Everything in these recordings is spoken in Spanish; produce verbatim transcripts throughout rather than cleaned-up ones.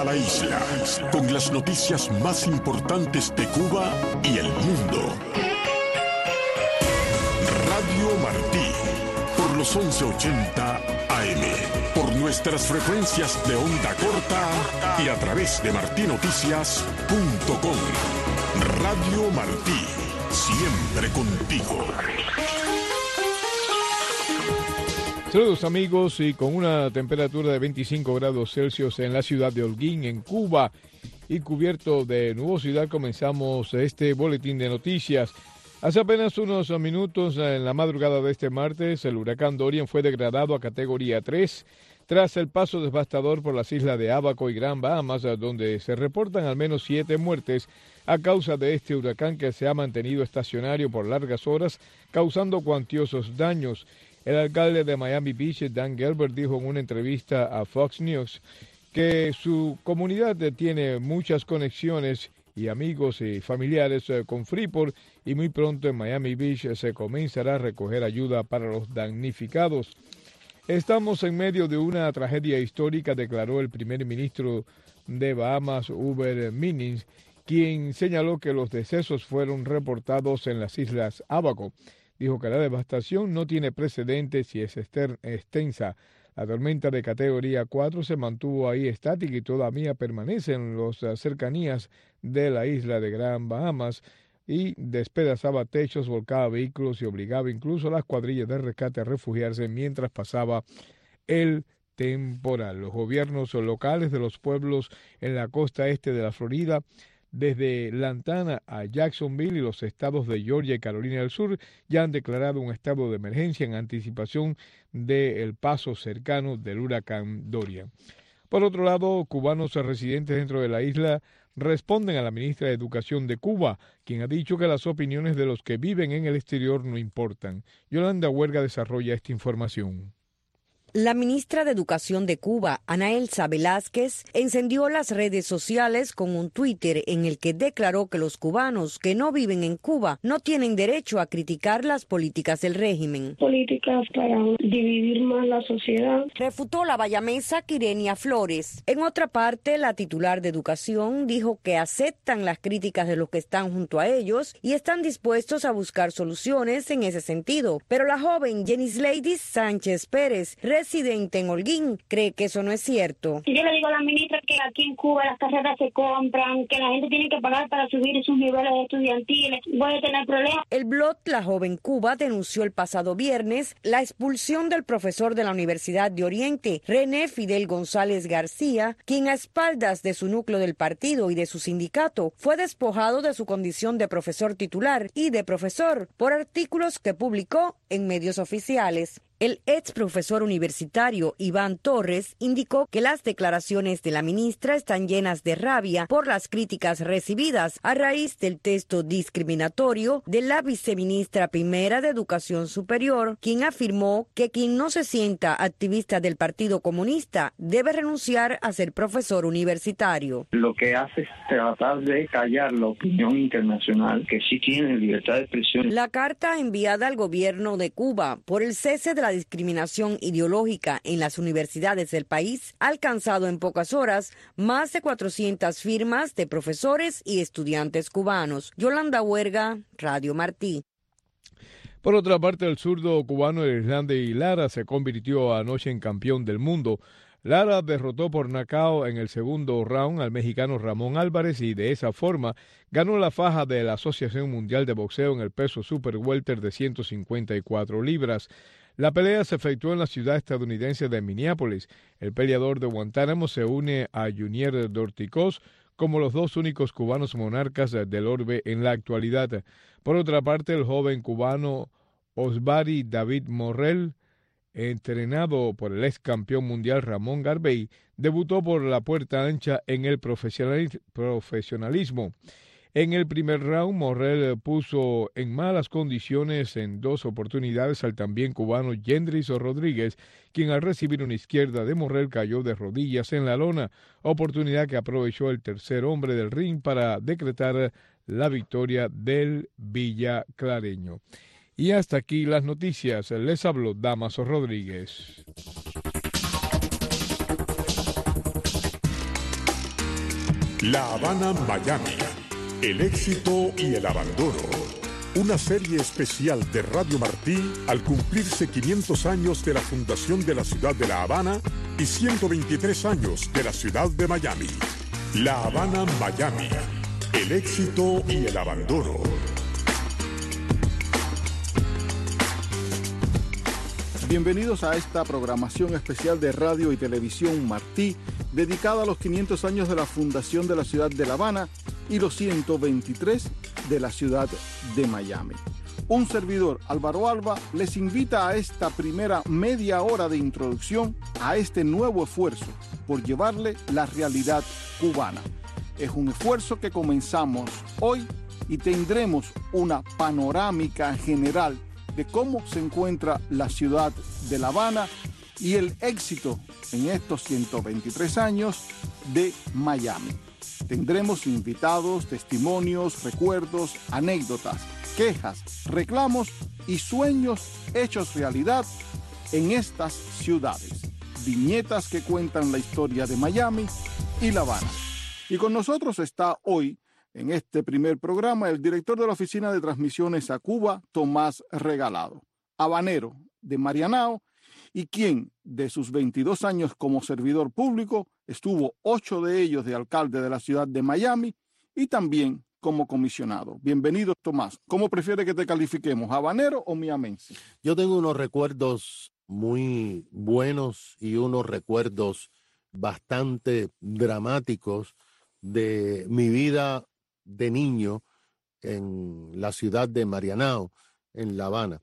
la isla con las noticias más importantes de Cuba y el mundo. Radio Martí, por los once ochenta A M, por nuestras frecuencias de onda corta y a través de martí noticias punto com. Radio Martí, siempre contigo. Saludos amigos, y con una temperatura de veinticinco grados Celsius en la ciudad de Holguín, en Cuba, y cubierto de nubosidad, comenzamos este boletín de noticias. Hace apenas unos minutos, en la madrugada de este martes, el huracán Dorian fue degradado a categoría tres tras el paso devastador por las islas de Abaco y Gran Bahamas, donde se reportan al menos siete muertes a causa de este huracán que se ha mantenido estacionario por largas horas, causando cuantiosos daños. El alcalde de Miami Beach, Dan Gelbert, dijo en una entrevista a Fox News que su comunidad tiene muchas conexiones y amigos y familiares con Freeport, y muy pronto en Miami Beach se comenzará a recoger ayuda para los damnificados. Estamos en medio de una tragedia histórica, declaró el primer ministro de Bahamas, Hubert Minnis, quien señaló que los decesos fueron reportados en las islas Abaco. Dijo que la devastación no tiene precedentes y es extensa. La tormenta de categoría cuatro se mantuvo ahí estática y todavía permanece en las cercanías de la isla de Gran Bahamas y despedazaba techos, volcaba vehículos y obligaba incluso a las cuadrillas de rescate a refugiarse mientras pasaba el temporal. Los gobiernos locales de los pueblos en la costa este de la Florida, desde Lantana a Jacksonville, y los estados de Georgia y Carolina del Sur ya han declarado un estado de emergencia en anticipación del paso cercano del huracán Dorian. Por otro lado, cubanos residentes dentro de la isla responden a la ministra de Educación de Cuba, quien ha dicho que las opiniones de los que viven en el exterior no importan. Yolanda Huerga desarrolla esta información. La ministra de Educación de Cuba, Ana Elsa Velázquez, encendió las redes sociales con un Twitter en el que declaró que los cubanos que no viven en Cuba no tienen derecho a criticar las políticas del régimen. Políticas para dividir más la sociedad. Refutó la bayamesa Quirenia Flores. En otra parte, la titular de Educación dijo que aceptan las críticas de los que están junto a ellos y están dispuestos a buscar soluciones en ese sentido. Pero la joven Jenisleidy Sánchez Pérez, residente en Holguín, cree que eso no es cierto. Yo le digo a la ministra que aquí en Cuba las carreras se compran, que la gente tiene que pagar para subir sus niveles estudiantiles. Voy a tener problemas. El blog La Joven Cuba denunció el pasado viernes la expulsión del profesor de la Universidad de Oriente, René Fidel González García, quien a espaldas de su núcleo del partido y de su sindicato fue despojado de su condición de profesor titular y de profesor por artículos que publicó en medios oficiales. El ex profesor universitario Iván Torres indicó que las declaraciones de la ministra están llenas de rabia por las críticas recibidas a raíz del texto discriminatorio de la viceministra primera de Educación Superior, quien afirmó que quien no se sienta activista del Partido Comunista debe renunciar a ser profesor universitario. Lo que hace es tratar de callar la opinión internacional, que sí tiene libertad de expresión. La carta enviada al gobierno de Cuba por el cese de la discriminación ideológica en las universidades del país ha alcanzado en pocas horas más de cuatrocientas firmas de profesores y estudiantes cubanos. Yolanda Huerga, Radio Martí. Por otra parte, el zurdo cubano Erislandy Lara se convirtió anoche en campeón del mundo. Lara derrotó por nocaut en el segundo round al mexicano Ramón Álvarez y de esa forma ganó la faja de la Asociación Mundial de Boxeo en el peso super welter de ciento cincuenta y cuatro libras. La pelea se efectuó en la ciudad estadounidense de Minneapolis. El peleador de Guantánamo se une a Junier Dorticós como los dos únicos cubanos monarcas del orbe en la actualidad. Por otra parte, el joven cubano Osbari David Morrell, entrenado por el ex campeón mundial Ramón Garbey, debutó por la puerta ancha en el profesionalismo. En el primer round, Morrell puso en malas condiciones en dos oportunidades al también cubano Yendris Rodríguez, quien al recibir una izquierda de Morrell cayó de rodillas en la lona, oportunidad que aprovechó el tercer hombre del ring para decretar la victoria del villaclareño. Y hasta aquí las noticias. Les habló Damaso Rodríguez. La Habana, Miami. El éxito y el abandono. Una serie especial de Radio Martí al cumplirse quinientos años de la fundación de la ciudad de La Habana y ciento veintitrés años de la ciudad de Miami. La Habana, Miami. El éxito y el abandono. Bienvenidos a esta programación especial de Radio y Televisión Martí, dedicada a los quinientos años de la fundación de la ciudad de La Habana y los ciento veintitrés de la ciudad de Miami. Un servidor, Álvaro Alba, les invita a esta primera media hora de introducción a este nuevo esfuerzo por llevarle la realidad cubana. Es un esfuerzo que comenzamos hoy y tendremos una panorámica general de cómo se encuentra la ciudad de La Habana y el éxito en estos ciento veintitrés años de Miami. Tendremos invitados, testimonios, recuerdos, anécdotas, quejas, reclamos y sueños hechos realidad en estas ciudades. Viñetas que cuentan la historia de Miami y La Habana. Y con nosotros está hoy, en este primer programa, el director de la Oficina de Transmisiones a Cuba, Tomás Regalado, habanero de Marianao, y quien, de sus veintidós años como servidor público, estuvo ocho de ellos de alcalde de la ciudad de Miami y también como comisionado. Bienvenido, Tomás. ¿Cómo prefiere que te califiquemos, habanero o miamense? Yo tengo unos recuerdos muy buenos y unos recuerdos bastante dramáticos de mi vida de niño en la ciudad de Marianao, en La Habana.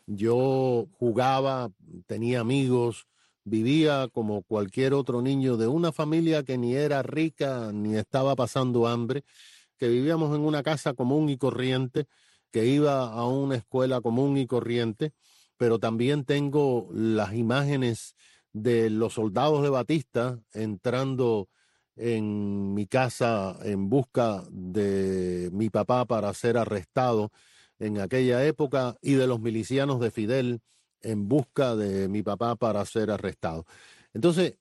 Yo jugaba, tenía amigos, vivía como cualquier otro niño de una familia que ni era rica ni estaba pasando hambre, que vivíamos en una casa común y corriente, que iba a una escuela común y corriente, pero también tengo las imágenes de los soldados de Batista entrando en mi casa en busca de mi papá para ser arrestado en aquella época y de los milicianos de Fidel en busca de mi papá para ser arrestado. Entonces,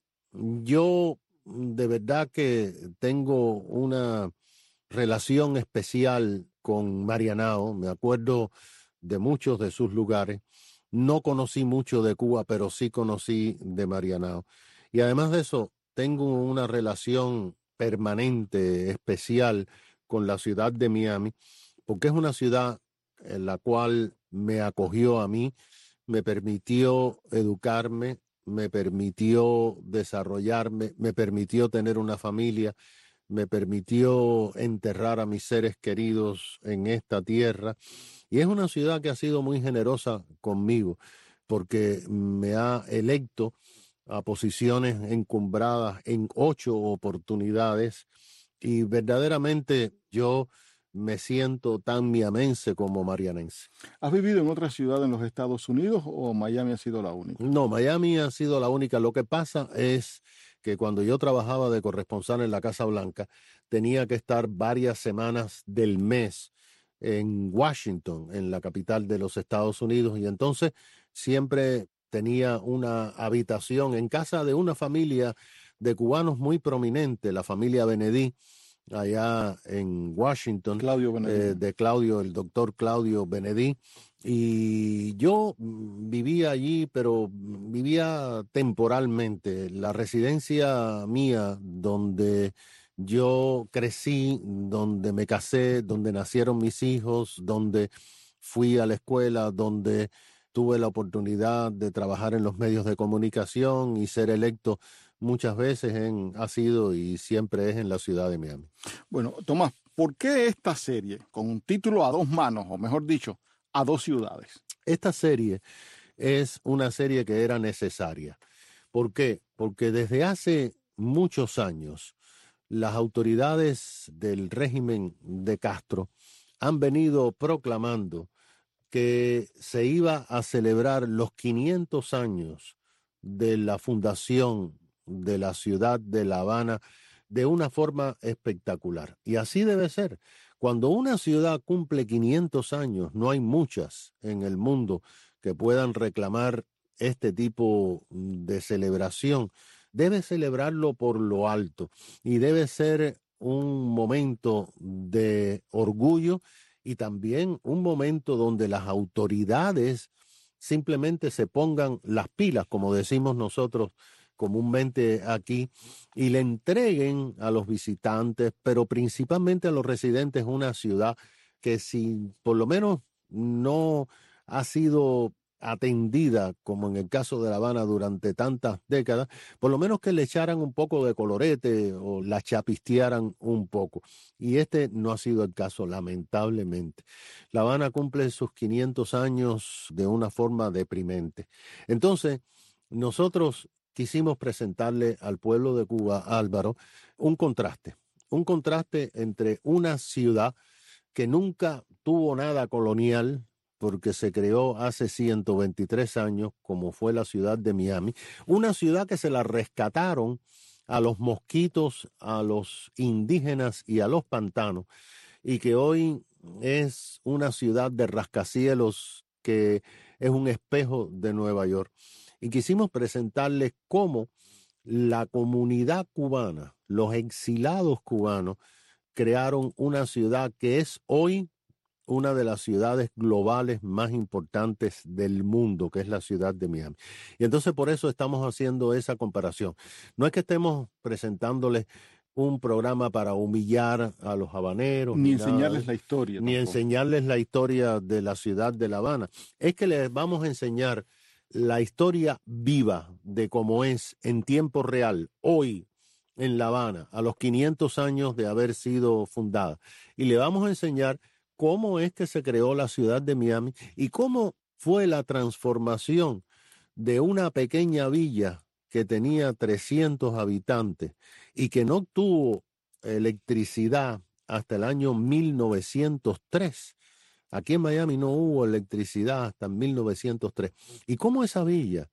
yo de verdad que tengo una relación especial con Marianao. Me acuerdo de muchos de sus lugares. No conocí mucho de Cuba, pero sí conocí de Marianao. Y además de eso, tengo una relación permanente, especial con la ciudad de Miami, porque es una ciudad en la cual me acogió a mí, me permitió educarme, me permitió desarrollarme, me permitió tener una familia, me permitió enterrar a mis seres queridos en esta tierra. Y es una ciudad que ha sido muy generosa conmigo, porque me ha electo a posiciones encumbradas en ocho oportunidades y verdaderamente yo me siento tan miamense como marianense. ¿Has vivido en otra ciudad en los Estados Unidos o Miami ha sido la única? No, Miami ha sido la única. Lo que pasa es que cuando yo trabajaba de corresponsal en la Casa Blanca, tenía que estar varias semanas del mes en Washington, en la capital de los Estados Unidos, y entonces siempre tenía una habitación en casa de una familia de cubanos muy prominente, la familia Benedí, allá en Washington, Claudio Benedí. Eh, de Claudio, el doctor Claudio Benedí, y yo vivía allí, pero vivía temporalmente. La residencia mía, donde yo crecí, donde me casé, donde nacieron mis hijos, donde fui a la escuela, donde tuve la oportunidad de trabajar en los medios de comunicación y ser electo muchas veces en, ha sido y siempre es en la ciudad de Miami. Bueno, Tomás, ¿por qué esta serie con un título a dos manos, o mejor dicho, a dos ciudades? Esta serie es una serie que era necesaria. ¿Por qué? Porque desde hace muchos años las autoridades del régimen de Castro han venido proclamando que se iba a celebrar los quinientos años de la fundación de la ciudad de La Habana de una forma espectacular. Y así debe ser. Cuando una ciudad cumple quinientos años, no hay muchas en el mundo que puedan reclamar este tipo de celebración. Debe celebrarlo por lo alto y debe ser un momento de orgullo y también un momento donde las autoridades simplemente se pongan las pilas, como decimos nosotros comúnmente aquí, y le entreguen a los visitantes, pero principalmente a los residentes, una ciudad que si por lo menos no ha sido atendida, como en el caso de La Habana durante tantas décadas, por lo menos que le echaran un poco de colorete o la chapistearan un poco. Y este no ha sido el caso, lamentablemente. La Habana cumple sus quinientos años de una forma deprimente. Entonces, nosotros quisimos presentarle al pueblo de Cuba, Álvaro, un contraste, un contraste entre una ciudad que nunca tuvo nada colonial, porque se creó hace ciento veintitrés años, como fue la ciudad de Miami, una ciudad que se la rescataron a los mosquitos, a los indígenas y a los pantanos, y que hoy es una ciudad de rascacielos que es un espejo de Nueva York. Y quisimos presentarles cómo la comunidad cubana, los exilados cubanos, crearon una ciudad que es hoy una de las ciudades globales más importantes del mundo, que es la ciudad de Miami. Y entonces por eso estamos haciendo esa comparación. No es que estemos presentándoles un programa para humillar a los habaneros. Ni, ni nada, enseñarles la historia. Ni tampoco. enseñarles la historia de la ciudad de La Habana. Es que les vamos a enseñar la historia viva de cómo es en tiempo real, hoy, en La Habana, a los quinientos años de haber sido fundada. Y le vamos a enseñar cómo es que se creó la ciudad de Miami y cómo fue la transformación de una pequeña villa que tenía trescientos habitantes y que no tuvo electricidad hasta el año mil novecientos tres. Aquí en Miami no hubo electricidad hasta mil novecientos tres. Y cómo esa villa,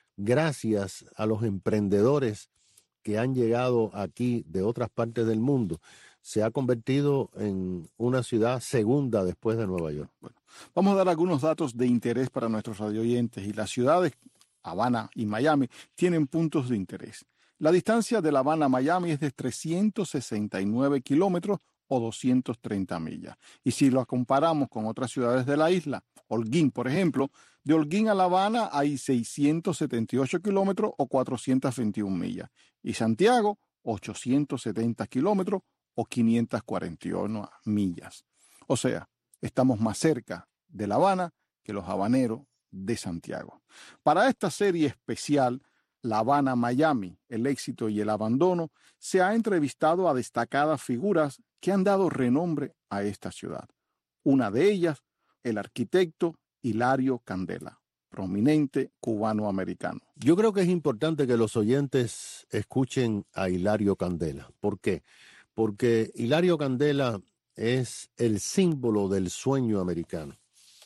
gracias a los emprendedores que han llegado aquí de otras partes del mundo, se ha convertido en una ciudad segunda después de Nueva York. Bueno, vamos a dar algunos datos de interés para nuestros radioyentes. Y las ciudades, Habana y Miami, tienen puntos de interés. La distancia de La Habana a Miami es de trescientos sesenta y nueve kilómetros o doscientas treinta millas. Y si lo comparamos con otras ciudades de la isla, Holguín, por ejemplo, de Holguín a La Habana hay seiscientos setenta y ocho kilómetros o cuatrocientas veintiuna millas. Y Santiago, ochocientos setenta kilómetros o quinientas cuarenta y una millas. O sea, estamos más cerca de La Habana que los habaneros de Santiago. Para esta serie especial, La Habana, Miami, el éxito y el abandono, se ha entrevistado a destacadas figuras que han dado renombre a esta ciudad. Una de ellas, el arquitecto Hilario Candela, prominente cubano-americano. Yo creo que es importante que los oyentes escuchen a Hilario Candela. ¿Por qué? Porque Hilario Candela es el símbolo del sueño americano.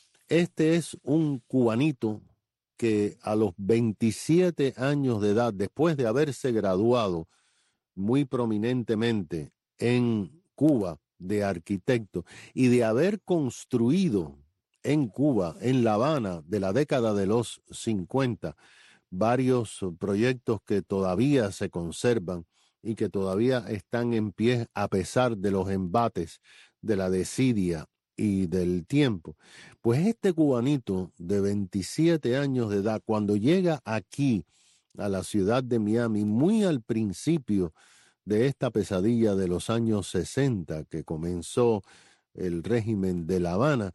Este es un cubanito que a los veintisiete años de edad, después de haberse graduado muy prominentemente en Cuba de arquitecto y de haber construido en Cuba, en La Habana, de la década de los cincuenta, varios proyectos que todavía se conservan y que todavía están en pie a pesar de los embates de la desidia y del tiempo. Pues este cubanito de veintisiete años de edad, cuando llega aquí a la ciudad de Miami, muy al principio de esta pesadilla de los años sesenta que comenzó el régimen de La Habana,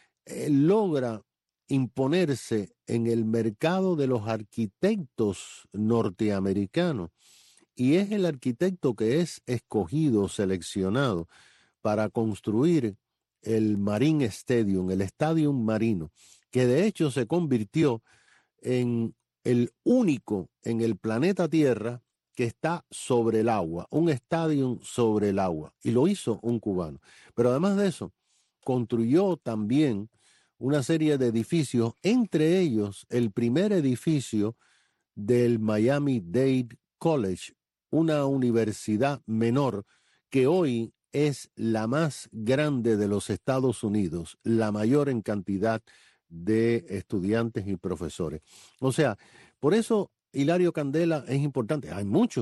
él logra imponerse en el mercado de los arquitectos norteamericanos y es el arquitecto que es escogido, seleccionado para construir el Marine Stadium, el estadio marino, que de hecho se convirtió en el único en el planeta Tierra que está sobre el agua, un estadio sobre el agua, y lo hizo un cubano. Pero además de eso, construyó también una serie de edificios, entre ellos el primer edificio del Miami-Dade College, una universidad menor que hoy es la más grande de los Estados Unidos, la mayor en cantidad de estudiantes y profesores. O sea, por eso Hilario Candela es importante. Hay muchos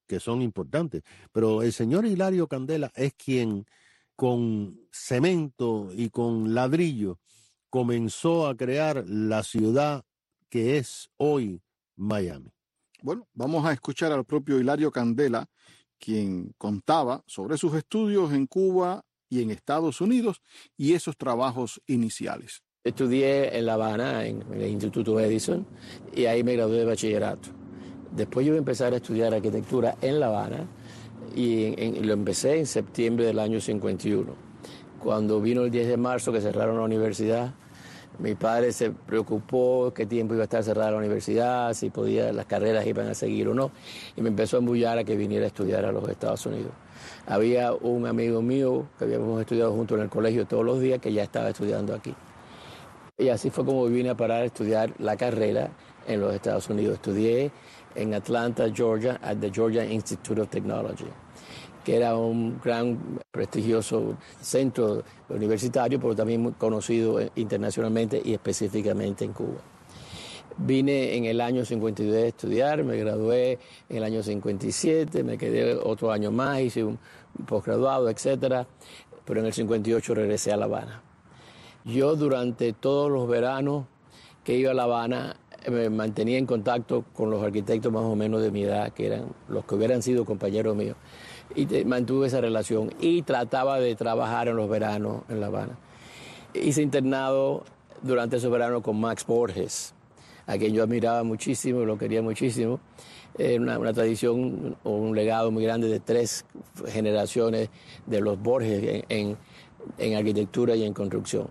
que son importantes. Pero el señor Hilario Candela es quien con cemento y con ladrillo comenzó a crear la ciudad que es hoy Miami. Bueno, vamos a escuchar al propio Hilario Candela, quien contaba sobre sus estudios en Cuba y en Estados Unidos y esos trabajos iniciales. Estudié en La Habana, en el Instituto Edison, y ahí me gradué de bachillerato. Después yo iba a empezar a estudiar arquitectura en La Habana y en, en, lo empecé en septiembre del año cincuenta y uno. Cuando vino el diez de marzo que cerraron la universidad, mi padre se preocupó qué tiempo iba a estar cerrada la universidad, si podía, las carreras iban a seguir o no, y me empezó a embullar a que viniera a estudiar a los Estados Unidos. Había un amigo mío que habíamos estudiado juntos en el colegio todos los días que ya estaba estudiando aquí. Y así fue como vine a parar a estudiar la carrera en los Estados Unidos. Estudié en Atlanta, Georgia, at the Georgia Institute of Technology, que era un gran, prestigioso centro universitario, pero también muy conocido internacionalmente y específicamente en Cuba. Vine en el año cincuenta y dos a estudiar, me gradué en el año cincuenta y siete, me quedé otro año más, hice un posgraduado, etcétera, pero en el cincuenta y ocho regresé a La Habana. Yo durante todos los veranos que iba a La Habana me mantenía en contacto con los arquitectos más o menos de mi edad, que eran los que hubieran sido compañeros míos, y te, mantuve esa relación y trataba de trabajar en los veranos en La Habana. Hice internado durante esos veranos con Max Borges, a quien yo admiraba muchísimo, lo quería muchísimo. Eh, una, una tradición o un legado muy grande de tres generaciones de los Borges en, en, en arquitectura y en construcción.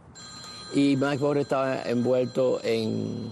Y Max Borges estaba envuelto en,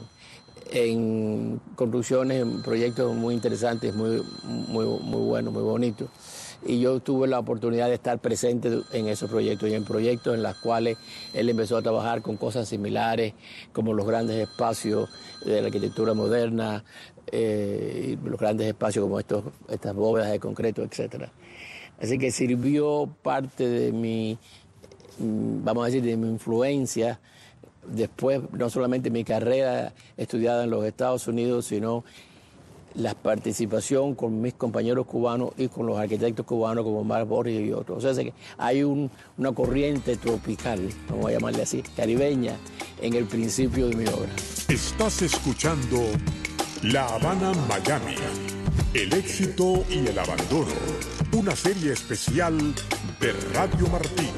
en construcciones, en proyectos muy interesantes, muy, muy, muy buenos, muy bonitos. Y yo tuve la oportunidad de estar presente en esos proyectos y en proyectos en los cuales él empezó a trabajar con cosas similares, como los grandes espacios de la arquitectura moderna, eh, los grandes espacios como estos, estas bóvedas de concreto, etcétera. Así que sirvió parte de mi, vamos a decir, de mi influencia. Después, no solamente mi carrera estudiada en los Estados Unidos, sino la participación con mis compañeros cubanos y con los arquitectos cubanos como Max Borges y otros. O sea, que hay un, una corriente tropical, vamos a llamarle así, caribeña, en el principio de mi obra. Estás escuchando La Habana, Miami. El éxito y el abandono. Una serie especial de Radio Martí.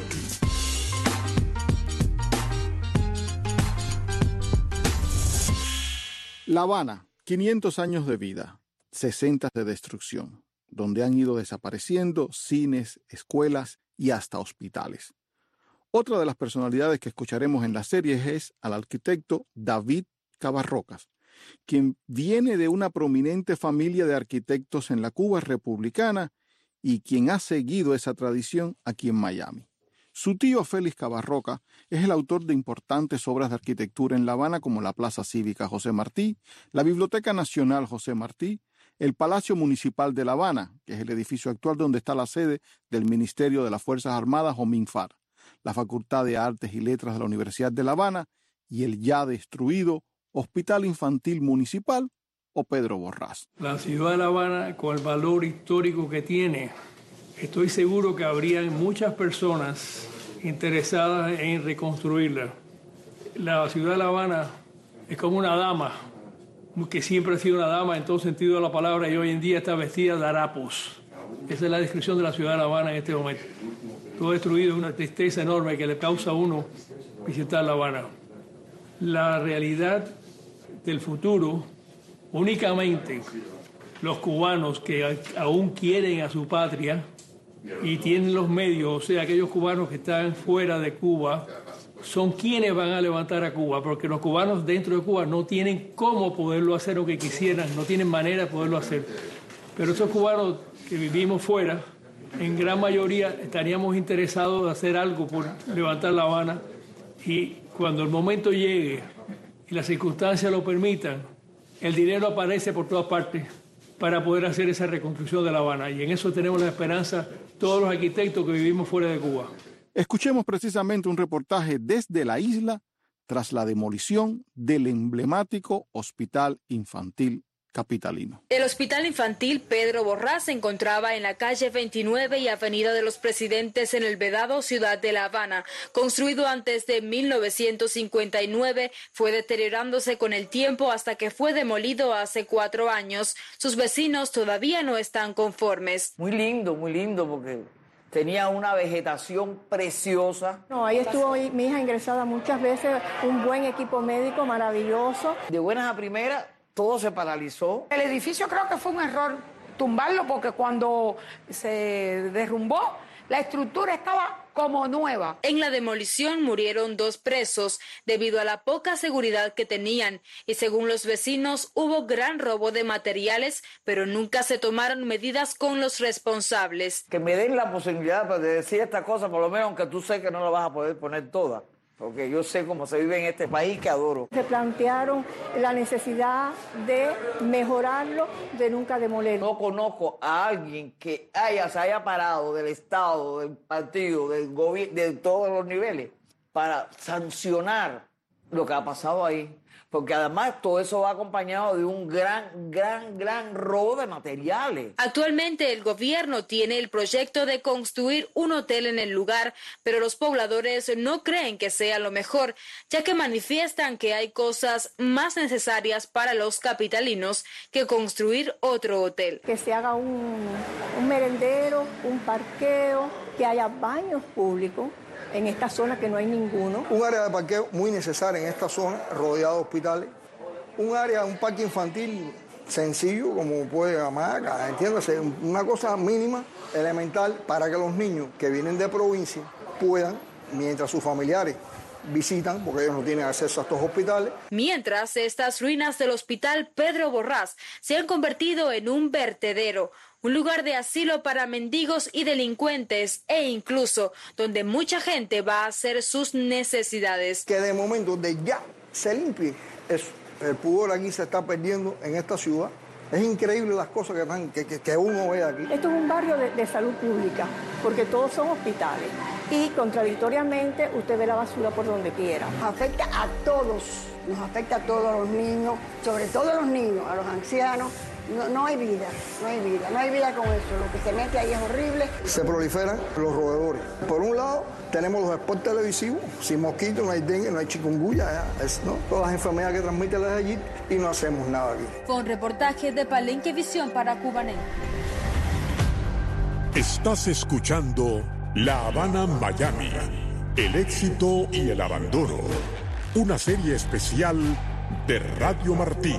La Habana, quinientos años de vida, sesenta de destrucción, donde han ido desapareciendo cines, escuelas y hasta hospitales. Otra de las personalidades que escucharemos en la serie es al arquitecto David Cabarrocas, quien viene de una prominente familia de arquitectos en la Cuba republicana y quien ha seguido esa tradición aquí en Miami. Su tío Félix Cabarroca es el autor de importantes obras de arquitectura en La Habana como la Plaza Cívica José Martí, la Biblioteca Nacional José Martí, el Palacio Municipal de La Habana, que es el edificio actual donde está la sede del Ministerio de las Fuerzas Armadas o MINFAR, la Facultad de Artes y Letras de la Universidad de La Habana y el ya destruido Hospital Infantil Municipal o Pedro Borrás. La ciudad de La Habana, con el valor histórico que tiene, estoy seguro que habría muchas personas interesadas en reconstruirla. La ciudad de La Habana es como una dama, que siempre ha sido una dama en todo sentido de la palabra y hoy en día está vestida de harapos. Esa es la descripción de la ciudad de La Habana en este momento. Todo destruido, es una tristeza enorme que le causa a uno visitar La Habana. La realidad del futuro, únicamente los cubanos que aún quieren a su patria y tienen los medios, o sea, aquellos cubanos que están fuera de Cuba, son quienes van a levantar a Cuba, porque los cubanos dentro de Cuba no tienen cómo poderlo hacer aunque quisieran, no tienen manera de poderlo hacer. Pero esos cubanos que vivimos fuera, en gran mayoría estaríamos interesados de hacer algo por levantar La Habana, y cuando el momento llegue y las circunstancias lo permitan, el dinero aparece por todas partes para poder hacer esa reconstrucción de La Habana. Y en eso tenemos la esperanza todos los arquitectos que vivimos fuera de Cuba. Escuchemos precisamente un reportaje desde la isla tras la demolición del emblemático Hospital Infantil capitalino. El Hospital Infantil Pedro Borrás se encontraba en la calle veintinueve y Avenida de los Presidentes en el Vedado, ciudad de La Habana. Construido antes de mil novecientos cincuenta y nueve, fue deteriorándose con el tiempo hasta que fue demolido hace cuatro años. Sus vecinos todavía no están conformes. Muy lindo, muy lindo, porque tenía una vegetación preciosa. No, ahí estuvo mi hija ingresada muchas veces, un buen equipo médico maravilloso. De buenas a primeras, todo se paralizó. El edificio creo que fue un error tumbarlo porque cuando se derrumbó, la estructura estaba como nueva. En la demolición murieron dos presos debido a la poca seguridad que tenían y según los vecinos hubo gran robo de materiales, pero nunca se tomaron medidas con los responsables. Que me den la posibilidad de decir esta cosa, por lo menos aunque tú sé que no la vas a poder poner toda. Porque yo sé cómo se vive en este país que adoro. Se plantearon la necesidad de mejorarlo, de nunca demolerlo. No conozco a alguien que haya, se haya parado del Estado, del partido, del gobierno, de todos los niveles, para sancionar lo que ha pasado ahí. Porque además todo eso va acompañado de un gran, gran, gran robo de materiales. Actualmente el gobierno tiene el proyecto de construir un hotel en el lugar, pero los pobladores no creen que sea lo mejor, ya que manifiestan que hay cosas más necesarias para los capitalinos que construir otro hotel. Que se haga un, un merendero, un parqueo, que haya baños públicos. En esta zona que no hay ninguno. Un área de parqueo muy necesaria en esta zona, rodeado de hospitales. Un área, un parque infantil sencillo, como puede hamaca, entiéndase, una cosa mínima, elemental, para que los niños que vienen de provincia puedan, mientras sus familiares visitan, porque ellos no tienen acceso a estos hospitales. Mientras, estas ruinas del Hospital Pedro Borrás se han convertido en un vertedero, un lugar de asilo para mendigos y delincuentes e incluso donde mucha gente va a hacer sus necesidades. Que de momento de ya se limpie eso. El pudor aquí se está perdiendo en esta ciudad. Es increíble las cosas que, están, que, que, que uno ve aquí. Esto es un barrio de, de salud pública, porque todos son hospitales. Y contradictoriamente usted ve la basura por donde quiera. Afecta a todos, nos afecta a todos los niños, sobre todo a los niños, a los ancianos. No, no hay vida, no hay vida, no hay vida con eso. Lo que se mete ahí es horrible. Se proliferan los roedores. Por un lado, tenemos los spots televisivos. Sin mosquitos no hay dengue, no hay chikungunya, es, ¿no? Todas las enfermedades que transmiten desde allí y no hacemos nada aquí. Con reportaje de Palenque Visión para Cubanet. Estás escuchando La Habana, Miami. El éxito y el abandono. Una serie especial de Radio Martí.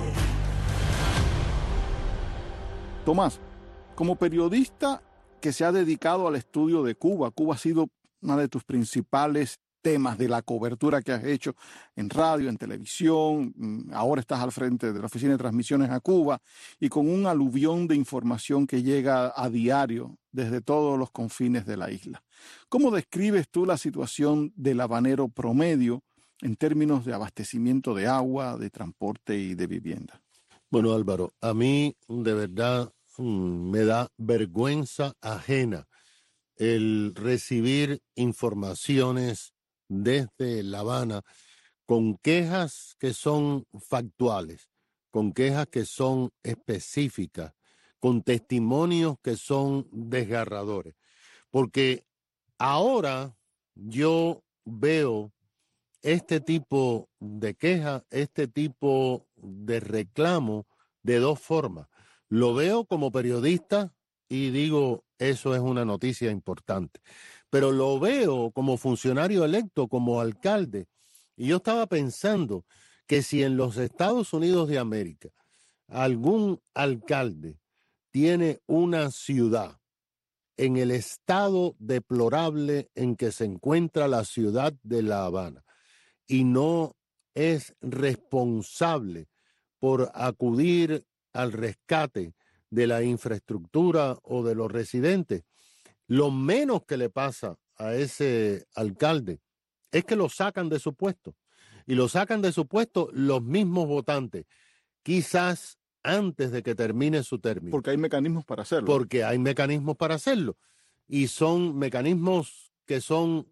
Tomás, como periodista que se ha dedicado al estudio de Cuba, Cuba ha sido uno de tus principales temas de la cobertura que has hecho en radio, en televisión, ahora estás al frente de la Oficina de Transmisiones a Cuba y con un aluvión de información que llega a diario desde todos los confines de la isla. ¿Cómo describes tú la situación del habanero promedio en términos de abastecimiento de agua, de transporte y de vivienda? Bueno, Álvaro, a mí de verdad mm, me da vergüenza ajena el recibir informaciones desde La Habana con quejas que son factuales, con quejas que son específicas, con testimonios que son desgarradores. Porque ahora yo veo este tipo de queja, este tipo de reclamo de dos formas. Lo veo como periodista y digo, eso es una noticia importante. Pero lo veo como funcionario electo, como alcalde. Y yo estaba pensando que si en los Estados Unidos de América algún alcalde tiene una ciudad en el estado deplorable en que se encuentra la ciudad de La Habana, y no es responsable por acudir al rescate de la infraestructura o de los residentes, lo menos que le pasa a ese alcalde es que lo sacan de su puesto. Y lo sacan de su puesto los mismos votantes, quizás antes de que termine su término. Porque hay mecanismos para hacerlo. Porque hay mecanismos para hacerlo. Y son mecanismos que son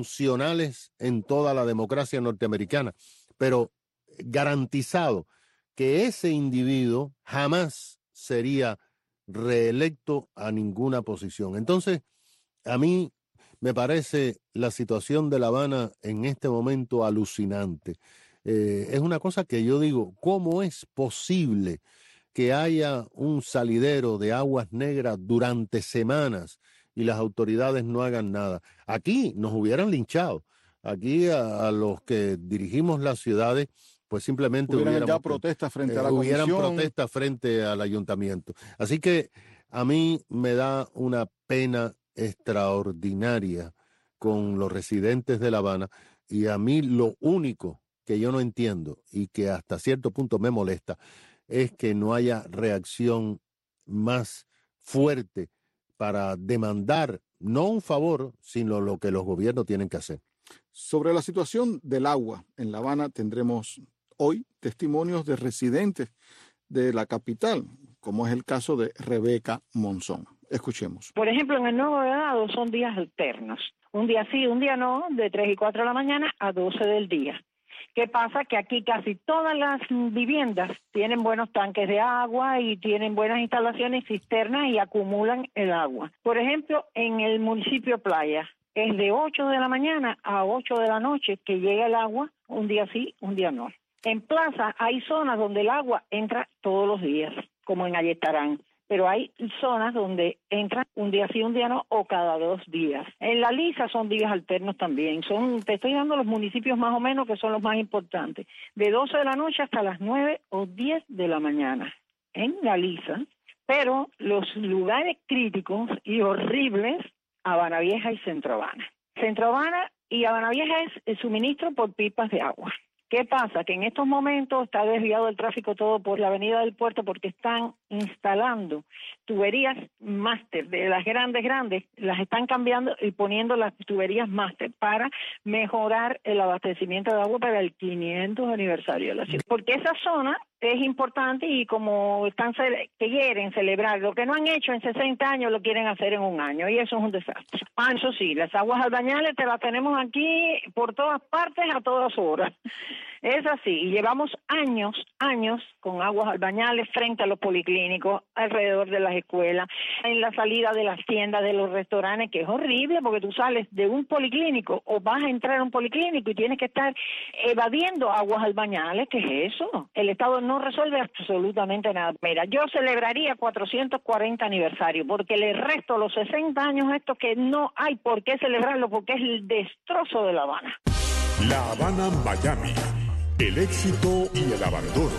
funcionales en toda la democracia norteamericana, pero garantizado que ese individuo jamás sería reelecto a ninguna posición. Entonces, a mí me parece la situación de La Habana en este momento alucinante. Eh, es una cosa que yo digo, ¿cómo es posible que haya un salidero de aguas negras durante semanas y las autoridades no hagan nada? Aquí nos hubieran linchado. Aquí a, a los que dirigimos las ciudades, pues simplemente hubieran ya protestas frente eh, a la hubieran comisión. protestas frente al ayuntamiento. Así que a mí me da una pena extraordinaria con los residentes de La Habana, y a mí lo único que yo no entiendo y que hasta cierto punto me molesta es que no haya reacción más fuerte para demandar no un favor, sino lo que los gobiernos tienen que hacer. Sobre la situación del agua en La Habana tendremos hoy testimonios de residentes de la capital, como es el caso de Rebeca Monzón. Escuchemos. Por ejemplo, en el Nuevo Vedado son días alternos. Un día sí, un día no, de tres y cuatro de la mañana a doce del día. ¿Qué pasa? Que aquí casi todas las viviendas tienen buenos tanques de agua y tienen buenas instalaciones cisternas y acumulan el agua. Por ejemplo, en el municipio Playa, es de ocho de la mañana a ocho de la noche que llega el agua, un día sí, un día no. En Plaza hay zonas donde el agua entra todos los días, como en Ayestarán, pero hay zonas donde entra un día sí, un día no, o cada dos días. En La Lisa son días alternos también. Son, te estoy dando los municipios más o menos que son los más importantes, de doce de la noche hasta las nueve o diez de la mañana en La Lisa. Pero los lugares críticos y horribles, Habana Vieja y Centro Habana. Centro Habana y Habana Vieja es el suministro por pipas de agua. ¿Qué pasa? Que en estos momentos está desviado el tráfico todo por la avenida del puerto porque están instalando tuberías máster, de las grandes, grandes, las están cambiando y poniendo las tuberías máster para mejorar el abastecimiento de agua para el quinientos aniversario de la ciudad. Porque esa zona es importante y como están que quieren celebrar lo que no han hecho en sesenta años, lo quieren hacer en un año y eso es un desastre. Ah, eso sí, las aguas albañales te las tenemos aquí por todas partes a todas horas. Es así, y llevamos años, años con aguas albañales frente a los policlínicos, alrededor de las escuelas, en la salida de las tiendas, de los restaurantes, que es horrible porque tú sales de un policlínico o vas a entrar a un policlínico y tienes que estar evadiendo aguas albañales. ¿Qué es eso? El Estado no resuelve absolutamente nada. Mira, yo celebraría cuatrocientos cuarenta aniversario porque le resto los sesenta años estos que no hay por qué celebrarlo porque es el destrozo de La Habana. La Habana, Miami. El éxito y el abandono.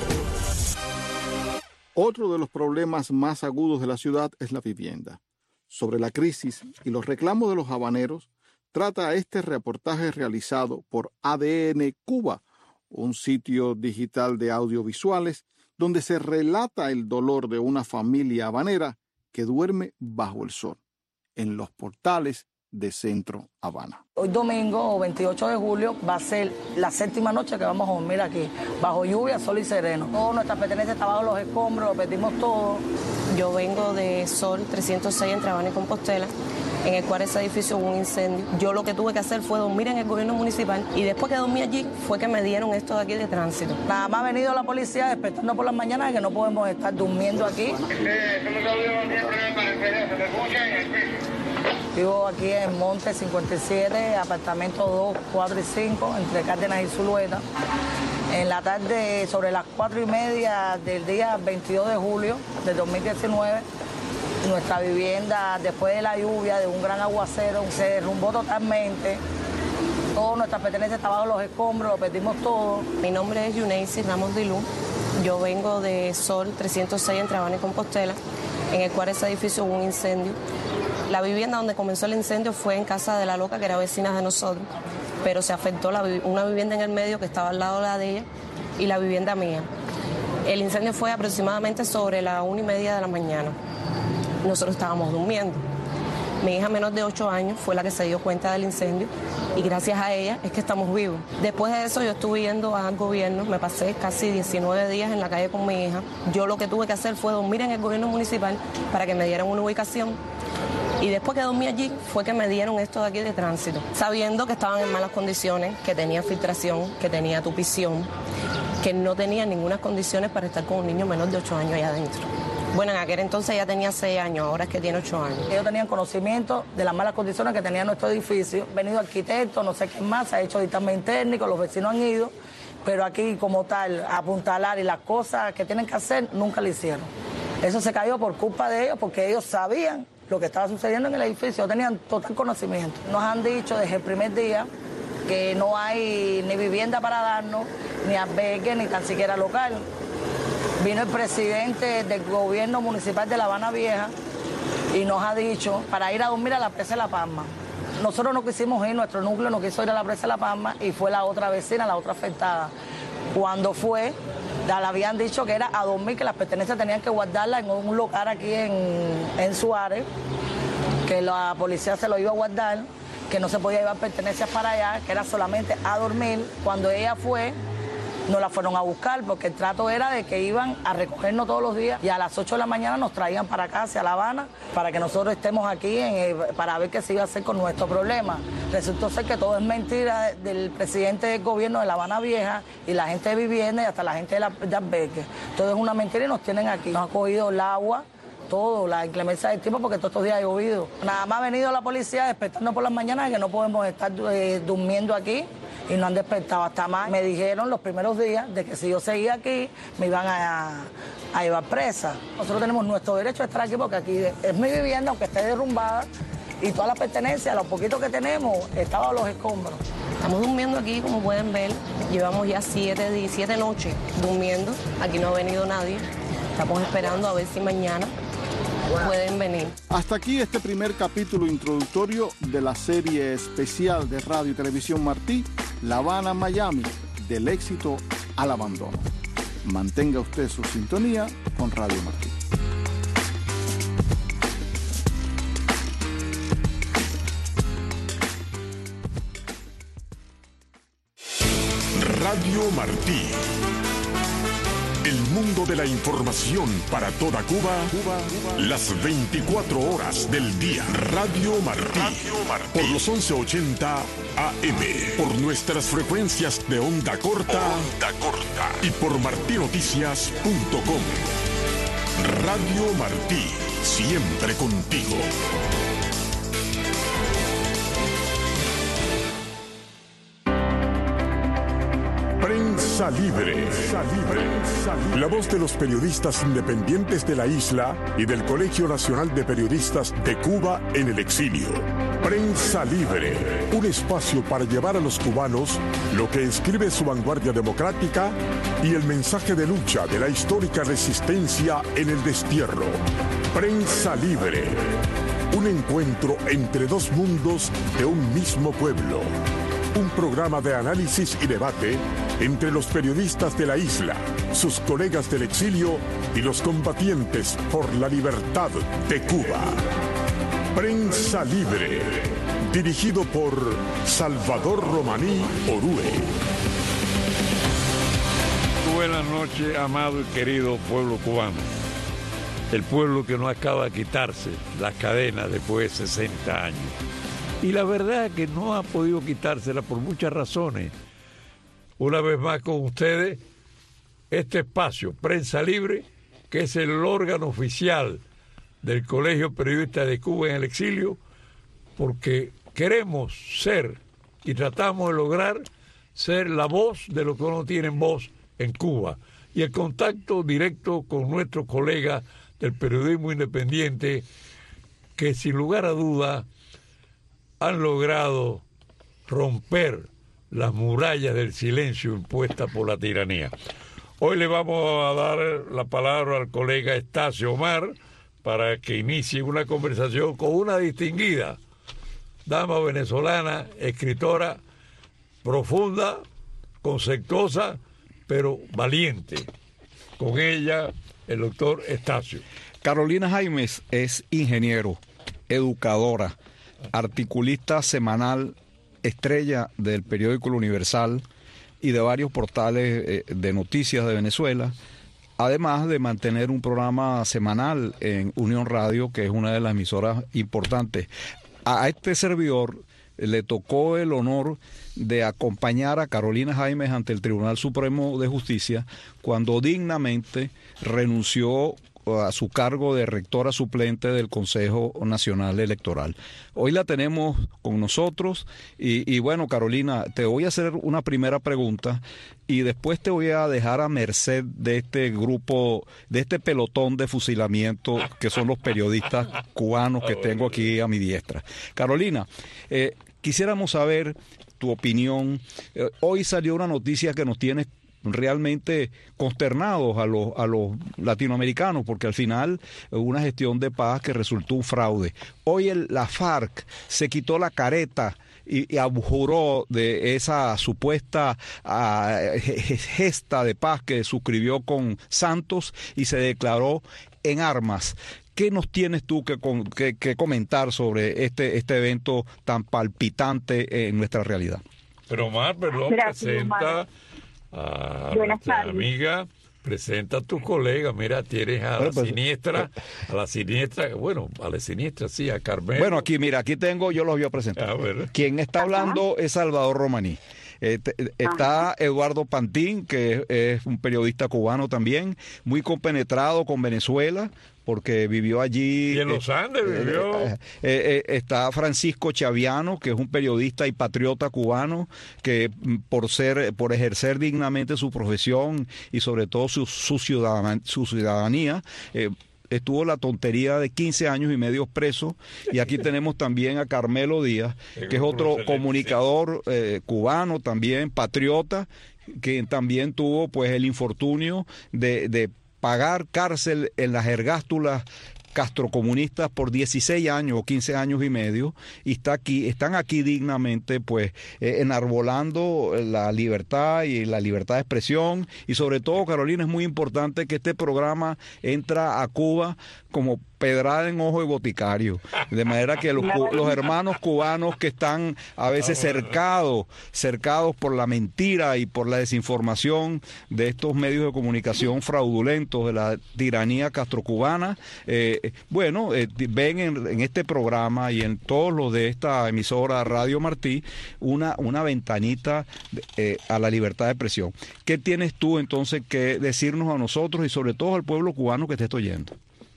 Otro de los problemas más agudos de la ciudad es la vivienda. Sobre la crisis y los reclamos de los habaneros, trata este reportaje realizado por A D N Cuba, un sitio digital de audiovisuales donde se relata el dolor de una familia habanera que duerme bajo el sol, en los portales de Centro Habana. Hoy domingo veintiocho de julio va a ser la séptima noche que vamos a dormir aquí, bajo lluvia, sol y sereno. Todas nuestras pertenencias están bajo los escombros, lo perdimos todo. Yo vengo de Sol trescientos seis entre Habana y Compostela, en el cual ese edificio hubo un incendio. Yo lo que tuve que hacer fue dormir en el gobierno municipal y después que dormí allí fue que me dieron esto de aquí de tránsito. Nada más ha venido la policía despertando por las mañanas que no podemos estar durmiendo aquí. Vivo aquí en Monte cincuenta y siete, apartamentos dos, cuatro y cinco, entre Cárdenas y Zulueta. En la tarde, sobre las cuatro y media del día veintidós de julio de dos mil diecinueve, nuestra vivienda, después de la lluvia, de un gran aguacero, se derrumbó totalmente. Todas nuestras pertenencias estaban bajo los escombros, lo perdimos todo. Mi nombre es Yuneisi Ramos Dilú. Yo vengo de Sol trescientos seis entre Habana y Compostela, en el cual ese edificio hubo un incendio. La vivienda donde comenzó el incendio fue en casa de la loca, que era vecina de nosotros, pero se afectó la, una vivienda en el medio que estaba al lado de la de ella y la vivienda mía. El incendio fue aproximadamente sobre la una y media de la mañana. Nosotros estábamos durmiendo. Mi hija menor de ocho años fue la que se dio cuenta del incendio y gracias a ella es que estamos vivos. Después de eso yo estuve yendo al gobierno, me pasé casi diecinueve días en la calle con mi hija. Yo lo que tuve que hacer fue dormir en el gobierno municipal para que me dieran una ubicación. Y después que dormí allí fue que me dieron esto de aquí de tránsito, sabiendo que estaban en malas condiciones, que tenía filtración, que tenía tupición que no tenía ninguna condiciones para estar con un niño menor de ocho años allá adentro. Bueno, en aquel entonces ella tenía seis años, ahora es que tiene ocho años. Ellos tenían conocimiento de las malas condiciones que tenía nuestro edificio. Venido arquitectos, no sé qué más, se ha hecho dictamen técnico, los vecinos han ido, pero aquí como tal, apuntalar y las cosas que tienen que hacer, nunca lo hicieron. Eso se cayó por culpa de ellos, porque ellos sabían lo que estaba sucediendo en el edificio, tenían total conocimiento. Nos han dicho desde el primer día que no hay ni vivienda para darnos, ni albergue, ni tan siquiera local. Vino el presidente del gobierno municipal de La Habana Vieja y nos ha dicho para ir a dormir a la presa de La Palma. Nosotros no quisimos ir, nuestro núcleo no quiso ir a la presa de La Palma y fue la otra vecina, la otra afectada. Cuando fue, le habían dicho que era a dormir, que las pertenencias tenían que guardarlas en un local aquí en, en Suárez, que la policía se lo iba a guardar, que no se podía llevar pertenencias para allá, que era solamente a dormir. Cuando ella fue, nos la fueron a buscar porque el trato era de que iban a recogernos todos los días y a las ocho de la mañana nos traían para acá, hacia La Habana, para que nosotros estemos aquí en el, para ver qué se iba a hacer con nuestro problema. Resultó ser que todo es mentira del presidente del gobierno de La Habana Vieja y la gente de vivienda y hasta la gente de, la, de albergue. Todo es una mentira y nos tienen aquí. Nos ha cogido el agua, todo, la inclemencia del tiempo, porque todos estos días ha llovido. Nada más ha venido la policía despertando por las mañanas que no podemos estar eh, durmiendo aquí y no han despertado. Hasta más me dijeron los primeros días de que si yo seguía aquí me iban a, a llevar presa. Nosotros tenemos nuestro derecho a estar aquí porque aquí es mi vivienda, aunque esté derrumbada, y todas las pertenencias, los poquitos que tenemos, estaban los escombros. Estamos durmiendo aquí, como pueden ver, llevamos ya siete, siete noches durmiendo, aquí no ha venido nadie, estamos esperando a ver si mañana pueden venir. Hasta aquí este primer capítulo introductorio de la serie especial de Radio y Televisión Martí, La Habana, Miami, del éxito al abandono. Mantenga usted su sintonía con Radio Martí. Radio Martí. El mundo de la información para toda Cuba, Cuba, Cuba, las veinticuatro horas del día. Radio Martí, Radio Martí, por los once ochenta A M, por nuestras frecuencias de onda corta, onda corta y por martí noticias punto com. Radio Martí, siempre contigo. Prensa Libre. Prensa Libre. La voz de los periodistas independientes de la isla y del Colegio Nacional de Periodistas de Cuba en el exilio. Prensa Libre. Un espacio para llevar a los cubanos lo que escribe su vanguardia democrática y el mensaje de lucha de la histórica resistencia en el destierro. Prensa Libre. Un encuentro entre dos mundos de un mismo pueblo. Un programa de análisis y debate entre los periodistas de la isla, sus colegas del exilio y los combatientes por la libertad de Cuba. Prensa Libre, dirigido por Salvador Romaní Orue. Buenas noches, amado y querido pueblo cubano. El pueblo que no acaba de quitarse las cadenas después de sesenta años. Y la verdad es que no ha podido quitársela por muchas razones. Una vez más con ustedes, este espacio, Prensa Libre, que es el órgano oficial del Colegio Periodista de Cuba en el exilio, porque queremos ser y tratamos de lograr ser la voz de los que no tienen voz en Cuba. Y el contacto directo con nuestros colegas del periodismo independiente, que sin lugar a duda han logrado romper las murallas del silencio impuestas por la tiranía. Hoy le vamos a dar la palabra al colega Estacio Omar para que inicie una conversación con una distinguida dama venezolana, escritora profunda, conceptuosa, pero valiente. Con ella, el doctor Estacio. Carolina Jaimes es ingeniero, educadora, articulista semanal, estrella del periódico El Universal y de varios portales eh, de noticias de Venezuela, además de mantener un programa semanal en Unión Radio, que es una de las emisoras importantes. A este servidor le tocó el honor de acompañar a Carolina Jaimes ante el Tribunal Supremo de Justicia cuando dignamente renunció a su cargo de rectora suplente del Consejo Nacional Electoral. Hoy la tenemos con nosotros y, y bueno, Carolina, te voy a hacer una primera pregunta y después te voy a dejar a merced de este grupo, de este pelotón de fusilamiento que son los periodistas cubanos que tengo aquí a mi diestra. Carolina, eh, quisiéramos saber tu opinión. Eh, hoy salió una noticia que nos tiene realmente consternados a los, a los latinoamericanos, porque al final hubo una gestión de paz que resultó un fraude. Hoy el, la FARC se quitó la careta y, y abjuró de esa supuesta uh, gesta de paz que suscribió con Santos y se declaró en armas. ¿Qué nos tienes tú que, que, que comentar sobre este, este evento tan palpitante en nuestra realidad? Pero Omar, perdón, Gracias, presenta Omar. a Buenas nuestra tardes. amiga, presenta a tu colega, mira, tienes a Bueno, la pues, siniestra, a la siniestra, bueno, a la siniestra, sí, a Carmelo. Bueno, aquí, mira, aquí tengo, yo los voy a presentar. A ver. Quien está hablando es Salvador Romaní. Eh, te- está Eduardo Pantín, que es, es un periodista cubano también, muy compenetrado con Venezuela, porque vivió allí. Y en los Andes vivió. eh, eh, eh, está Francisco Chaviano, que es un periodista y patriota cubano, que mm, por ser, por ejercer dignamente su profesión y sobre todo su, su, ciudadan- su ciudadanía, eh, estuvo la tontería de quince años y medio preso. Y aquí tenemos también a Carmelo Díaz, que es otro comunicador eh, cubano también, patriota, que también tuvo pues el infortunio de, de pagar cárcel en las ergástulas castrocomunistas por dieciséis años o quince años y medio, y está aquí, están aquí dignamente pues eh, enarbolando la libertad y la libertad de expresión. Y sobre todo, Carolina, es muy importante que este programa entra a Cuba como pedrada en ojo de boticario, de manera que los, cu- los hermanos cubanos que están a veces cercados, cercados por la mentira y por la desinformación de estos medios de comunicación fraudulentos de la tiranía castrocubana, eh, bueno, eh, ven en, en este programa y en todos los de esta emisora Radio Martí una, una ventanita eh, a la libertad de expresión. ¿Qué tienes tú entonces que decirnos a nosotros y sobre todo al pueblo cubano que te está oyendo?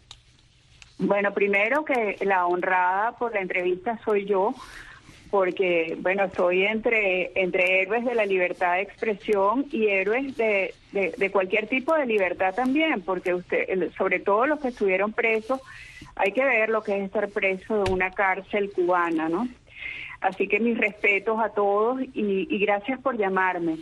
Bueno, primero que la honrada por la entrevista soy yo, porque, bueno, estoy entre entre héroes de la libertad de expresión y héroes de, de, de cualquier tipo de libertad también, porque usted, sobre todo los que estuvieron presos, hay que ver lo que es estar preso de una cárcel cubana, ¿no? Así que mis respetos a todos y, y gracias por llamarme.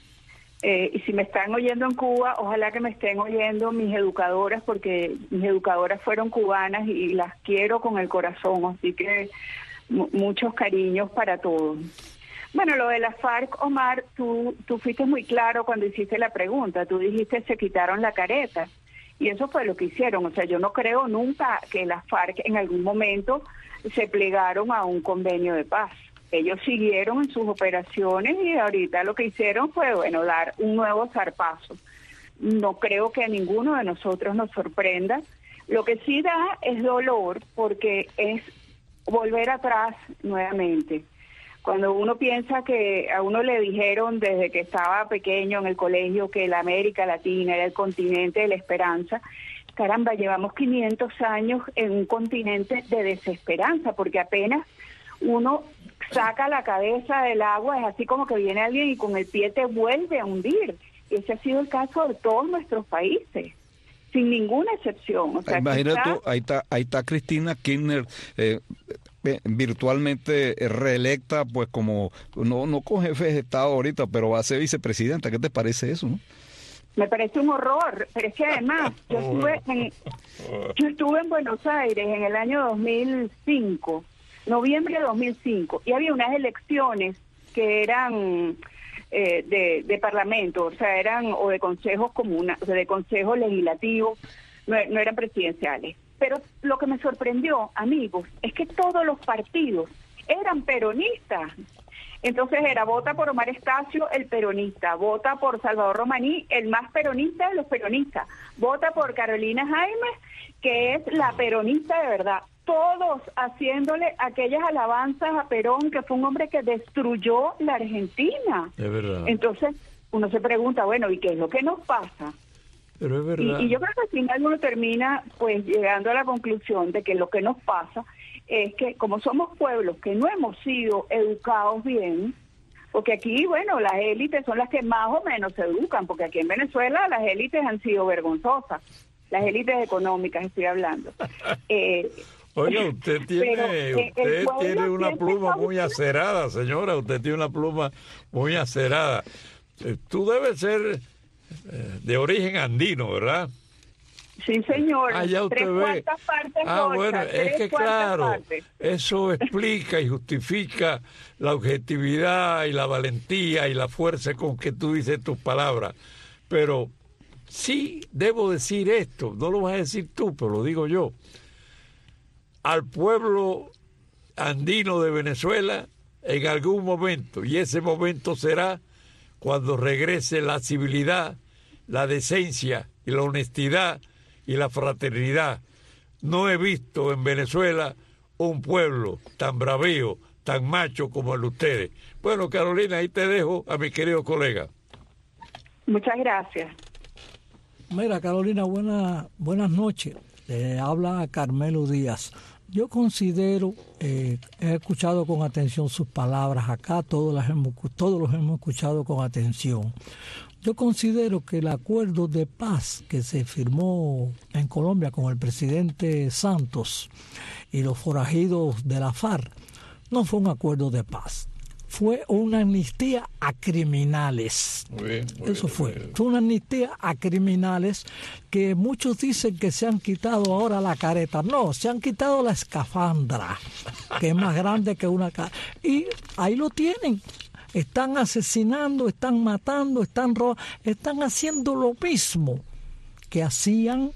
Eh, y si me están oyendo en Cuba, ojalá que me estén oyendo mis educadoras, porque mis educadoras fueron cubanas y las quiero con el corazón, así que mu- muchos cariños para todos. Bueno, lo de la FARC, Omar, tú, tú fuiste muy claro cuando hiciste la pregunta, tú dijiste se quitaron la careta, y eso fue lo que hicieron. O sea, yo no creo nunca que las FARC en algún momento se plegaron a un convenio de paz. Ellos siguieron en sus operaciones y ahorita lo que hicieron fue, bueno, dar un nuevo zarpazo. No creo que a ninguno de nosotros nos sorprenda. Lo que sí da es dolor porque es volver atrás nuevamente. Cuando uno piensa que a uno le dijeron desde que estaba pequeño en el colegio que la América Latina era el continente de la esperanza, caramba, llevamos quinientos años en un continente de desesperanza, porque apenas uno saca la cabeza del agua, es así como que viene alguien y con el pie te vuelve a hundir. Ese ha sido el caso de todos nuestros países, sin ninguna excepción. O sea, Imagínate quizá, tú, ahí está, ahí está Cristina Kirchner, eh, eh, virtualmente reelecta, pues como, no, no con jefe de Estado ahorita, pero va a ser vicepresidenta. ¿Qué te parece eso, no? me parece un horror, pero es que además yo estuve en, yo estuve en Buenos Aires en el año dos mil cinco, noviembre de dos mil cinco, y había unas elecciones que eran eh, de, de parlamento, o sea, eran o de consejos comunales, o sea, de consejos legislativos, no, no eran presidenciales. Pero lo que me sorprendió, amigos, es que todos los partidos eran peronistas. Entonces era, vota por Omar Estacio, el peronista, vota por Salvador Romaní, el más peronista de los peronistas, vota por Carolina Jaimes, que es la peronista de verdad. todos haciéndole aquellas alabanzas a Perón, que fue un hombre que destruyó la Argentina. Es verdad. Entonces, uno se pregunta, bueno, ¿y qué es lo que nos pasa? Pero es verdad. Y, y yo creo que al final uno termina pues llegando a la conclusión de que lo que nos pasa es que como somos pueblos que no hemos sido educados bien, porque aquí, bueno, las élites son las que más o menos se educan, porque aquí en Venezuela las élites han sido vergonzosas, las élites económicas estoy hablando. Eh, Oiga, usted tiene, pero, eh, usted tiene una siempre pluma está muy acerada, señora, usted tiene una pluma muy acerada. Eh, Tú debes ser eh, de origen andino, ¿verdad? Sí, señor. Ah, ya usted tres ve. cuartas partes Ah, gocha, bueno, tres es que cuartas claro, partes. eso explica y justifica la objetividad y la valentía y la fuerza con que tú dices tus palabras. Pero sí debo decir esto, no lo vas a decir tú, pero lo digo yo. Al pueblo andino de Venezuela en algún momento, y ese momento será cuando regrese la civilidad, la decencia y la honestidad y la fraternidad. No he visto en Venezuela un pueblo tan bravío, tan macho como el de ustedes. Bueno, Carolina, ahí te dejo a mi querido colega. Muchas gracias. Mira, Carolina, buena, buenas noches. Eh, habla Carmelo Díaz. Yo considero, eh, he escuchado con atención sus palabras acá, todos, las hemos, todos los hemos escuchado con atención. Yo considero que el acuerdo de paz que se firmó en Colombia con el presidente Santos y los forajidos de la FARC no fue un acuerdo de paz. Fue una amnistía a criminales. Muy bien, muy Eso bien, fue. muy bien. Fue una amnistía a criminales que muchos dicen que se han quitado ahora la careta. No, se han quitado la escafandra, que es más grande que una careta. Y ahí lo tienen. Están asesinando, están matando, están robando, están haciendo lo mismo que hacían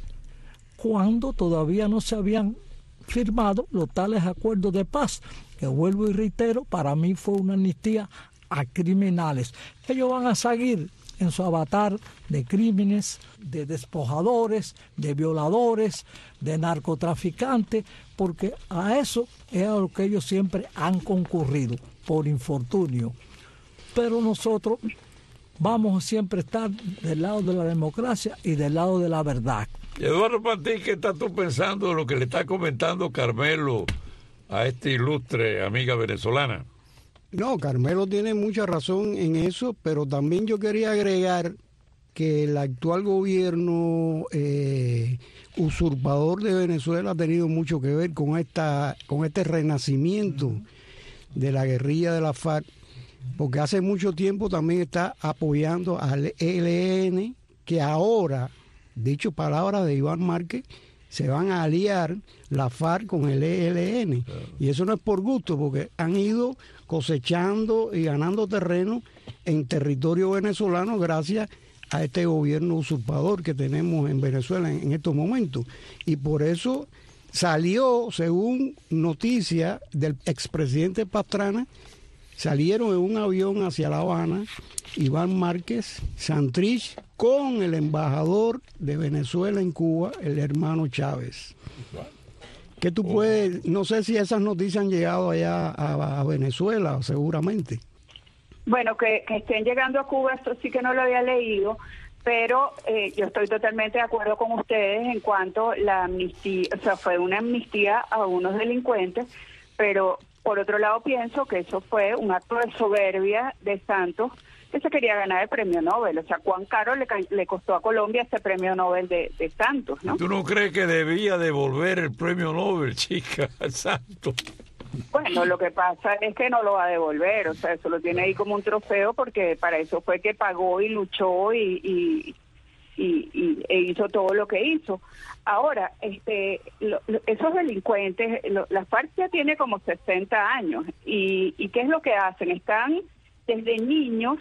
cuando todavía no se habían firmado los tales acuerdos de paz, que vuelvo y reitero, para mí fue una amnistía a criminales. Ellos van a seguir en su avatar de crímenes, de despojadores, de violadores, de narcotraficantes, porque a eso es a lo que ellos siempre han concurrido, por infortunio. Pero nosotros vamos siempre a estar del lado de la democracia y del lado de la verdad. Y Eduardo Martín, ¿qué estás tú pensando de lo que le está comentando Carmelo a esta ilustre amiga venezolana? No, Carmelo tiene mucha razón en eso, pero también yo quería agregar que el actual gobierno eh, usurpador de Venezuela ha tenido mucho que ver con esta con este renacimiento de la guerrilla de la FARC, porque hace mucho tiempo también está apoyando al E L N, que ahora, dicho palabras de Iván Márquez, se van a aliar la FARC con el E L N. Claro. Y eso no es por gusto, porque han ido cosechando y ganando terreno en territorio venezolano gracias a este gobierno usurpador que tenemos en Venezuela en, en estos momentos. Y por eso salió, según noticias del expresidente Pastrana, salieron en un avión hacia La Habana Iván Márquez, Santrich, con el embajador de Venezuela en Cuba, el hermano Chávez. ¿Qué tú puedes? No sé si esas noticias han llegado allá a, a Venezuela, seguramente. Bueno, que, que estén llegando a Cuba, esto sí que no lo había leído, pero eh, yo estoy totalmente de acuerdo con ustedes en cuanto la amnistía, o sea, fue una amnistía a unos delincuentes, pero por otro lado pienso que eso fue un acto de soberbia de Santos, que se quería ganar el premio Nobel. O sea, cuán caro le, le costó a Colombia este premio Nobel de, de Santos, ¿no? ¿Tú no crees que debía devolver el premio Nobel, chica, al Santos? Bueno, lo que pasa es que no lo va a devolver, o sea, eso lo tiene ahí como un trofeo, porque para eso fue que pagó y luchó y, y, y, y e hizo todo lo que hizo. Ahora, este, lo, lo, esos delincuentes, lo, la FARC ya tiene como sesenta años, y, y ¿qué es lo que hacen? Están desde niños,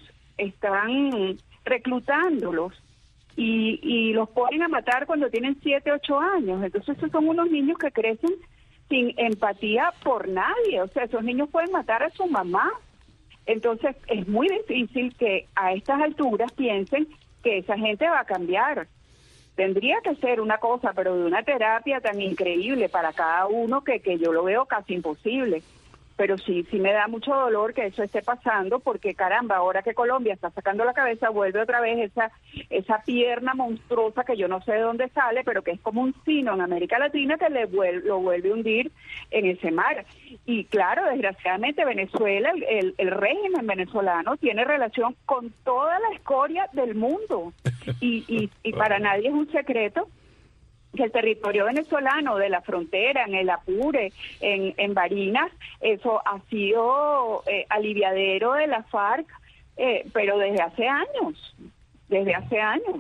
están reclutándolos y, y los ponen a matar cuando tienen siete, ocho años. Entonces esos son unos niños que crecen sin empatía por nadie. O sea, esos niños pueden matar a su mamá. Entonces es muy difícil que a estas alturas piensen que esa gente va a cambiar. Tendría que ser una cosa, pero de una terapia tan increíble para cada uno que, que yo lo veo casi imposible. Pero sí, sí me da mucho dolor que eso esté pasando, porque caramba, ahora que Colombia está sacando la cabeza, vuelve otra vez esa esa pierna monstruosa que yo no sé de dónde sale, pero que es como un sino en América Latina que le vuelve, lo vuelve a hundir en ese mar. Y claro, desgraciadamente Venezuela, el, el, el régimen venezolano tiene relación con toda la escoria del mundo. Y, y, y para nadie es un secreto que el territorio venezolano de la frontera, en el Apure, en, en Barinas, eso ha sido eh, aliviadero de la FARC, eh, pero desde hace años, desde hace años.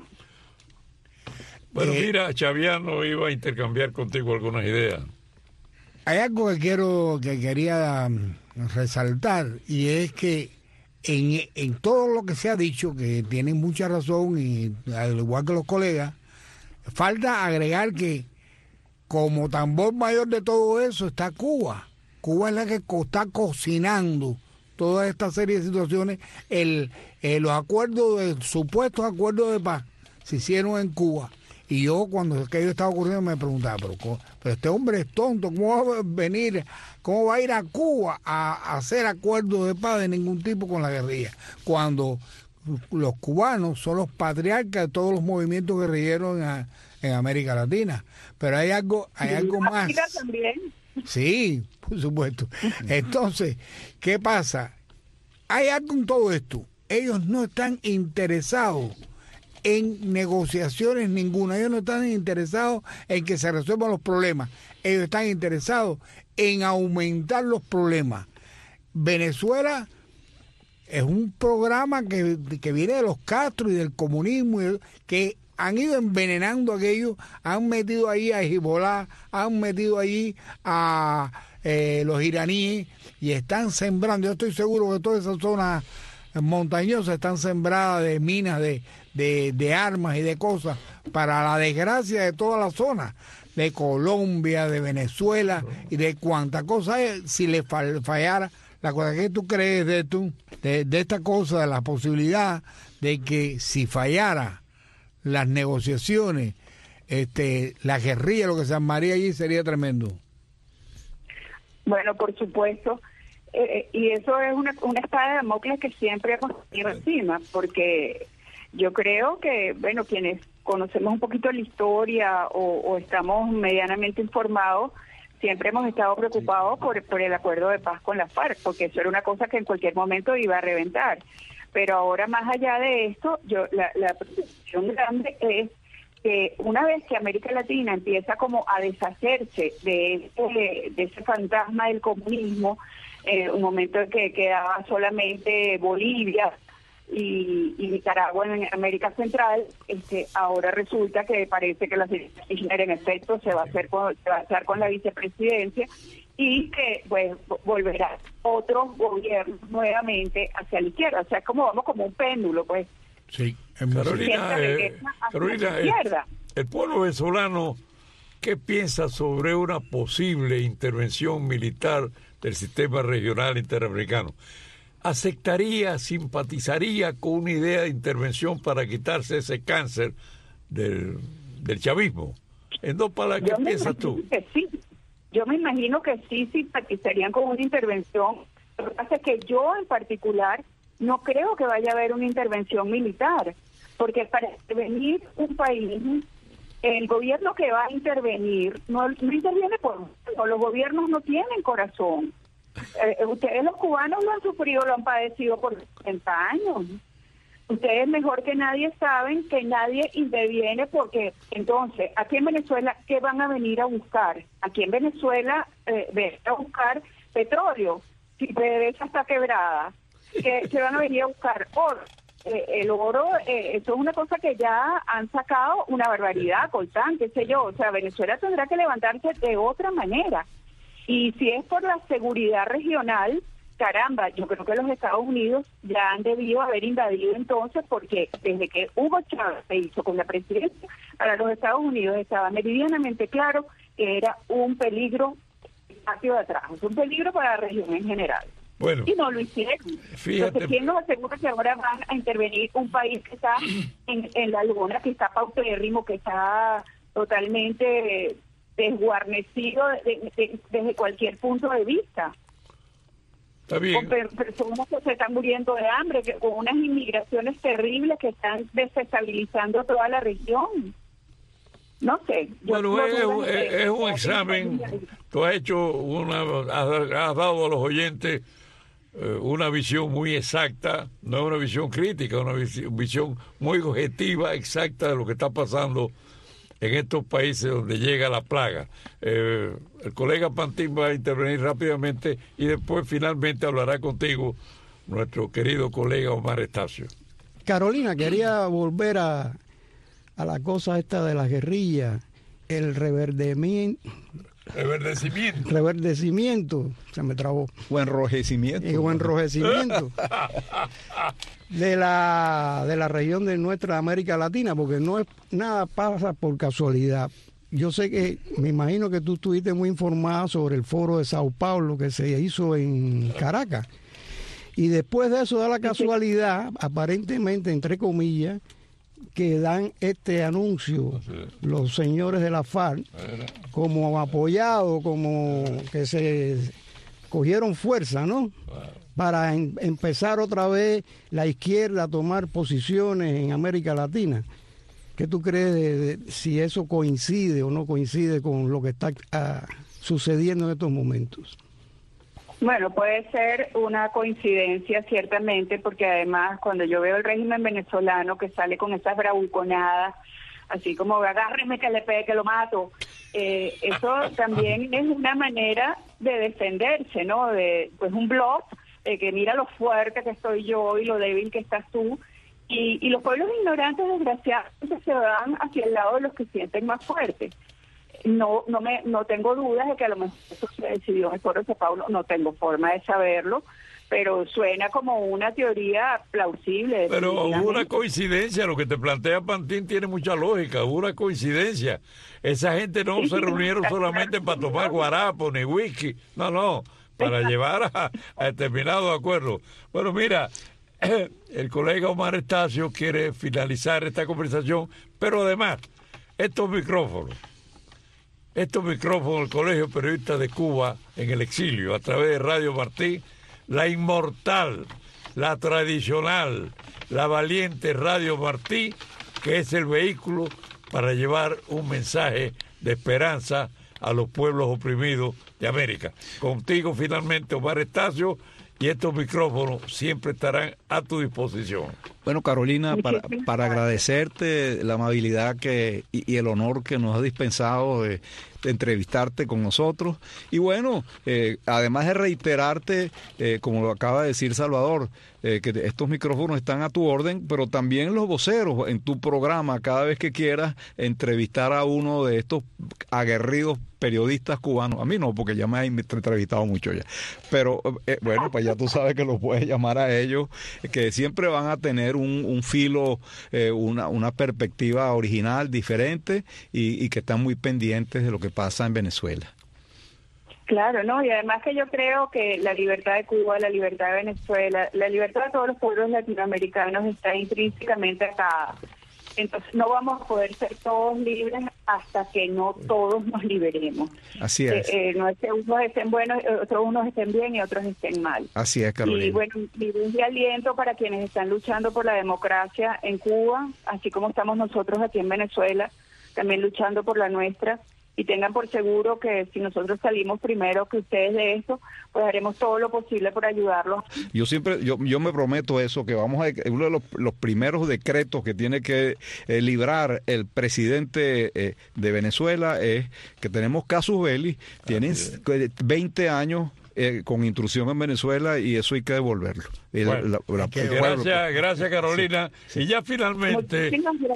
Bueno, eh, mira, Chaviano iba a intercambiar contigo algunas ideas. Hay algo que quiero, que quería resaltar, y es que en, en todo lo que se ha dicho, que tienen mucha razón, y al igual que los colegas, falta agregar que como tambor mayor de todo eso está Cuba. Cuba es la que está cocinando toda esta serie de situaciones. El, eh, los acuerdos, de, supuestos acuerdos de paz se hicieron en Cuba. Y yo cuando aquello estaba ocurriendo me preguntaba, pero, pero este hombre es tonto, ¿cómo va a venir, cómo va a ir a Cuba a, a hacer acuerdos de paz de ningún tipo con la guerrilla? Cuando los cubanos son los patriarcas de todos los movimientos guerrilleros en, en América Latina. Pero hay algo, hay algo más. También. Sí, por supuesto. Entonces, ¿qué pasa? Hay algo en todo esto. Ellos no están interesados en negociaciones ninguna. Ellos no están interesados en que se resuelvan los problemas. Ellos están interesados en aumentar los problemas. Venezuela es un programa que, que viene de los Castro y del comunismo, y que han ido envenenando aquello, han metido ahí a Hezbollah, han metido ahí a eh, los iraníes, y están sembrando. Yo estoy seguro que todas esas zonas montañosas están sembradas de minas, de, de, de armas y de cosas, para la desgracia de toda la zona, de Colombia, de Venezuela y de cuánta cosa es. Si le fallara la cosa que tú crees de, tú, de, de esta cosa, de la posibilidad de que si fallara las negociaciones, este, la guerrilla, lo que se armaría allí sería tremendo. Bueno, por supuesto, eh, y eso es una, una espada de Damocles que siempre hemos tenido encima, porque yo creo que, bueno, quienes conocemos un poquito la historia o, o estamos medianamente informados, siempre hemos estado preocupados por, por el acuerdo de paz con la FARC, porque eso era una cosa que en cualquier momento iba a reventar. Pero ahora, más allá de esto, yo la, la preocupación grande es que una vez que América Latina empieza como a deshacerse de ese, de ese fantasma del comunismo, eh, un momento en que quedaba solamente Bolivia y, y Nicaragua en América Central, este, ahora resulta que parece que la señora Kirchner en efecto se va a hacer con, se va a hacer con la vicepresidencia, y que pues volverá otros gobiernos nuevamente hacia la izquierda. O sea, como vamos como un péndulo, pues. Sí, Carolina, eh, Carolina el, el pueblo venezolano, ¿qué piensa sobre una posible intervención militar del sistema regional interamericano? ¿Aceptaría, simpatizaría con una idea de intervención para quitarse ese cáncer del, del chavismo? En dos palabras, ¿qué piensas tú? Que sí. Yo me imagino que sí simpatizarían con una intervención. Lo que pasa es que yo en particular no creo que vaya a haber una intervención militar, porque para intervenir un país, el gobierno que va a intervenir no, no interviene por los gobiernos no tienen corazón. Eh, ustedes los cubanos lo han sufrido, lo han padecido por sesenta años. Ustedes mejor que nadie saben que nadie interviene, porque entonces aquí en Venezuela, ¿qué van a venir a buscar? Aquí en Venezuela eh, ven a buscar petróleo, si PDVSA está quebrada, ¿qué, qué van a venir a buscar? Oro. Eh, el oro, eh, eso es una cosa que ya han sacado una barbaridad, coltán, qué sé yo. O sea, Venezuela tendrá que levantarse de otra manera. Y si es por la seguridad regional, caramba, yo creo que los Estados Unidos ya han debido haber invadido entonces, porque desde que Hugo Chávez se hizo con la presidencia, para los Estados Unidos estaba meridianamente claro que era un peligro hacia atrás, es un peligro para la región en general. Bueno, y no lo hicieron. Fíjate. Entonces, ¿quién nos asegura que ahora van a intervenir un país que está en, en la luna, que está paupérrimo, que está totalmente desguarnecido de, de, desde cualquier punto de vista? Está bien. Con per personas que se están muriendo de hambre, que, con unas inmigraciones terribles que están desestabilizando toda la región. No sé. Bueno, yo, es, yo, es, es un examen. Tú has hecho una, has, has dado a los oyentes eh, una visión muy exacta, no es una visión crítica, una visión, visión muy objetiva, exacta de lo que está pasando en estos países donde llega la plaga. Eh, el colega Pantín va a intervenir rápidamente y después finalmente hablará contigo nuestro querido colega Omar Estacio. Carolina, quería volver a, a la cosa esta de la guerrilla, el reverdecimiento. Reverdecimiento. Reverdecimiento, se me trabó. O enrojecimiento. O enrojecimiento de la, de la región de nuestra América Latina, porque no es nada pasa por casualidad. Yo sé que, me imagino que tú estuviste muy informada sobre el foro de Sao Paulo que se hizo en Caracas. Y después de eso da la casualidad, aparentemente, entre comillas, que dan este anuncio los señores de la FARC como apoyado, como que se cogieron fuerza, ¿no? Para en, empezar otra vez la izquierda a tomar posiciones en América Latina. ¿Qué tú crees de, de si eso coincide o no coincide con lo que está uh, sucediendo en estos momentos? Bueno, puede ser una coincidencia ciertamente, porque además cuando yo veo el régimen venezolano que sale con esas bravuconadas, así como agárreme que le pegue, que lo mato, eh, eso también es una manera de defenderse, ¿no? De, pues un blog, de que mira lo fuerte que estoy yo y lo débil que estás tú, y, y los pueblos ignorantes desgraciadamente se van hacia el lado de los que sienten más fuertes. No, no me, no tengo dudas de que a lo mejor eso se decidió en el foro de Sao Paulo, no tengo forma de saberlo, pero suena como una teoría plausible. Pero hubo una coincidencia, lo que te plantea Pantín tiene mucha lógica, hubo una coincidencia. Esa gente no se reunieron solamente para tomar guarapo ni whisky, no, no, para llevar a, a determinado acuerdo. Bueno, mira, el colega Omar Estacio quiere finalizar esta conversación, pero además, estos micrófonos, Estos micrófonos del Colegio Periodista de Cuba en el exilio, a través de Radio Martí, la inmortal, la tradicional, la valiente Radio Martí, que es el vehículo para llevar un mensaje de esperanza a los pueblos oprimidos de América. Contigo finalmente, Omar Estacio, y estos micrófonos siempre estarán a tu disposición. Bueno, Carolina, para, para agradecerte la amabilidad que y, y el honor que nos ha dispensado de, de entrevistarte con nosotros. Y bueno, eh, además de reiterarte, eh, como lo acaba de decir Salvador, eh, que estos micrófonos están a tu orden, pero también los voceros en tu programa, cada vez que quieras entrevistar a uno de estos aguerridos periodistas cubanos. A mí no, porque ya me he entrevistado mucho ya. Pero eh, bueno, pues ya tú sabes que los puedes llamar a ellos, que siempre van a tener un, un filo, eh, una, una perspectiva original, diferente, y, y que están muy pendientes de lo que pasa en Venezuela. Claro, ¿no? Y además que yo creo que la libertad de Cuba, la libertad de Venezuela, la libertad de todos los pueblos latinoamericanos está intrínsecamente atada. Entonces no vamos a poder ser todos libres hasta que no todos nos liberemos. Así es. Eh, eh, no es que unos estén buenos, otros unos estén bien y otros estén mal. Así es, Carolina. Y bueno, un de aliento para quienes están luchando por la democracia en Cuba, así como estamos nosotros aquí en Venezuela, también luchando por la nuestra. Y tengan por seguro que si nosotros salimos primero que ustedes de esto, pues haremos todo lo posible por ayudarlos. Yo siempre, yo, yo me prometo eso, que vamos a, uno de los, los primeros decretos que tiene que eh, librar el presidente eh, de Venezuela es que tenemos casus belli, tienen veinte años eh, con intrusión en Venezuela y eso hay que devolverlo. Bueno, la, la, gracias, gracias Carolina. Sí, sí. Y ya finalmente,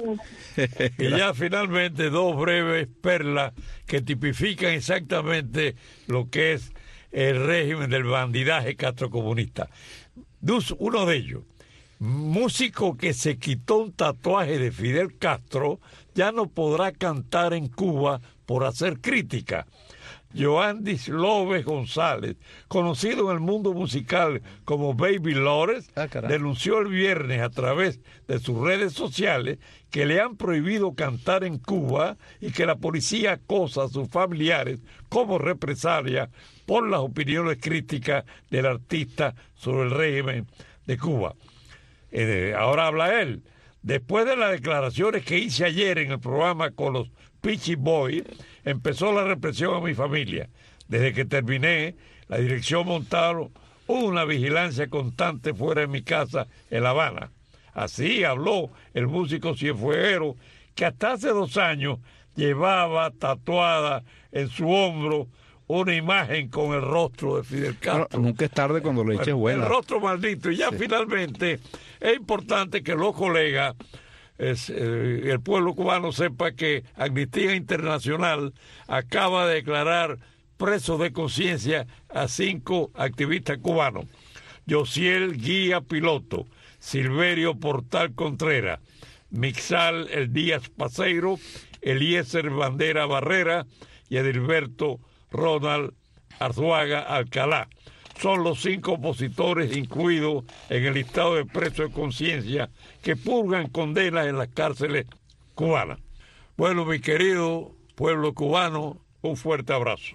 y ya finalmente dos breves perlas que tipifican exactamente lo que es el régimen del bandidaje castrocomunista. Uno de ellos, músico que se quitó un tatuaje de Fidel Castro, ya no podrá cantar en Cuba por hacer crítica. Joandis López González, conocido en el mundo musical como Baby Lores, ah, denunció el viernes a través de sus redes sociales que le han prohibido cantar en Cuba y que la policía acosa a sus familiares como represalia por las opiniones críticas del artista sobre el régimen de Cuba. Eh, ahora habla él. Después de las declaraciones que hice ayer en el programa con los Peachy Boys, empezó la represión a mi familia. Desde que terminé, la dirección montaron una vigilancia constante fuera de mi casa en La Habana. Así habló el músico cienfueguero que hasta hace dos años llevaba tatuada en su hombro una imagen con el rostro de Fidel Castro. Bueno, nunca es tarde cuando le eches vuela. El rostro maldito. Y ya sí. Finalmente es importante que los colegas, es, eh, el pueblo cubano sepa que Amnistía Internacional acaba de declarar presos de conciencia a cinco activistas cubanos. Yosiel Guía Piloto, Silverio Portal Contreras, Mixal El Díaz Paseiro, Eliezer Bandera Barrera y Edilberto Ronald Arzuaga Alcalá. Son los cinco opositores incluidos en el listado de presos de conciencia que purgan condenas en las cárceles cubanas. Bueno, mi querido pueblo cubano, un fuerte abrazo.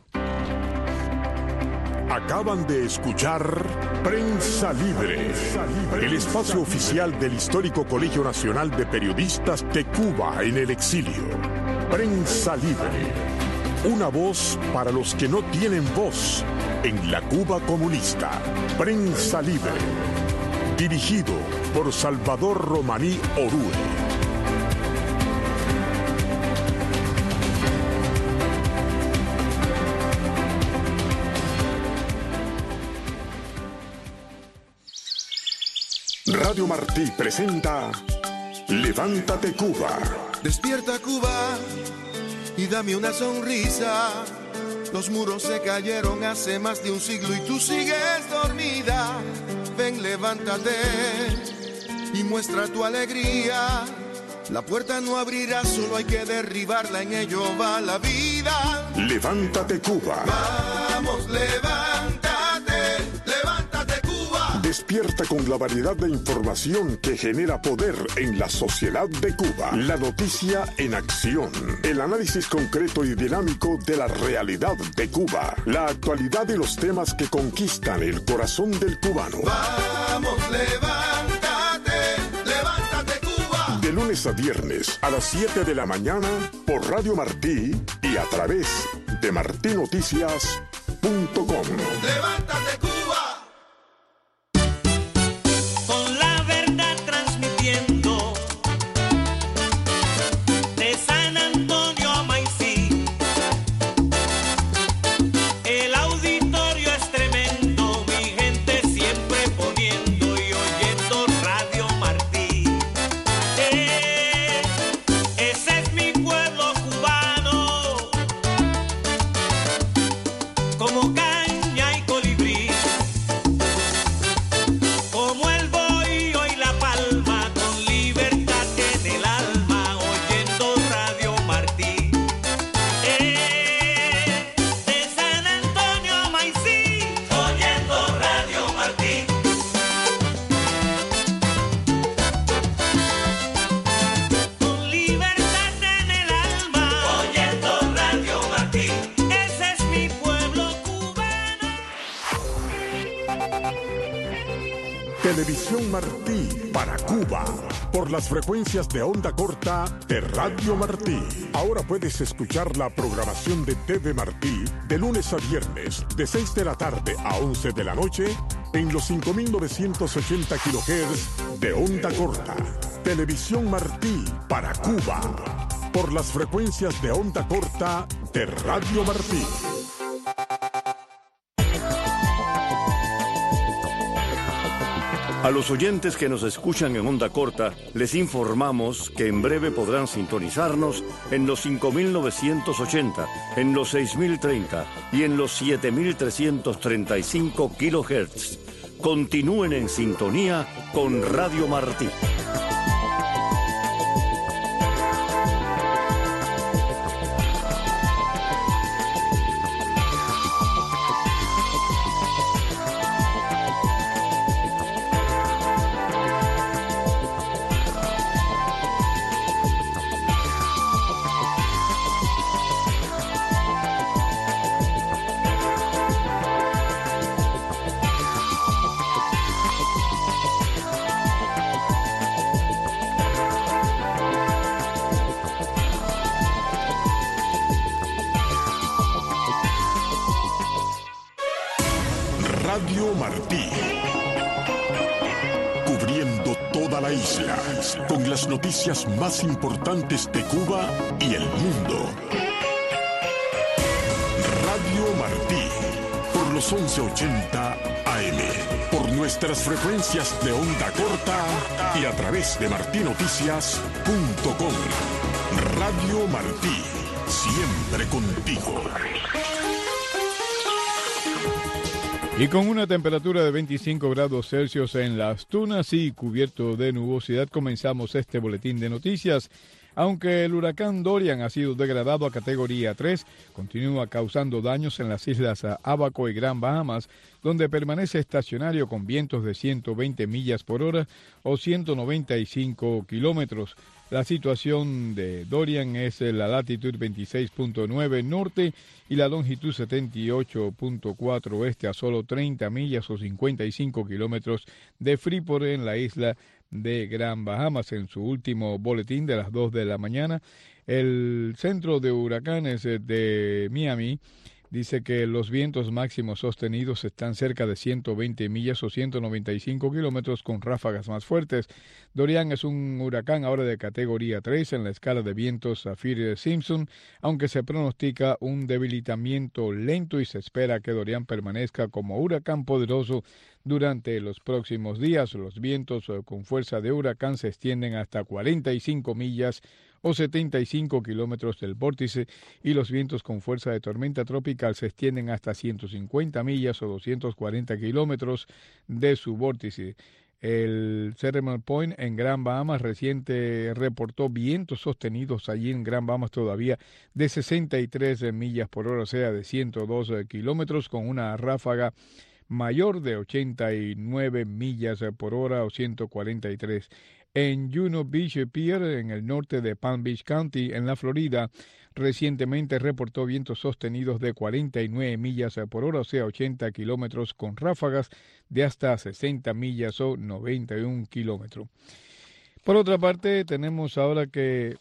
Acaban de escuchar Prensa Libre, el espacio oficial del histórico Colegio Nacional de Periodistas de Cuba en el exilio. Prensa Libre, una voz para los que no tienen voz en la Cuba comunista. Prensa Libre, dirigido por Salvador Romaní Orue. Radio Martí presenta Levántate Cuba. Despierta Cuba y dame una sonrisa. Los muros se cayeron hace más de un siglo y tú sigues dormida. Ven, levántate y muestra tu alegría. La puerta no abrirá, solo hay que derribarla, en ello va la vida. Levántate Cuba. Vamos, levántate, levántate Cuba. Despierta con la variedad de información que genera poder en la sociedad de Cuba. La noticia en acción. El análisis concreto y dinámico de la realidad de Cuba. La actualidad y los temas que conquistan el corazón del cubano. Vamos, levántate, levántate Cuba. De lunes a viernes a las siete de la mañana por Radio Martí y a través de martí noticias punto com. Levántate Cuba. Televisión Martí para Cuba, por las frecuencias de onda corta de Radio Martí. Ahora puedes escuchar la programación de T V Martí de lunes a viernes, de seis de la tarde a once de la noche, en los cinco mil novecientos ochenta kilohertz de onda corta. Televisión Martí para Cuba, por las frecuencias de onda corta de Radio Martí. A los oyentes que nos escuchan en onda corta, les informamos que en breve podrán sintonizarnos en los cinco mil novecientos ochenta, en los seis mil treinta y en los siete mil trescientos treinta y cinco kilohertz. Continúen en sintonía con Radio Martí. Radio Martí. Cubriendo toda la isla con las noticias más importantes de Cuba y el mundo. Radio Martí, por los once ochenta A M, por nuestras frecuencias de onda corta y a través de martí noticias punto com. Radio Martí, siempre contigo. Y con una temperatura de veinticinco grados Celsius en Las Tunas y cubierto de nubosidad, comenzamos este boletín de noticias. Aunque el huracán Dorian ha sido degradado a categoría tres, continúa causando daños en las islas Abaco y Gran Bahamas, donde permanece estacionario con vientos de ciento veinte millas por hora o ciento noventa y cinco kilómetros. La situación de Dorian es la latitud veintiséis punto nueve norte y la longitud setenta y ocho punto cuatro oeste, a solo treinta millas o cincuenta y cinco kilómetros de Freeport, en la isla de Gran Bahamas. En su último boletín de las dos de la mañana, el Centro de Huracanes de Miami dice que los vientos máximos sostenidos están cerca de ciento veinte millas o ciento noventa y cinco kilómetros, con ráfagas más fuertes. Dorian es un huracán ahora de categoría tres en la escala de vientos Saffir-Simpson, aunque se pronostica un debilitamiento lento y se espera que Dorian permanezca como huracán poderoso durante los próximos días. Los vientos con fuerza de huracán se extienden hasta cuarenta y cinco millas o setenta y cinco kilómetros del vórtice, y los vientos con fuerza de tormenta tropical se extienden hasta ciento cincuenta millas o doscientos cuarenta kilómetros de su vórtice. El Cerebral Point en Gran Bahamas reciente reportó vientos sostenidos allí en Gran Bahamas todavía de sesenta y tres millas por hora, o sea, de ciento dos kilómetros, con una ráfaga mayor de ochenta y nueve millas por hora o ciento cuarenta y tres. En Juno Beach Pier, en el norte de Palm Beach County, en la Florida, recientemente reportó vientos sostenidos de cuarenta y nueve millas por hora, o sea, ochenta kilómetros, con ráfagas de hasta sesenta millas o noventa y un kilómetros. Por otra parte, tenemos ahora que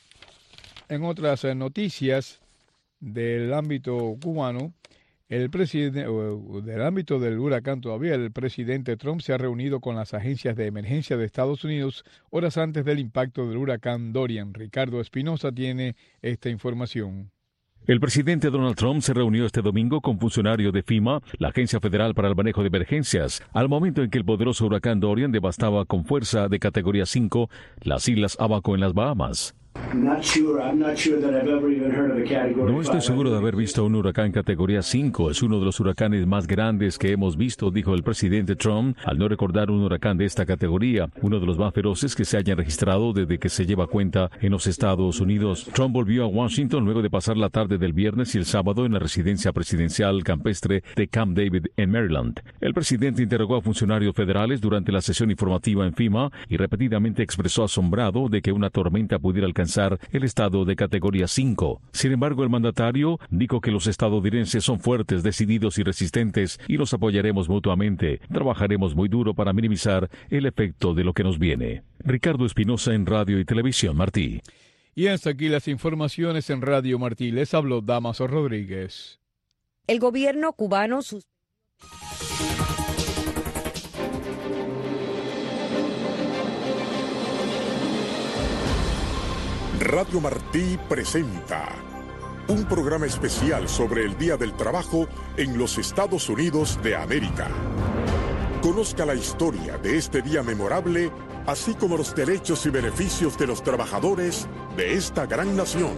en otras noticias del ámbito cubano, El presidente, del ámbito del huracán todavía, el presidente Trump se ha reunido con las agencias de emergencia de Estados Unidos horas antes del impacto del huracán Dorian. Ricardo Espinosa tiene esta información. El presidente Donald Trump se reunió este domingo con funcionarios de FEMA, la Agencia Federal para el Manejo de Emergencias, al momento en que el poderoso huracán Dorian devastaba con fuerza de categoría cinco las islas Abaco en las Bahamas. No estoy seguro de haber visto un huracán categoría cinco. Es uno de los huracanes más grandes que hemos visto, dijo el presidente Trump, al no recordar un huracán de esta categoría, uno de los más feroces que se hayan registrado desde que se lleva cuenta en los Estados Unidos. Trump volvió a Washington luego de pasar la tarde del viernes y el sábado en la residencia presidencial campestre de Camp David en Maryland. El presidente interrogó a funcionarios federales durante la sesión informativa en FEMA y repetidamente expresó asombrado de que una tormenta pudiera alcanzar el estado de categoría cinco. Sin embargo, el mandatario dijo que los estadounidenses son fuertes, decididos y resistentes y los apoyaremos mutuamente. Trabajaremos muy duro para minimizar el efecto de lo que nos viene. Ricardo Espinosa en Radio y Televisión Martí. Y hasta aquí las informaciones en Radio Martí. Les habló Damaso Rodríguez. El gobierno cubano sus... Radio Martí presenta un programa especial sobre el Día del Trabajo en los Estados Unidos de América. Conozca la historia de este día memorable, así como los derechos y beneficios de los trabajadores de esta gran nación.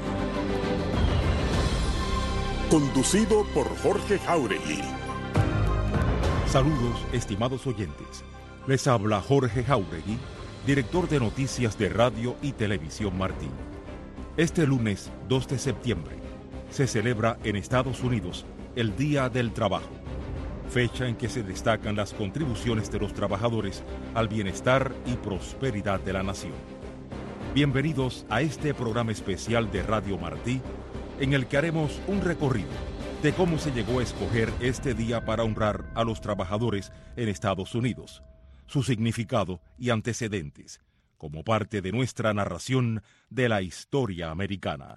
Conducido por Jorge Jáuregui. Saludos, estimados oyentes. Les habla Jorge Jáuregui, director de noticias de Radio y Televisión Martí. Este lunes dos de septiembre se celebra en Estados Unidos el Día del Trabajo, fecha en que se destacan las contribuciones de los trabajadores al bienestar y prosperidad de la nación. Bienvenidos a este programa especial de Radio Martí, en el que haremos un recorrido de cómo se llegó a escoger este día para honrar a los trabajadores en Estados Unidos, su significado y antecedentes, como parte de nuestra narración de la historia americana.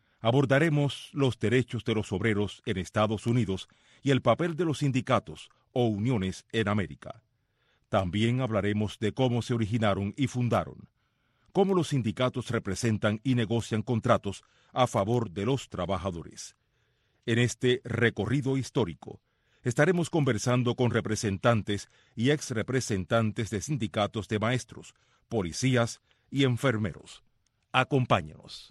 Abordaremos los derechos de los obreros en Estados Unidos y el papel de los sindicatos, o uniones en América. También hablaremos de cómo se originaron y fundaron, cómo los sindicatos representan y negocian contratos a favor de los trabajadores. En este recorrido histórico, estaremos conversando con representantes y exrepresentantes de sindicatos de maestros, policías y enfermeros. Acompáñenos.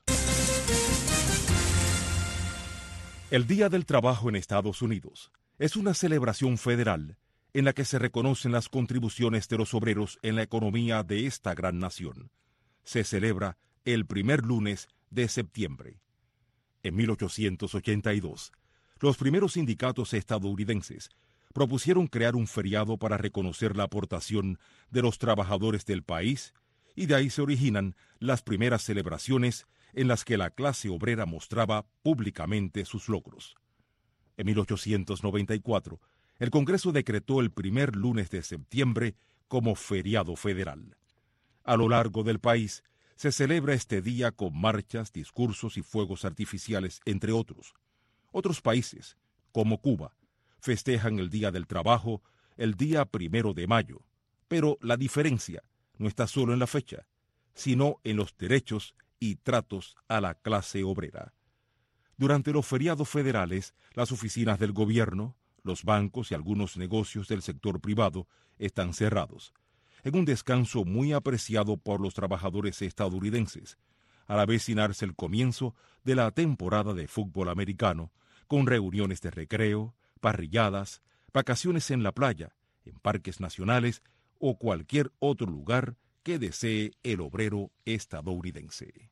El Día del Trabajo en Estados Unidos es una celebración federal en la que se reconocen las contribuciones de los obreros en la economía de esta gran nación. Se celebra el primer lunes de septiembre. En mil ochocientos ochenta y dos, los primeros sindicatos estadounidenses propusieron crear un feriado para reconocer la aportación de los trabajadores del país, y de ahí se originan las primeras celebraciones en las que la clase obrera mostraba públicamente sus logros. En mil ochocientos noventa y cuatro, el Congreso decretó el primer lunes de septiembre como feriado federal. A lo largo del país se celebra este día con marchas, discursos y fuegos artificiales, entre otros. Otros países, como Cuba, festejan el Día del Trabajo el día primero de mayo, pero la diferencia no está solo en la fecha, sino en los derechos y tratos a la clase obrera. Durante los feriados federales, las oficinas del gobierno, los bancos y algunos negocios del sector privado están cerrados, en un descanso muy apreciado por los trabajadores estadounidenses, al avecinarse el comienzo de la temporada de fútbol americano, con reuniones de recreo, parrilladas, vacaciones en la playa, en parques nacionales o cualquier otro lugar que desee el obrero estadounidense.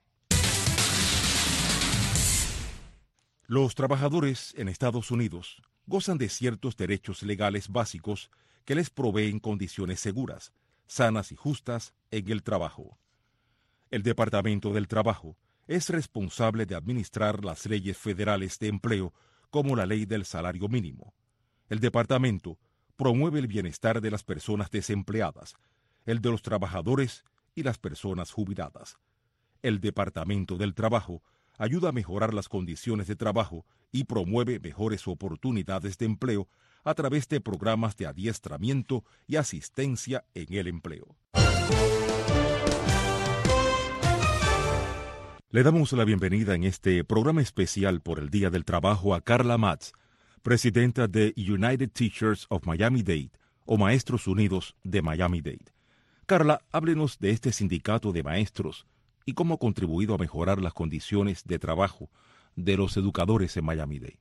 Los trabajadores en Estados Unidos gozan de ciertos derechos legales básicos que les proveen condiciones seguras, sanas y justas en el trabajo. El Departamento del Trabajo es responsable de administrar las leyes federales de empleo, como la ley del salario mínimo. El departamento promueve el bienestar de las personas desempleadas, el de los trabajadores y las personas jubiladas. El Departamento del Trabajo ayuda a mejorar las condiciones de trabajo y promueve mejores oportunidades de empleo a través de programas de adiestramiento y asistencia en el empleo. Le damos la bienvenida en este programa especial por el Día del Trabajo a Carla Matz, presidenta de United Teachers of Miami-Dade, o Maestros Unidos de Miami-Dade. Carla, háblenos de este sindicato de maestros y cómo ha contribuido a mejorar las condiciones de trabajo de los educadores en Miami-Dade.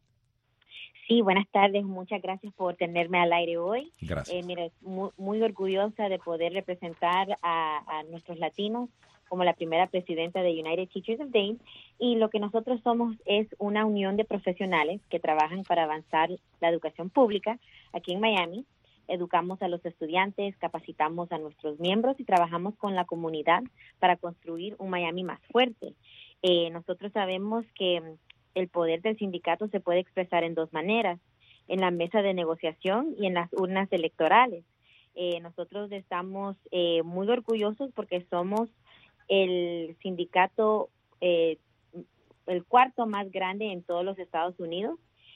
Sí, buenas tardes. Muchas gracias por tenerme al aire hoy. Gracias. Eh, mira, muy, muy orgullosa de poder representar a, a nuestros latinos como la primera presidenta de United Teachers of Dade, y lo que nosotros somos es una unión de profesionales que trabajan para avanzar la educación pública aquí en Miami. Educamos a los estudiantes, capacitamos a nuestros miembros y trabajamos con la comunidad para construir un Miami más fuerte. Eh, nosotros sabemos que el poder del sindicato se puede expresar en dos maneras, en la mesa de negociación y en las urnas electorales. Eh, nosotros estamos eh, muy orgullosos porque somos el sindicato, eh, el cuarto más grande en todos los Estados Unidos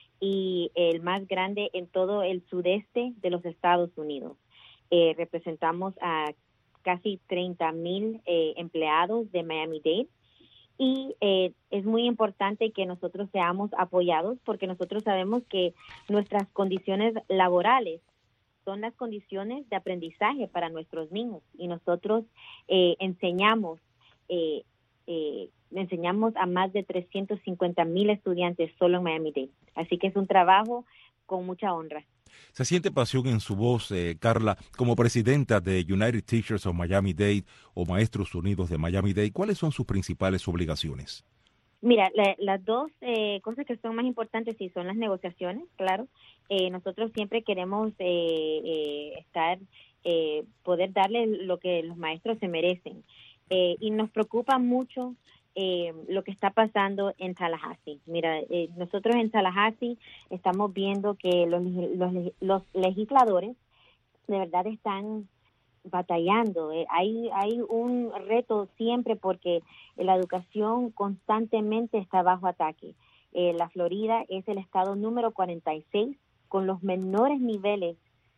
y el más grande en todo el sudeste de los Estados Unidos. Eh, representamos a casi treinta mil eh, empleados de Miami-Dade, y eh, es muy importante que nosotros seamos apoyados porque nosotros sabemos que nuestras condiciones laborales son las condiciones de aprendizaje para nuestros niños, y nosotros eh, enseñamos eh, eh, enseñamos a más de trescientos cincuenta mil estudiantes solo en Miami-Dade. Así que es un trabajo con mucha honra. Se siente pasión en su voz, eh, Carla, como presidenta de United Teachers of Miami-Dade o Maestros Unidos de Miami-Dade. ¿Cuáles son sus principales obligaciones? Mira, la, las dos eh, cosas que son más importantes sí son las negociaciones, claro. Eh, nosotros siempre queremos eh, eh, estar, eh, poder darle lo que los maestros se merecen. Eh, y nos preocupa mucho eh, lo que está pasando en Tallahassee. Mira, eh, nosotros en Tallahassee estamos viendo que los, los, los legisladores de verdad están batallando. Eh, hay, hay un reto siempre porque la educación constantemente está bajo ataque. Eh, la Florida es el estado número cuarenta y seis con los menores niveles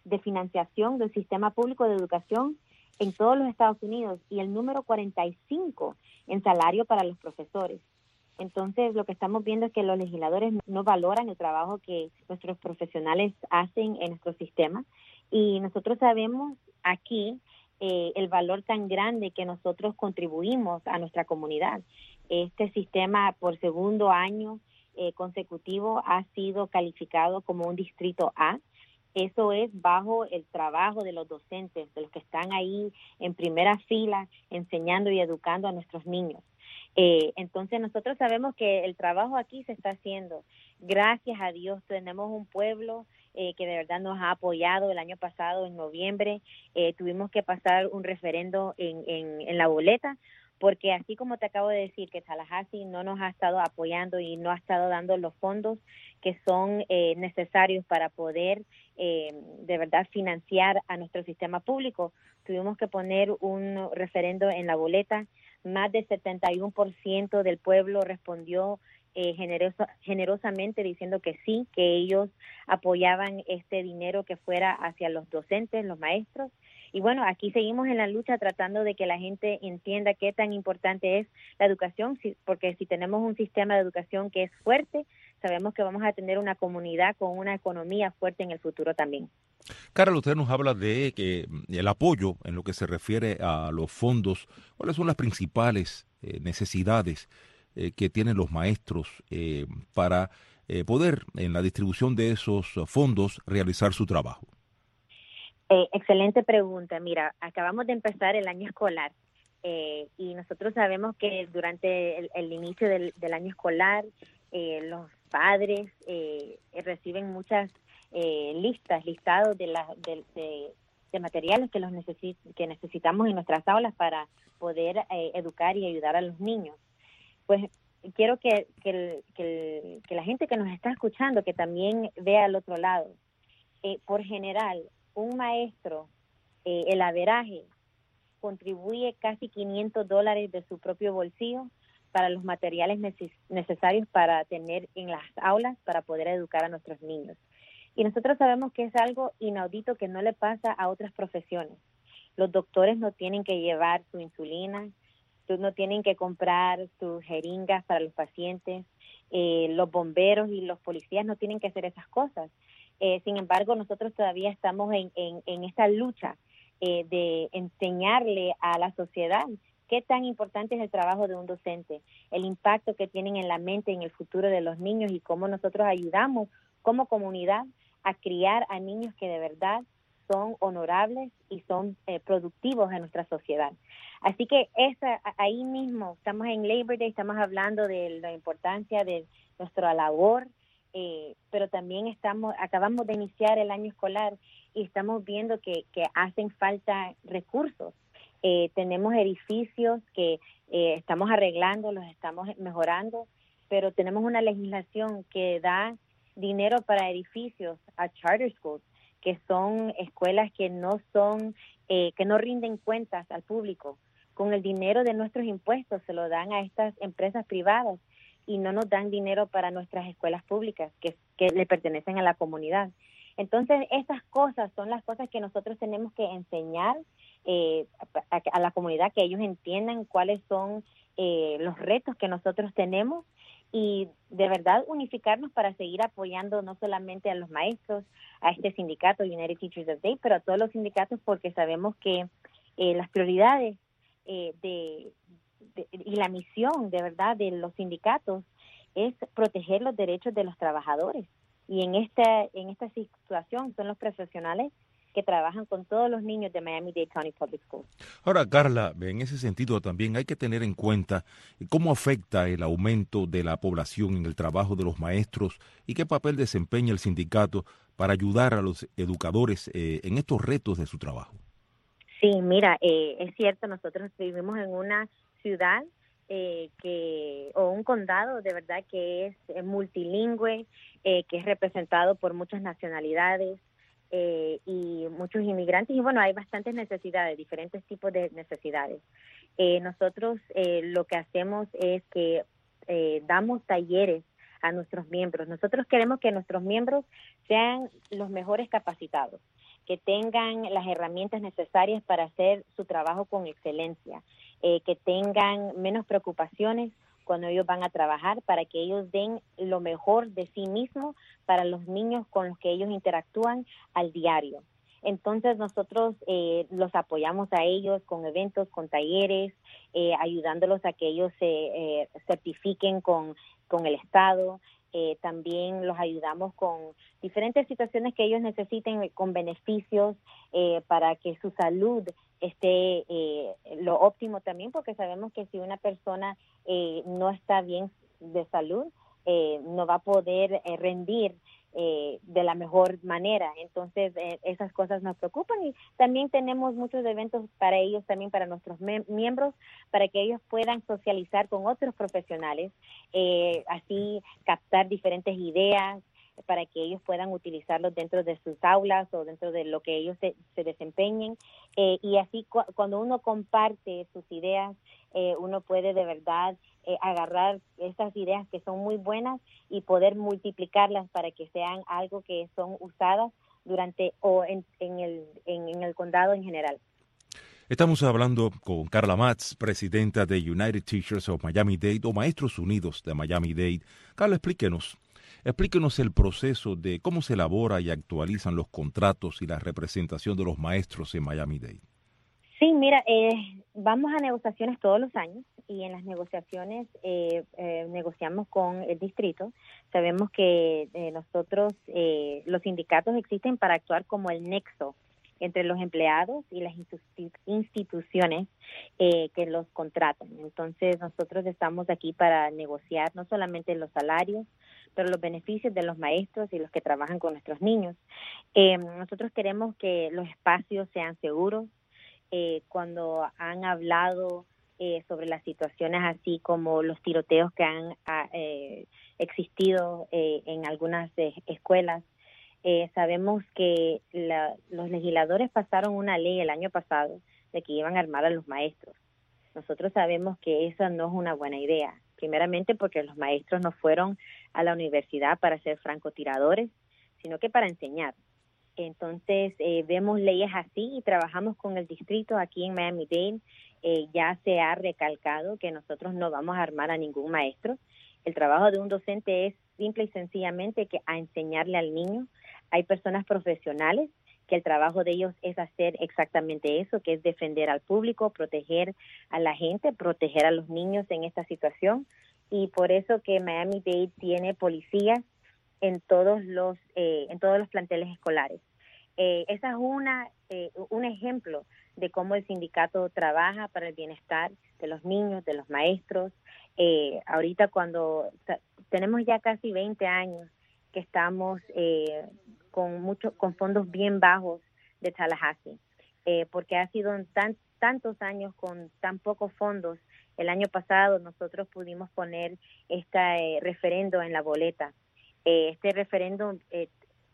de financiación del sistema público de educación en todos los Estados Unidos y el número cuarenta y cinco en salario para los profesores. Entonces, lo que estamos viendo es que los legisladores no valoran el trabajo que nuestros profesionales hacen en nuestro sistema, y nosotros sabemos aquí eh, el valor tan grande que nosotros contribuimos a nuestra comunidad. Este sistema por segundo año eh, consecutivo ha sido calificado como un distrito A. Eso es bajo el trabajo de los docentes, de los que están ahí en primera fila enseñando y educando a nuestros niños. Eh, entonces nosotros sabemos que el trabajo aquí se está haciendo. Gracias a Dios tenemos un pueblo eh, que de verdad nos ha apoyado. El año pasado, en noviembre, eh, tuvimos que pasar un referendo en, en, en la boleta, porque así como te acabo de decir que Tallahassee no nos ha estado apoyando y no ha estado dando los fondos que son eh, necesarios para poder eh, de verdad financiar a nuestro sistema público, tuvimos que poner un referendo en la boleta. Más del setenta y uno por ciento del pueblo respondió eh, generoso, generosamente diciendo que sí, que ellos apoyaban este dinero que fuera hacia los docentes, los maestros. Y bueno, aquí seguimos en la lucha tratando de que la gente entienda qué tan importante es la educación, porque si tenemos un sistema de educación que es fuerte, sabemos que vamos a tener una comunidad con una economía fuerte en el futuro también. Carla, usted nos habla de que el apoyo en lo que se refiere a los fondos. ¿Cuáles son las principales eh, necesidades eh, que tienen los maestros eh, para eh, poder, en la distribución de esos fondos, realizar su trabajo? Eh, excelente pregunta. Mira, acabamos de empezar el año escolar eh, y nosotros sabemos que durante el, el inicio del, del año escolar eh, los padres eh, reciben muchas eh, listas, listados de, la, de, de, de materiales que los necesi- que necesitamos en nuestras aulas para poder eh, educar y ayudar a los niños. Pues quiero que, que, el, que, el, que la gente que nos está escuchando que también vea al otro lado. Eh, por general, un maestro, eh, el averaje, contribuye casi quinientos dólares de su propio bolsillo para los materiales neces- necesarios para tener en las aulas para poder educar a nuestros niños. Y nosotros sabemos que es algo inaudito que no le pasa a otras profesiones. Los doctores no tienen que llevar su insulina, no tienen que comprar sus jeringas para los pacientes, eh, los bomberos y los policías no tienen que hacer esas cosas. Eh, sin embargo, nosotros todavía estamos en, en, en esta lucha eh, de enseñarle a la sociedad qué tan importante es el trabajo de un docente, el impacto que tienen en la mente, en el futuro de los niños y cómo nosotros ayudamos como comunidad a criar a niños que de verdad son honorables y son eh, productivos en nuestra sociedad. Así que esa, ahí mismo estamos en Labor Day, estamos hablando de la importancia de nuestra labor, Eh, pero también estamos acabamos de iniciar el año escolar y estamos viendo que, que hacen falta recursos. Eh, tenemos edificios que eh, estamos arreglando, los estamos mejorando, pero tenemos una legislación que da dinero para edificios a charter schools, que son escuelas que no son eh, que no rinden cuentas al público. Con el dinero de nuestros impuestos se lo dan a estas empresas privadas y no nos dan dinero para nuestras escuelas públicas que, que le pertenecen a la comunidad. Entonces, esas cosas son las cosas que nosotros tenemos que enseñar eh, a, a la comunidad, que ellos entiendan cuáles son eh, los retos que nosotros tenemos y de verdad unificarnos para seguir apoyando no solamente a los maestros, a este sindicato United Teachers of Day, pero a todos los sindicatos, porque sabemos que eh, las prioridades eh, de y la misión de verdad de los sindicatos es proteger los derechos de los trabajadores, y en esta en esta situación son los profesionales que trabajan con todos los niños de Miami-Dade County Public Schools. Ahora, Carla, en ese sentido también hay que tener en cuenta cómo afecta el aumento de la población en el trabajo de los maestros y qué papel desempeña el sindicato para ayudar a los educadores eh, en estos retos de su trabajo. Sí, mira, eh, es cierto, nosotros vivimos en una ciudad eh, que o un condado de verdad que es eh, multilingüe, eh, que es representado por muchas nacionalidades eh, y muchos inmigrantes, y bueno, hay bastantes necesidades, diferentes tipos de necesidades. Eh, nosotros eh, lo que hacemos es que eh, damos talleres a nuestros miembros. Nosotros queremos que nuestros miembros sean los mejores capacitados, que tengan las herramientas necesarias para hacer su trabajo con excelencia, eh, que tengan menos preocupaciones cuando ellos van a trabajar, para que ellos den lo mejor de sí mismos para los niños con los que ellos interactúan al diario. Entonces nosotros eh, los apoyamos a ellos con eventos, con talleres, eh, ayudándolos a que ellos se eh, certifiquen con, con el Estado. Eh, también los ayudamos con diferentes situaciones que ellos necesiten, con beneficios eh, para que su salud esté eh, lo óptimo también, porque sabemos que si una persona eh, no está bien de salud, eh, no va a poder eh, rendir eh, de la mejor manera. Entonces eh, esas cosas nos preocupan, y también tenemos muchos eventos para ellos, también para nuestros mem- miembros, para que ellos puedan socializar con otros profesionales, eh, así captar diferentes ideas, para que ellos puedan utilizarlos dentro de sus aulas o dentro de lo que ellos se, se desempeñen. Eh, y así cu- cuando uno comparte sus ideas, eh, uno puede de verdad eh, agarrar esas ideas que son muy buenas y poder multiplicarlas para que sean algo que son usadas durante o en, en, el, en, en el condado en general. Estamos hablando con Carla Matz, presidenta de United Teachers of Miami-Dade, o Maestros Unidos de Miami-Dade. Carla, explíquenos. Explíquenos el proceso de cómo se elabora y actualizan los contratos y la representación de los maestros en Miami-Dade. Sí, mira, eh, vamos a negociaciones todos los años, y en las negociaciones eh, eh, negociamos con el distrito. Sabemos que eh, nosotros, eh, los sindicatos existen para actuar como el nexo entre los empleados y las institu- instituciones eh, que los contratan. Entonces, nosotros estamos aquí para negociar no solamente los salarios, pero los beneficios de los maestros y los que trabajan con nuestros niños. Eh, nosotros queremos que los espacios sean seguros. Eh, cuando han hablado eh, sobre las situaciones así como los tiroteos que han a, eh, existido eh, en algunas eh, escuelas, eh, sabemos que la, los legisladores pasaron una ley el año pasado de que iban a armar a los maestros. Nosotros sabemos que esa no es una buena idea, primeramente porque los maestros no fueron a la universidad para ser francotiradores, sino que para enseñar. Entonces, eh, vemos leyes así y trabajamos con el distrito aquí en Miami-Dade. Eh, ya se ha recalcado que nosotros no vamos a armar a ningún maestro. El trabajo de un docente es simple y sencillamente que a enseñarle al niño. Hay personas profesionales que el trabajo de ellos es hacer exactamente eso, que es defender al público, proteger a la gente, proteger a los niños en esta situación. Y por eso que Miami-Dade tiene policías en todos los eh, en todos los planteles escolares. Eh, esa es una eh, un ejemplo de cómo el sindicato trabaja para el bienestar de los niños, de los maestros. Eh, ahorita cuando t- tenemos ya casi veinte años que estamos eh, con mucho, con fondos bien bajos de Tallahassee, eh, porque ha sido tan, tantos años con tan pocos fondos. El año pasado nosotros pudimos poner este eh, referendo en la boleta. Eh, este referendo eh,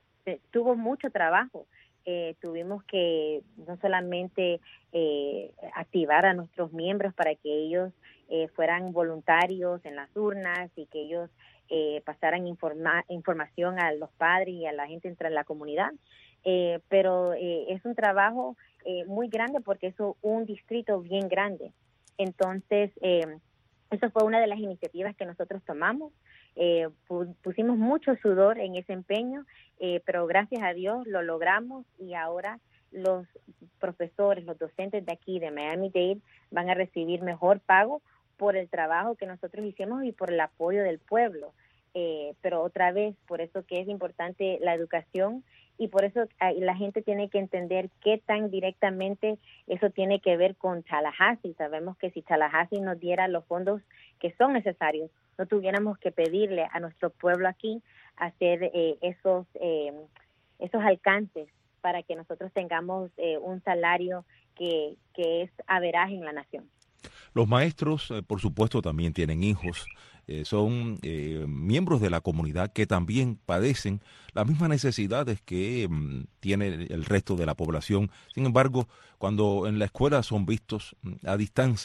tuvo mucho trabajo. Eh, tuvimos que no solamente eh, activar a nuestros miembros para que ellos eh, fueran voluntarios en las urnas y que ellos eh, pasaran informa- información a los padres y a la gente entre la comunidad, eh, pero eh, es un trabajo eh, muy grande porque es un distrito bien grande. Entonces, eh, eso fue una de las iniciativas que nosotros tomamos. Eh, pusimos mucho sudor en ese empeño, eh, pero gracias a Dios lo logramos, y ahora los profesores, los docentes de aquí de Miami-Dade van a recibir mejor pago por el trabajo que nosotros hicimos y por el apoyo del pueblo. Eh, pero otra vez, por eso que es importante la educación, y por eso la gente tiene que entender qué tan directamente eso tiene que ver con Tallahassee. Sabemos que si Tallahassee nos diera los fondos que son necesarios, no tuviéramos que pedirle a nuestro pueblo aquí hacer eh, esos eh, esos alcances para que nosotros tengamos eh, un salario que, que es averaje en la nación. Los maestros, eh, por supuesto, también tienen hijos. Eh, son eh, miembros de la comunidad que también padecen las mismas necesidades que mm, tiene el resto de la población. Sin embargo, cuando en la escuela son vistos mm, a distancia,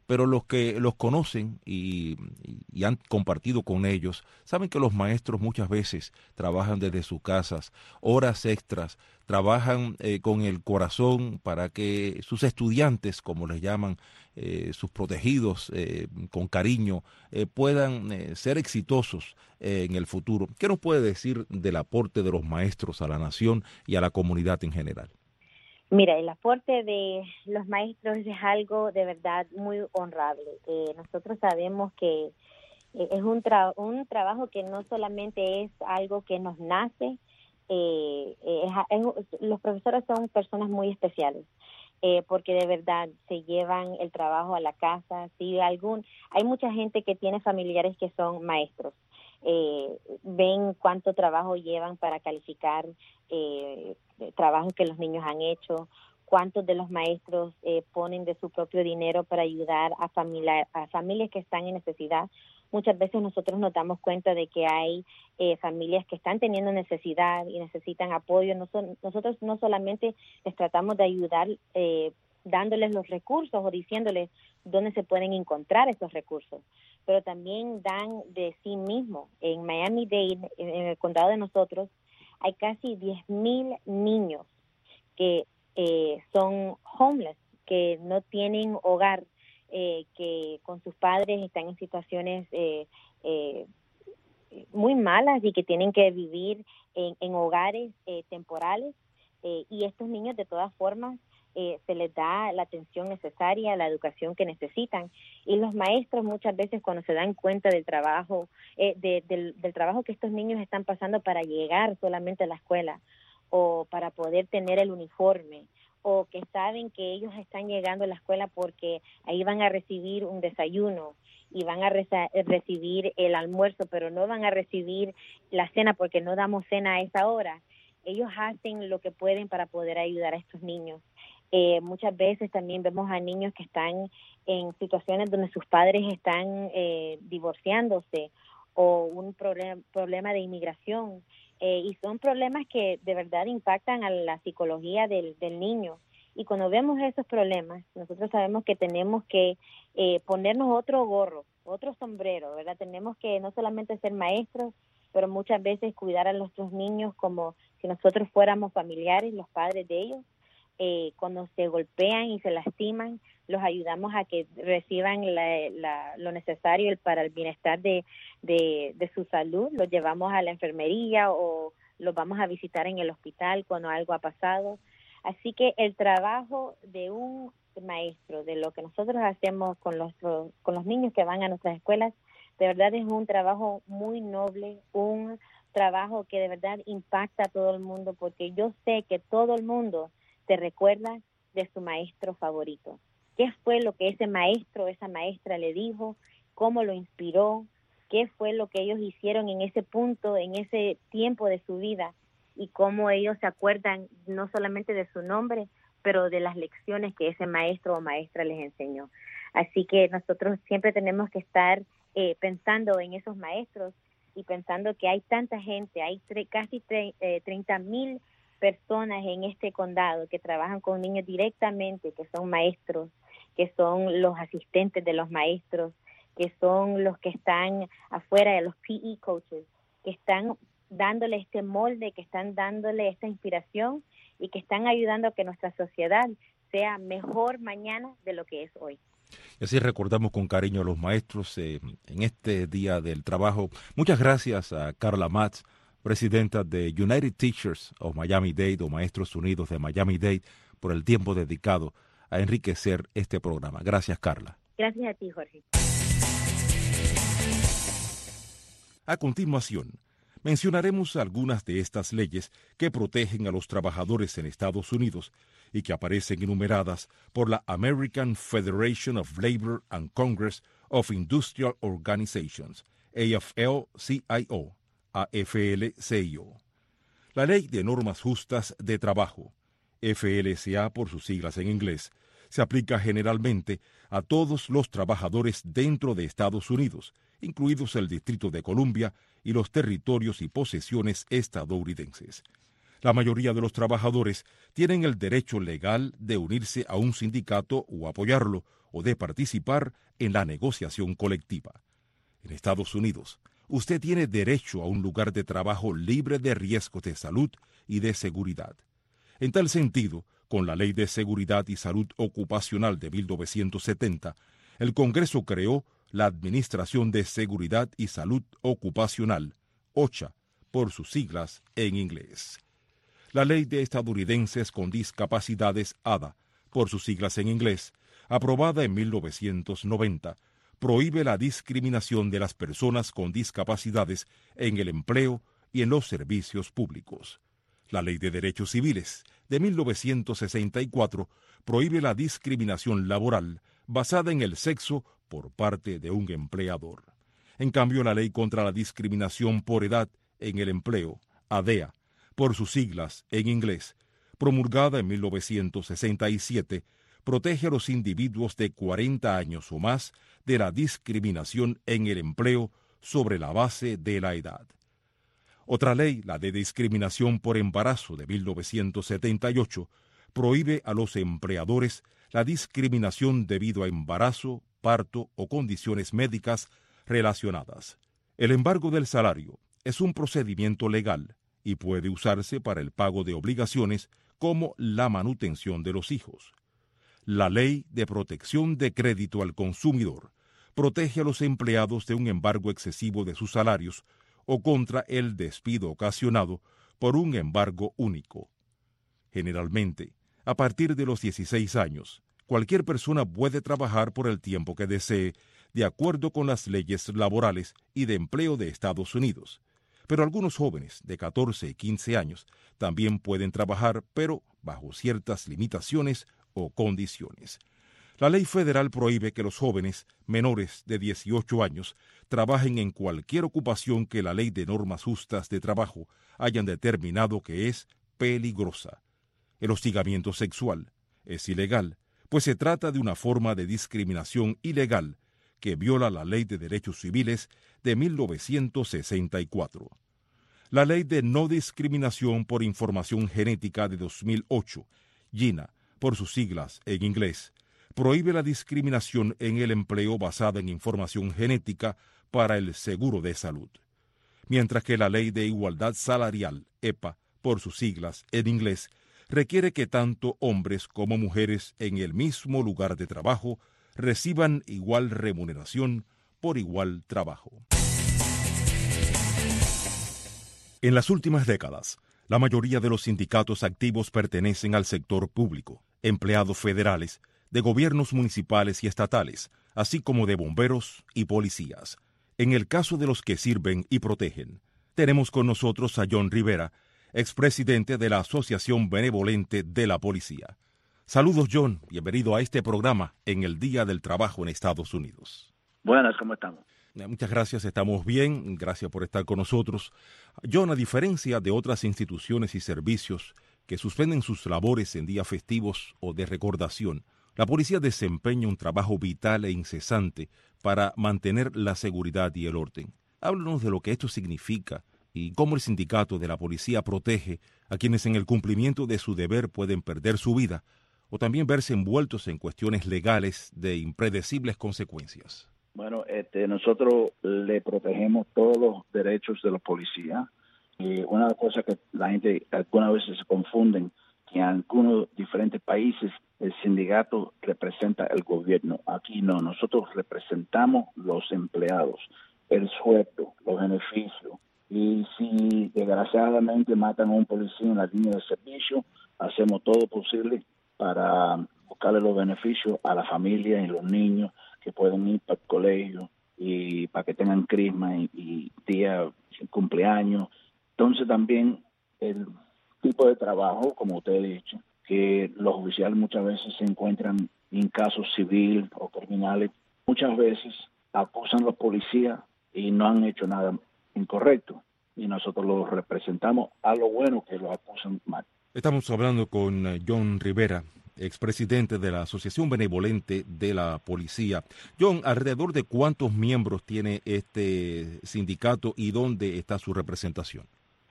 pero los que los conocen y, y, y han compartido con ellos saben que los maestros muchas veces trabajan desde sus casas, horas extras, trabajan eh, con el corazón para que sus estudiantes, como les llaman, eh, sus protegidos, eh, con cariño, eh, puedan eh, ser exitosos eh, en el futuro. ¿Qué nos puede decir del aporte de los maestros a la nación y a la comunidad en general? Mira, el aporte de los maestros es algo de verdad muy honrable. Eh, nosotros sabemos que eh, es un, tra- un trabajo que no solamente es algo que nos nace, eh, es, es, los profesores son personas muy especiales, eh, porque de verdad se llevan el trabajo a la casa. Si algún, hay mucha gente que tiene familiares que son maestros. Eh, ven cuánto trabajo llevan para calificar eh, trabajos que los niños han hecho, cuántos de los maestros eh, ponen de su propio dinero para ayudar a, familia, a familias que están en necesidad. Muchas veces nosotros nos damos cuenta de que hay eh, familias que están teniendo necesidad y necesitan apoyo. Nos, nosotros no solamente les tratamos de ayudar eh, dándoles los recursos o diciéndoles dónde se pueden encontrar esos recursos, pero también dan de sí mismo. En Miami-Dade, en el condado de nosotros, hay casi diez mil niños que eh, son homeless, que no tienen hogar, eh, que con sus padres están en situaciones eh, eh, muy malas y que tienen que vivir en, en hogares eh, temporales, eh, y estos niños de todas formas Eh, se les da la atención necesaria, la educación que necesitan. Y los maestros muchas veces, cuando se dan cuenta del trabajo, eh, de, del, del trabajo que estos niños están pasando para llegar solamente a la escuela o para poder tener el uniforme, o que saben que ellos están llegando a la escuela porque ahí van a recibir un desayuno y van a reza- recibir el almuerzo, pero no van a recibir la cena porque no damos cena a esa hora. Ellos hacen lo que pueden para poder ayudar a estos niños. Eh, muchas veces también vemos a niños que están en situaciones donde sus padres están eh, divorciándose, o un problem- problema de inmigración, eh, y son problemas que de verdad impactan a la psicología del, del niño. Y cuando vemos esos problemas, nosotros sabemos que tenemos que eh, ponernos otro gorro, otro sombrero, ¿verdad? Tenemos que no solamente ser maestros, pero muchas veces cuidar a nuestros niños como si nosotros fuéramos familiares, los padres de ellos. Eh, cuando se golpean y se lastiman, los ayudamos a que reciban la, la, lo necesario para el bienestar de, de, de su salud. Los llevamos a la enfermería o los vamos a visitar en el hospital cuando algo ha pasado. Así que el trabajo de un maestro, de lo que nosotros hacemos con los, con los niños que van a nuestras escuelas, de verdad es un trabajo muy noble, un trabajo que de verdad impacta a todo el mundo, porque yo sé que todo el mundo te recuerda de su maestro favorito. ¿Qué fue lo que ese maestro, esa maestra le dijo? ¿Cómo lo inspiró? ¿Qué fue lo que ellos hicieron en ese punto, en ese tiempo de su vida? Y cómo ellos se acuerdan no solamente de su nombre, pero de las lecciones que ese maestro o maestra les enseñó. Así que nosotros siempre tenemos que estar eh, pensando en esos maestros y pensando que hay tanta gente, hay tre- casi tre- eh, treinta mil personas en este condado que trabajan con niños directamente, que son maestros, que son los asistentes de los maestros, que son los que están afuera de los P E coaches, que están dándole este molde, que están dándole esta inspiración y que están ayudando a que nuestra sociedad sea mejor mañana de lo que es hoy. Y así recordamos con cariño a los maestros eh, en este Día del Trabajo. Muchas gracias a Carla Matz, presidenta de United Teachers of Miami-Dade, o Maestros Unidos de Miami-Dade, por el tiempo dedicado a enriquecer este programa. Gracias, Carla. Gracias a ti, Jorge. A continuación, mencionaremos algunas de estas leyes que protegen a los trabajadores en Estados Unidos y que aparecen enumeradas por la American Federation of Labor and Congress of Industrial Organizations, A F L C I O, A F L C I O. La Ley de Normas Justas de Trabajo, F L S A por sus siglas en inglés, se aplica generalmente a todos los trabajadores dentro de Estados Unidos, incluidos el Distrito de Columbia y los territorios y posesiones estadounidenses. La mayoría de los trabajadores tienen el derecho legal de unirse a un sindicato o apoyarlo, o de participar en la negociación colectiva. En Estados Unidos, usted tiene derecho a un lugar de trabajo libre de riesgos de salud y de seguridad. En tal sentido, con la Ley de Seguridad y Salud Ocupacional de mil novecientos setenta, el Congreso creó la Administración de Seguridad y Salud Ocupacional, OSHA, por sus siglas en inglés. La Ley de Estadounidenses con Discapacidades, A D A, por sus siglas en inglés, aprobada en mil novecientos noventa, prohíbe la discriminación de las personas con discapacidades en el empleo y en los servicios públicos. La Ley de Derechos Civiles, de mil novecientos sesenta y cuatro, prohíbe la discriminación laboral basada en el sexo por parte de un empleador. En cambio, la Ley contra la Discriminación por Edad en el Empleo, A D E A, por sus siglas en inglés, promulgada en mil novecientos sesenta y siete, protege a los individuos de cuarenta años o más de la discriminación en el empleo sobre la base de la edad. Otra ley, la de discriminación por embarazo de mil novecientos setenta y ocho, prohíbe a los empleadores la discriminación debido a embarazo, parto o condiciones médicas relacionadas. El embargo del salario es un procedimiento legal y puede usarse para el pago de obligaciones como la manutención de los hijos. La Ley de Protección de Crédito al Consumidor protege a los empleados de un embargo excesivo de sus salarios o contra el despido ocasionado por un embargo único. Generalmente, a partir de los dieciséis años, cualquier persona puede trabajar por el tiempo que desee, de acuerdo con las leyes laborales y de empleo de Estados Unidos. Pero algunos jóvenes de catorce y quince años también pueden trabajar, pero bajo ciertas limitaciones o condiciones. La ley federal prohíbe que los jóvenes menores de dieciocho años trabajen en cualquier ocupación que la Ley de Normas Justas de Trabajo hayan determinado que es peligrosa. El hostigamiento sexual es ilegal, pues se trata de una forma de discriminación ilegal que viola la Ley de Derechos Civiles de mil novecientos sesenta y cuatro. La Ley de No Discriminación por Información Genética de dos mil ocho, GINA, por sus siglas en inglés, prohíbe la discriminación en el empleo basada en información genética para el seguro de salud. Mientras que la Ley de Igualdad Salarial, E P A, por sus siglas en inglés, requiere que tanto hombres como mujeres en el mismo lugar de trabajo reciban igual remuneración por igual trabajo. En las últimas décadas, la mayoría de los sindicatos activos pertenecen al sector público, empleados federales, de gobiernos municipales y estatales, así como de bomberos y policías. En el caso de los que sirven y protegen, tenemos con nosotros a John Rivera, expresidente de la Asociación Benevolente de la Policía. Saludos, John, bienvenido a este programa en el Día del Trabajo en Estados Unidos. Buenas, ¿cómo estamos? Muchas gracias, estamos bien, gracias por estar con nosotros. John, a diferencia de otras instituciones y servicios que suspenden sus labores en días festivos o de recordación, la policía desempeña un trabajo vital e incesante para mantener la seguridad y el orden. Háblanos de lo que esto significa y cómo el sindicato de la policía protege a quienes en el cumplimiento de su deber pueden perder su vida o también verse envueltos en cuestiones legales de impredecibles consecuencias. Bueno, este, nosotros le protegemos todos los derechos de los policías. Y una cosa que la gente algunas veces se confunden, que en algunos diferentes países el sindicato representa el gobierno. Aquí no, nosotros representamos los empleados, el sueldo, los beneficios. Y si desgraciadamente matan a un policía en la línea de servicio, hacemos todo posible para buscarle los beneficios a la familia y los niños que pueden ir para el colegio y para que tengan crisma y, y día cumpleaños. Entonces también el tipo de trabajo, como usted ha dicho, que los oficiales muchas veces se encuentran en casos civiles o criminales, muchas veces acusan a los policías y no han hecho nada incorrecto. Y nosotros los representamos a lo bueno que los acusan mal. Estamos hablando con John Rivera, expresidente de la Asociación Benevolente de la Policía. John, ¿alrededor de cuántos miembros tiene este sindicato y dónde está su representación?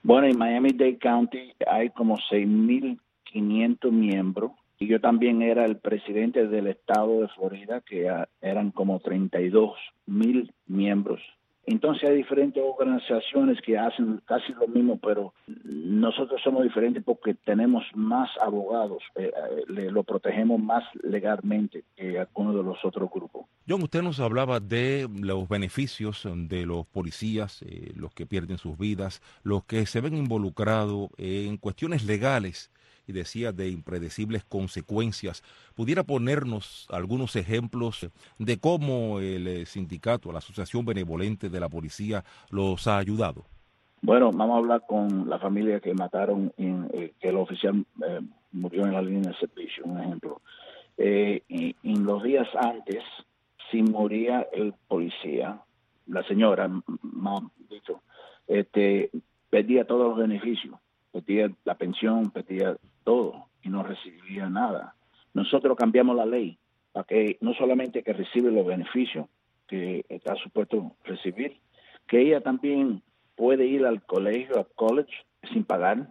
Bueno, en Miami-Dade County hay como seis mil quinientos miembros y yo también era el presidente del estado de Florida, que eran como treinta y dos mil miembros. Entonces hay diferentes organizaciones que hacen casi lo mismo, pero nosotros somos diferentes porque tenemos más abogados, eh, eh, lo protegemos más legalmente que algunos de los otros grupos. John, usted nos hablaba de los beneficios de los policías, eh, los que pierden sus vidas, los que se ven involucrados en cuestiones legales, y decía de impredecibles consecuencias. ¿Pudiera ponernos algunos ejemplos de cómo el sindicato, la Asociación Benevolente de la Policía, los ha ayudado? Bueno, vamos a hablar con la familia que mataron, en, eh, que el oficial eh, murió en la línea de servicio, un ejemplo. Eh, y, y en los días antes, si moría el policía, la señora, más dicho, este, perdía todos los beneficios. Pedía la pensión, pedía todo y no recibía nada. Nosotros cambiamos la ley para que no solamente que recibe los beneficios que está supuesto recibir, que ella también puede ir al colegio, al college, sin pagar,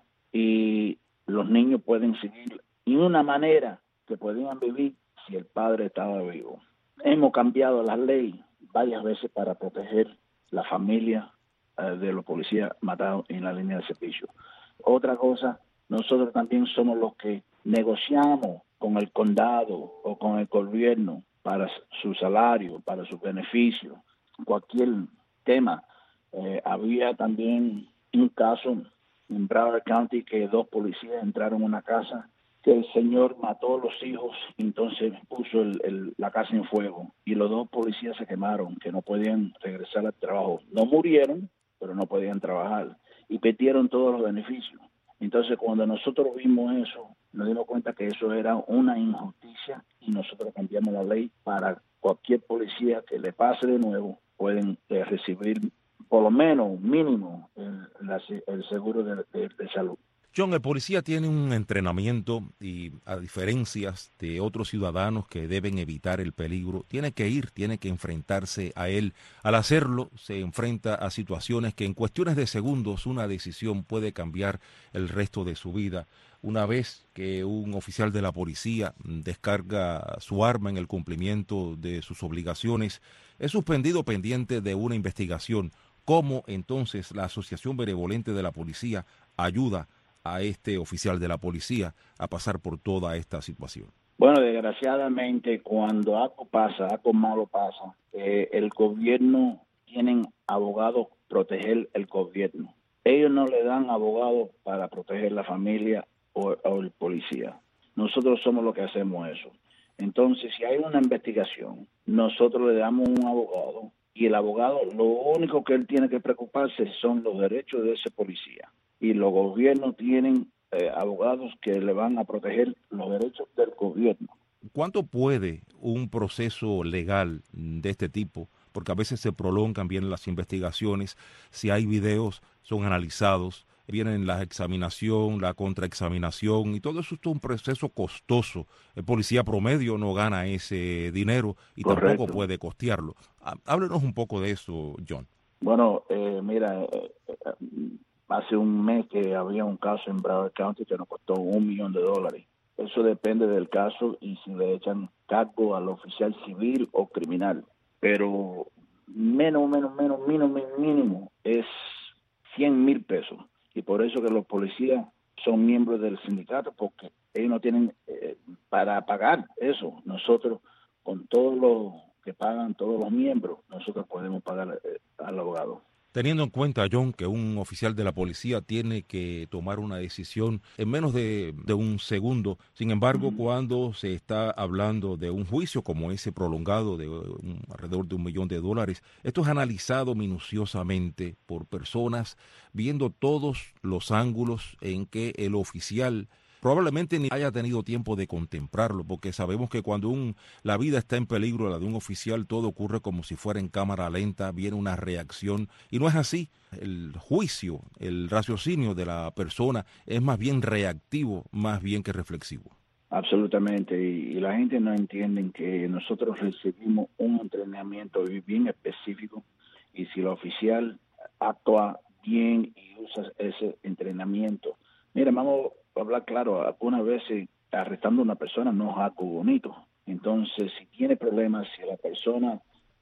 y los niños pueden seguir en una manera que podían vivir si el padre estaba vivo. Hemos cambiado la ley varias veces para proteger la familia uh, de los policías matados en la línea de servicio. Otra cosa, nosotros también somos los que negociamos con el condado o con el gobierno para su salario, para sus beneficios, cualquier tema. Eh, había también un caso en Broward County que dos policías entraron a una casa, que el señor mató a los hijos, entonces puso el, el, la casa en fuego y los dos policías se quemaron, que no podían regresar al trabajo. No murieron, pero no podían trabajar y perdieron todos los beneficios. Entonces, cuando nosotros vimos eso, nos dimos cuenta que eso era una injusticia y nosotros cambiamos la ley para cualquier policía que le pase de nuevo, pueden eh, recibir por lo menos mínimo el, la, el seguro de, de, de salud. John, el policía tiene un entrenamiento y a diferencias de otros ciudadanos que deben evitar el peligro, tiene que ir, tiene que enfrentarse a él. Al hacerlo, se enfrenta a situaciones que en cuestiones de segundos una decisión puede cambiar el resto de su vida. Una vez que un oficial de la policía descarga su arma en el cumplimiento de sus obligaciones, es suspendido pendiente de una investigación. ¿Cómo entonces la Asociación Benevolente de la Policía ayuda a este oficial de la policía a pasar por toda esta situación? Bueno, desgraciadamente cuando algo pasa, algo malo pasa, eh, el gobierno tiene abogados proteger el gobierno. Ellos no le dan abogados para proteger la familia o, o el policía. Nosotros somos los que hacemos eso. Entonces, si hay una investigación, nosotros le damos un abogado y el abogado lo único que él tiene que preocuparse son los derechos de ese policía. Y los gobiernos tienen eh, abogados que le van a proteger los derechos del gobierno. ¿Cuánto puede un proceso legal de este tipo? Porque a veces se prolongan bien las investigaciones, si hay videos son analizados, vienen la examinación, la contraexaminación y todo eso es un proceso costoso. El policía promedio no gana ese dinero y Correcto. Tampoco puede costearlo. Háblenos un poco de eso, John. Bueno, eh, mira, eh, eh, hace un mes que había un caso en Broward County que nos costó un millón de dólares. Eso depende del caso y si le echan cargo al oficial civil o criminal. Pero menos, menos, menos, mínimo, mínimo es cien mil pesos. Y por eso que los policías son miembros del sindicato, porque ellos no tienen eh, para pagar eso. Nosotros, con todo lo que pagan todos los miembros, nosotros podemos pagar eh, al abogado. Teniendo en cuenta, John, que un oficial de la policía tiene que tomar una decisión en menos de, de un segundo, sin embargo, mm. cuando se está hablando de un juicio como ese prolongado de un, alrededor de un millón de dólares, esto es analizado minuciosamente por personas viendo todos los ángulos en que el oficial probablemente ni haya tenido tiempo de contemplarlo, porque sabemos que cuando un, la vida está en peligro, la de un oficial, todo ocurre como si fuera en cámara lenta, viene una reacción, y no es así. El juicio, el raciocinio de la persona es más bien reactivo, más bien que reflexivo. Absolutamente, y, y la gente no entiende que nosotros recibimos un entrenamiento bien específico, y si el oficial actúa bien y usa ese entrenamiento. Mira, vamos a hablar claro, algunas veces arrestando a una persona no es algo bonito. Entonces, si tiene problemas, si la persona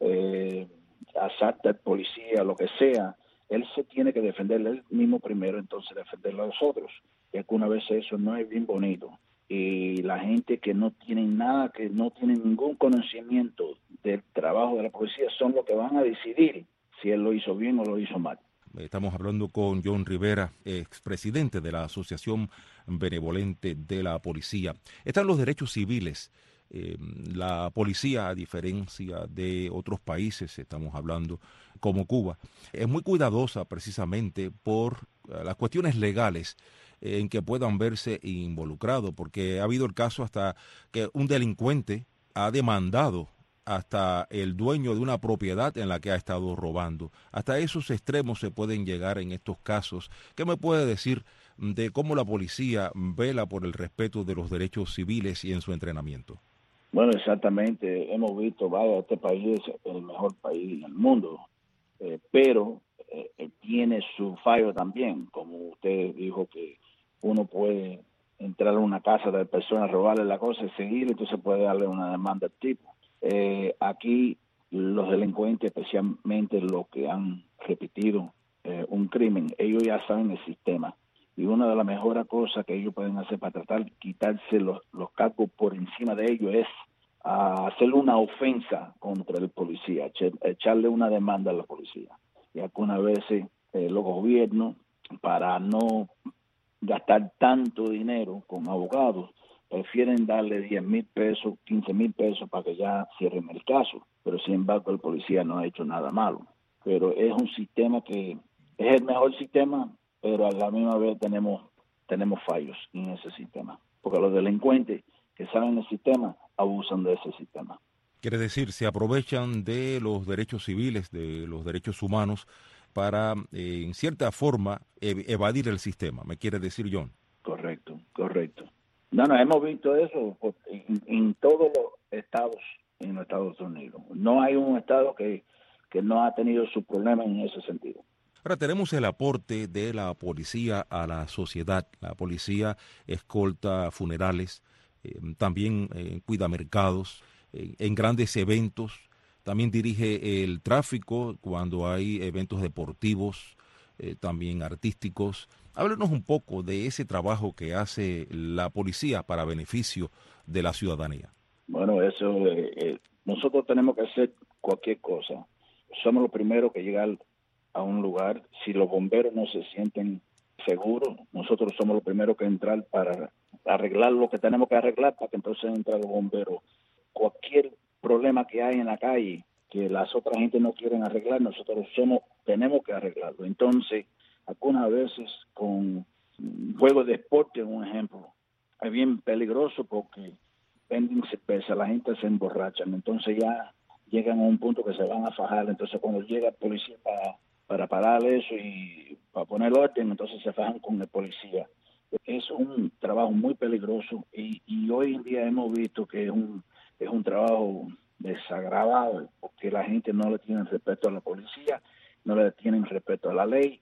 eh, asalta al policía, lo que sea, él se tiene que defender él mismo primero, entonces defender a los otros. Y algunas veces eso no es bien bonito. Y la gente que no tiene nada, que no tiene ningún conocimiento del trabajo de la policía, son los que van a decidir si él lo hizo bien o lo hizo mal. Estamos hablando con John Rivera, expresidente de la Asociación Benevolente de la Policía. Están los derechos civiles. Eh, la policía, a diferencia de otros países, estamos hablando como Cuba, es muy cuidadosa precisamente por uh, las cuestiones legales eh, en que puedan verse involucrados, porque ha habido el caso hasta que un delincuente ha demandado hasta el dueño de una propiedad en la que ha estado robando. Hasta esos extremos se pueden llegar en estos casos. ¿Qué me puede decir de cómo la policía vela por el respeto de los derechos civiles y en su entrenamiento? Bueno, exactamente. Hemos visto, vaya, este país es el mejor país del mundo, eh, pero eh, tiene su fallo también. Como usted dijo, que uno puede entrar a una casa de personas, robarle la cosa y seguir, entonces puede darle una demanda al tipo. Eh, aquí los delincuentes, especialmente los que han repetido eh, un crimen, ellos ya saben el sistema. Y una de las mejores cosas que ellos pueden hacer para tratar de quitarse los, los cargos por encima de ellos es uh, hacerle una ofensa contra el policía, echarle una demanda a la policía. Y algunas veces eh, los gobiernos, para no gastar tanto dinero con abogados, prefieren darle diez mil pesos, quince mil pesos para que ya cierren el caso. Pero sin embargo el policía no ha hecho nada malo. Pero es un sistema que es el mejor sistema, pero a la misma vez tenemos, tenemos fallos en ese sistema. Porque los delincuentes que saben el sistema abusan de ese sistema. Quiere decir, se aprovechan de los derechos civiles, de los derechos humanos, para eh, en cierta forma ev- evadir el sistema. ¿Me quiere decir, John? Correcto, correcto. No, no, hemos visto eso en, en todos los estados en los Estados Unidos. No hay un estado que, que no ha tenido su problema en ese sentido. Ahora tenemos el aporte de la policía a la sociedad. La policía escolta funerales, eh, también eh, cuida mercados, eh, en grandes eventos. También dirige el tráfico cuando hay eventos deportivos, eh, también artísticos. Háblenos un poco de ese trabajo que hace la policía para beneficio de la ciudadanía. Bueno, eso, eh, eh, nosotros tenemos que hacer cualquier cosa. Somos los primeros que llegan a un lugar. Si los bomberos no se sienten seguros, nosotros somos los primeros que entrar para arreglar lo que tenemos que arreglar para que entonces entren los bomberos. Cualquier problema que hay en la calle que las otras gente no quieren arreglar, nosotros somos tenemos que arreglarlo. Entonces, algunas veces con juegos de deporte, un ejemplo, es bien peligroso porque venden cerveza, la gente se emborracha, entonces ya llegan a un punto que se van a fajar. Entonces cuando llega el policía para, para parar eso y para poner orden, entonces se fajan con el policía. Es un trabajo muy peligroso y, y hoy en día hemos visto que es un, es un trabajo desagradable porque la gente no le tiene respeto a la policía, no le tienen respeto a la ley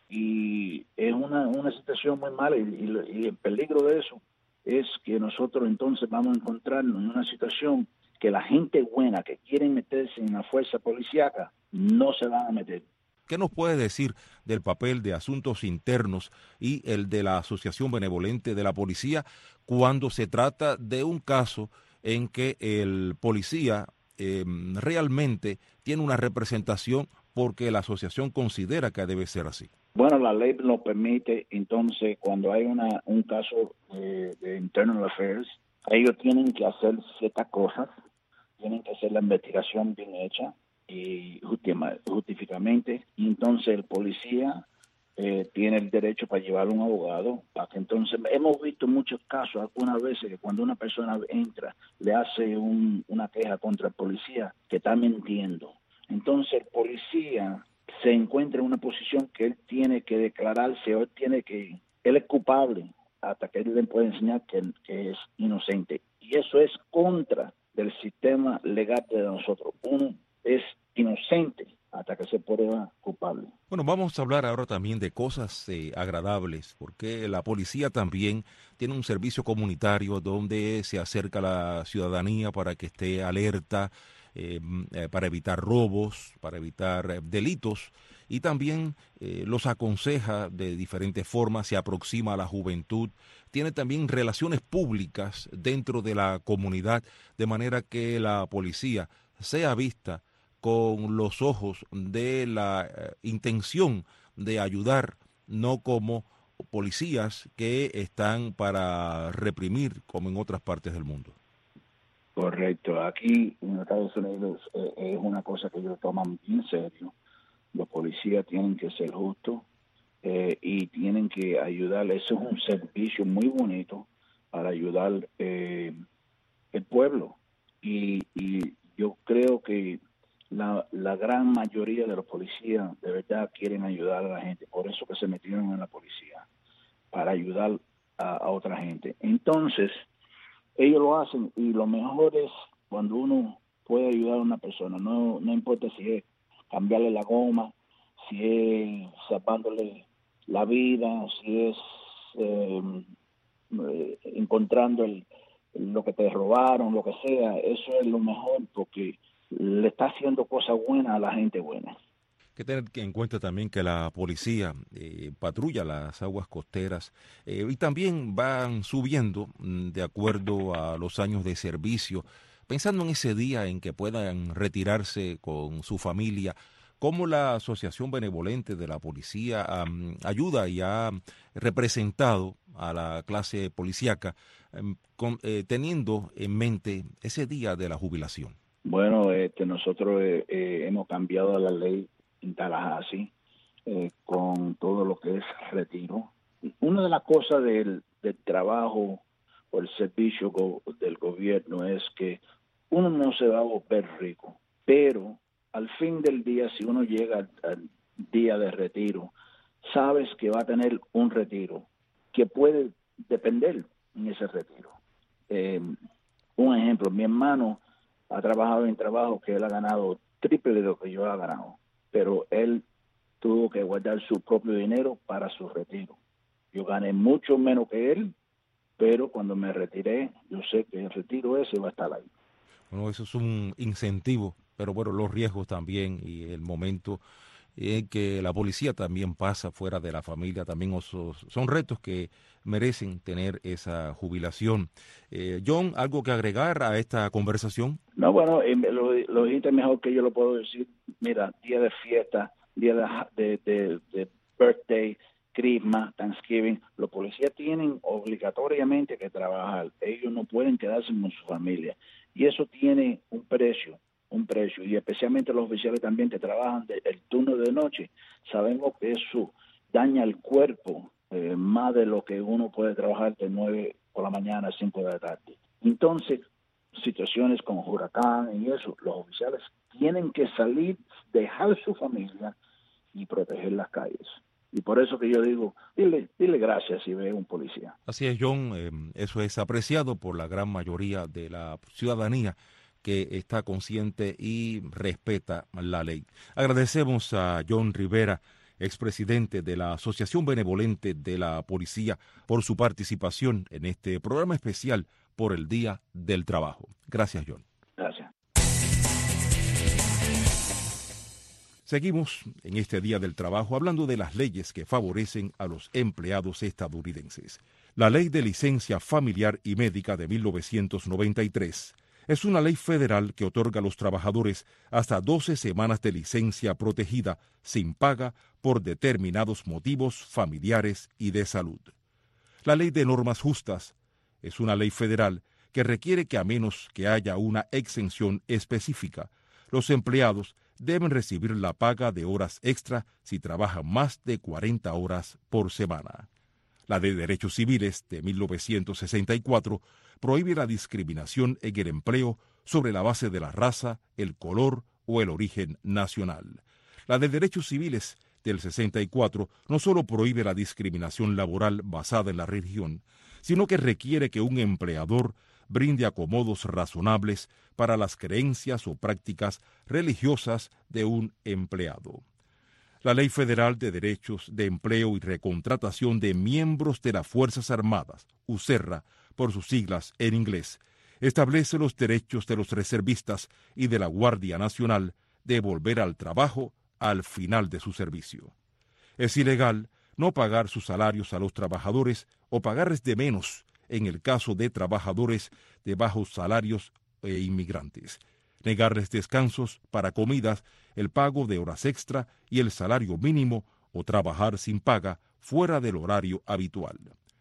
y es una, una situación muy mala y, y, y el peligro de eso es que nosotros entonces vamos a encontrarnos en una situación que la gente buena que quieren meterse en la fuerza policíaca no se van a meter. ¿Qué nos puede decir del papel de asuntos internos y el de la Asociación Benevolente de la Policía cuando se trata de un caso en que el policía eh, realmente tiene una representación porque la asociación considera que debe ser así? Bueno, la ley lo permite. Entonces, cuando hay una un caso de, de internal affairs, ellos tienen que hacer ciertas cosas, tienen que hacer la investigación bien hecha y justificadamente, y entonces el policía eh, tiene el derecho para llevar un abogado, para que entonces, hemos visto muchos casos algunas veces que cuando una persona entra, le hace un, una queja contra el policía que está mintiendo. Entonces el policía se encuentra en una posición que él tiene que declararse, o él tiene que, él es culpable hasta que él le puede enseñar que, que es inocente. Y eso es contra del sistema legal de nosotros. Uno es inocente hasta que se prueba culpable. Bueno, vamos a hablar ahora también de cosas eh, agradables, porque la policía también tiene un servicio comunitario donde se acerca a la ciudadanía para que esté alerta, eh, eh, para evitar robos, para evitar eh, delitos, y también eh, los aconseja de diferentes formas, se aproxima a la juventud, tiene también relaciones públicas dentro de la comunidad, de manera que la policía sea vista con los ojos de la eh, intención de ayudar, no como policías que están para reprimir como en otras partes del mundo. Correcto. Aquí en Estados Unidos eh, es una cosa que ellos toman bien serio. Los policías tienen que ser justos eh, y tienen que ayudar. Eso es un servicio muy bonito para ayudar eh, el pueblo. Y, y yo creo que La, la gran mayoría de los policías de verdad quieren ayudar a la gente, por eso que se metieron en la policía, para ayudar a, a otra gente. Entonces, ellos lo hacen y lo mejor es cuando uno puede ayudar a una persona, no, no importa si es cambiarle la goma, si es salvándole la vida, si es eh, eh, encontrando el, lo que te robaron, lo que sea, eso es lo mejor porque le está haciendo cosas buenas a la gente buena. Hay que tener en cuenta también que la policía eh, patrulla las aguas costeras eh, y también van subiendo mm, de acuerdo a los años de servicio, pensando en ese día en que puedan retirarse con su familia. ¿Cómo la Asociación Benevolente de la Policía um, ayuda y ha representado a la clase policíaca um, con, eh, teniendo en mente ese día de la jubilación? Bueno, este, nosotros eh, eh, hemos cambiado la ley en Tallahassee eh, con todo lo que es retiro. Una de las cosas del, del trabajo o el servicio go, del gobierno es que uno no se va a volver rico, pero al fin del día, si uno llega al, al día de retiro, sabes que va a tener un retiro que puede depender en ese retiro. Eh, un ejemplo, mi hermano ha trabajado en trabajo que él ha ganado triple de lo que yo he ganado, pero él tuvo que guardar su propio dinero para su retiro. Yo gané mucho menos que él, pero cuando me retiré, yo sé que el retiro ese va a estar ahí. Bueno, eso es un incentivo, pero bueno, los riesgos también y el momento en que la policía también pasa fuera de la familia, también esos, son retos que merecen tener esa jubilación. Eh, John, ¿algo que agregar a esta conversación? No, bueno, eh, lo, lo dijiste mejor que yo lo puedo decir. Mira, día de fiesta, día de, de, de, de birthday, Christmas, Thanksgiving, los policías tienen obligatoriamente que trabajar. Ellos no pueden quedarse con su familia. Y eso tiene un precio, un precio. Y especialmente los oficiales también que trabajan de, el turno de noche. Sabemos que eso daña el cuerpo eh, más de lo que uno puede trabajar de nueve por la mañana a cinco de la tarde. Entonces, situaciones con huracán y eso, los oficiales tienen que salir, dejar su familia y proteger las calles. Y por eso que yo digo, dile, dile gracias si ve un policía. Así es, John, eh, eso es apreciado por la gran mayoría de la ciudadanía que está consciente y respeta la ley. Agradecemos a John Rivera, expresidente de la Asociación Benevolente de la Policía, por su participación en este programa especial por el Día del Trabajo. Gracias, John. Gracias. Seguimos en este Día del Trabajo hablando de las leyes que favorecen a los empleados estadounidenses. La Ley de Licencia Familiar y Médica de mil novecientos noventa y tres es una ley federal que otorga a los trabajadores hasta doce semanas de licencia protegida sin paga por determinados motivos familiares y de salud. La Ley de Normas Justas es una ley federal que requiere que a menos que haya una exención específica, los empleados deben recibir la paga de horas extra si trabajan más de cuarenta horas por semana. La de Derechos Civiles de mil novecientos sesenta y cuatro prohíbe la discriminación en el empleo sobre la base de la raza, el color o el origen nacional. La de Derechos Civiles del sesenta y cuatro no solo prohíbe la discriminación laboral basada en la religión, sino que requiere que un empleador brinde acomodos razonables para las creencias o prácticas religiosas de un empleado. La Ley Federal de Derechos de Empleo y Recontratación de Miembros de las Fuerzas Armadas, USERRA, por sus siglas en inglés, establece los derechos de los reservistas y de la Guardia Nacional de volver al trabajo al final de su servicio. Es ilegal no pagar sus salarios a los trabajadores o pagarles de menos en el caso de trabajadores de bajos salarios e inmigrantes, negarles descansos para comidas, el pago de horas extra y el salario mínimo o trabajar sin paga fuera del horario habitual.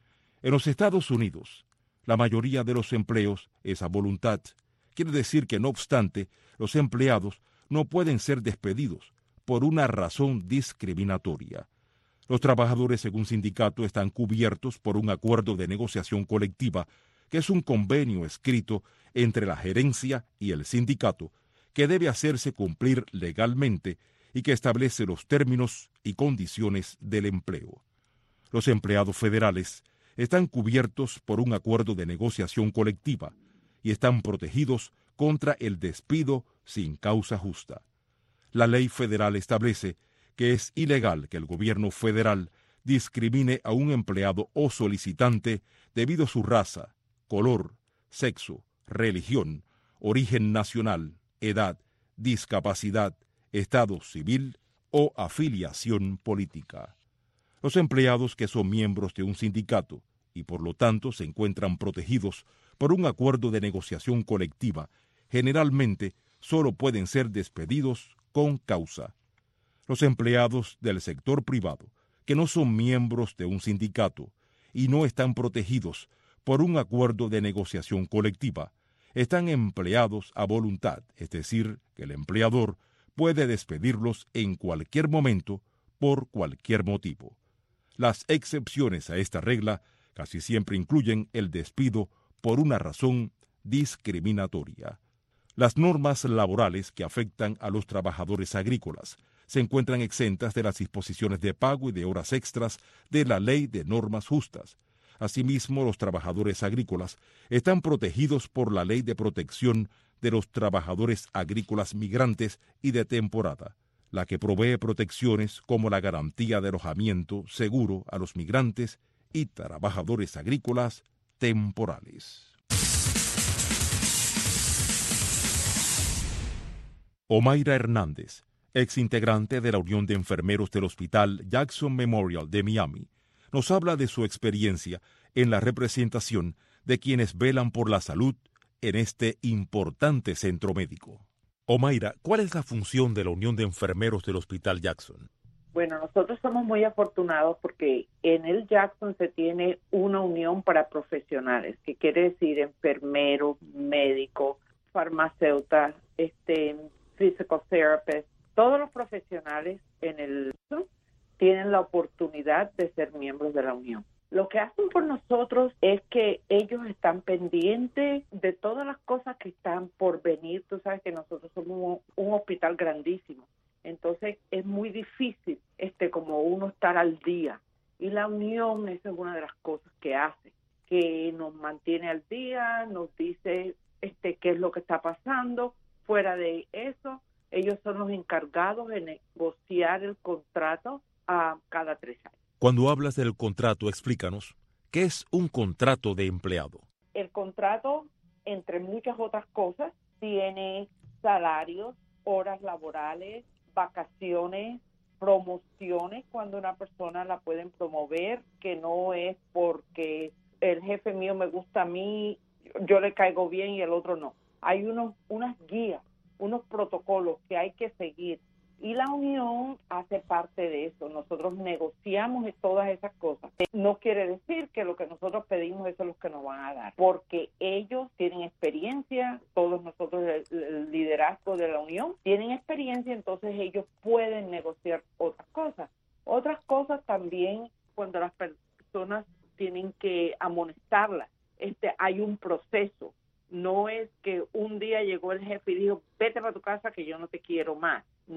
En los Estados Unidos, la mayoría de los empleos es a voluntad. Quiere decir que, no obstante, los empleados no pueden ser despedidos por una razón discriminatoria. Los trabajadores, según sindicato, están cubiertos por un acuerdo de negociación colectiva, que es un convenio escrito entre la gerencia y el sindicato, que debe hacerse cumplir legalmente y que establece los términos y condiciones del empleo. Los empleados federales están cubiertos por un acuerdo de negociación colectiva y están protegidos contra el despido sin causa justa. La ley federal establece que es ilegal que el gobierno federal discrimine a un empleado o solicitante debido a su raza, color, sexo, religión, origen nacional, edad, discapacidad, estado civil o afiliación política. Los empleados que son miembros de un sindicato y por lo tanto se encuentran protegidos por un acuerdo de negociación colectiva, generalmente solo pueden ser despedidos con causa. Los empleados del sector privado, que no son miembros de un sindicato y no están protegidos por un acuerdo de negociación colectiva, están empleados a voluntad, es decir, que el empleador puede despedirlos en cualquier momento por cualquier motivo. Las excepciones a esta regla casi siempre incluyen el despido por una razón discriminatoria. Las normas laborales que afectan a los trabajadores agrícolas se encuentran exentas de las disposiciones de pago y de horas extras de la Ley de Normas Justas. Asimismo, los trabajadores agrícolas están protegidos por la Ley de Protección de los Trabajadores Agrícolas Migrantes y de Temporada, la que provee protecciones como la garantía de alojamiento seguro a los migrantes y trabajadores agrícolas temporales. Omaira Hernández, ex integrante de la Unión de Enfermeros del Hospital Jackson Memorial de Miami, nos habla de su experiencia en la representación de quienes velan por la salud en este importante centro médico. Omaira, ¿cuál es la función de la Unión de Enfermeros del Hospital Jackson? Bueno, nosotros somos muy afortunados porque en el Jackson se tiene una unión para profesionales, que quiere decir enfermeros, médicos, farmacéutas, este, physical therapists, todos los profesionales en el tienen la oportunidad de ser miembros de la unión. Lo que hacen por nosotros es que ellos están pendientes de todas las cosas que están por venir. Tú sabes que nosotros somos un hospital grandísimo, entonces es muy difícil este como uno estar al día. Y la unión, esa es una de las cosas que hace, que nos mantiene al día, nos dice este qué es lo que está pasando. Fuera de eso, ellos son los encargados de negociar el contrato a cada tres años. Cuando hablas del contrato, explícanos, ¿qué es un contrato de empleado? El contrato, entre muchas otras cosas, tiene salarios, horas laborales, vacaciones, promociones, cuando una persona la pueden promover, que no es porque el jefe mío me gusta a mí, yo le caigo bien y el otro no. Hay unos, unas guías, unos protocolos que hay que seguir. Y la unión hace parte de eso. Nosotros negociamos todas esas cosas. No quiere decir que lo que nosotros pedimos eso es lo que nos van a dar, porque ellos tienen experiencia, todos nosotros, el, el liderazgo de la unión, tienen experiencia, entonces ellos pueden negociar otras cosas. Otras cosas también, cuando las personas tienen que amonestarlas, este, hay un proceso. No es que un día llegó el jefe y dijo, vete para tu casa que yo no te quiero más. No.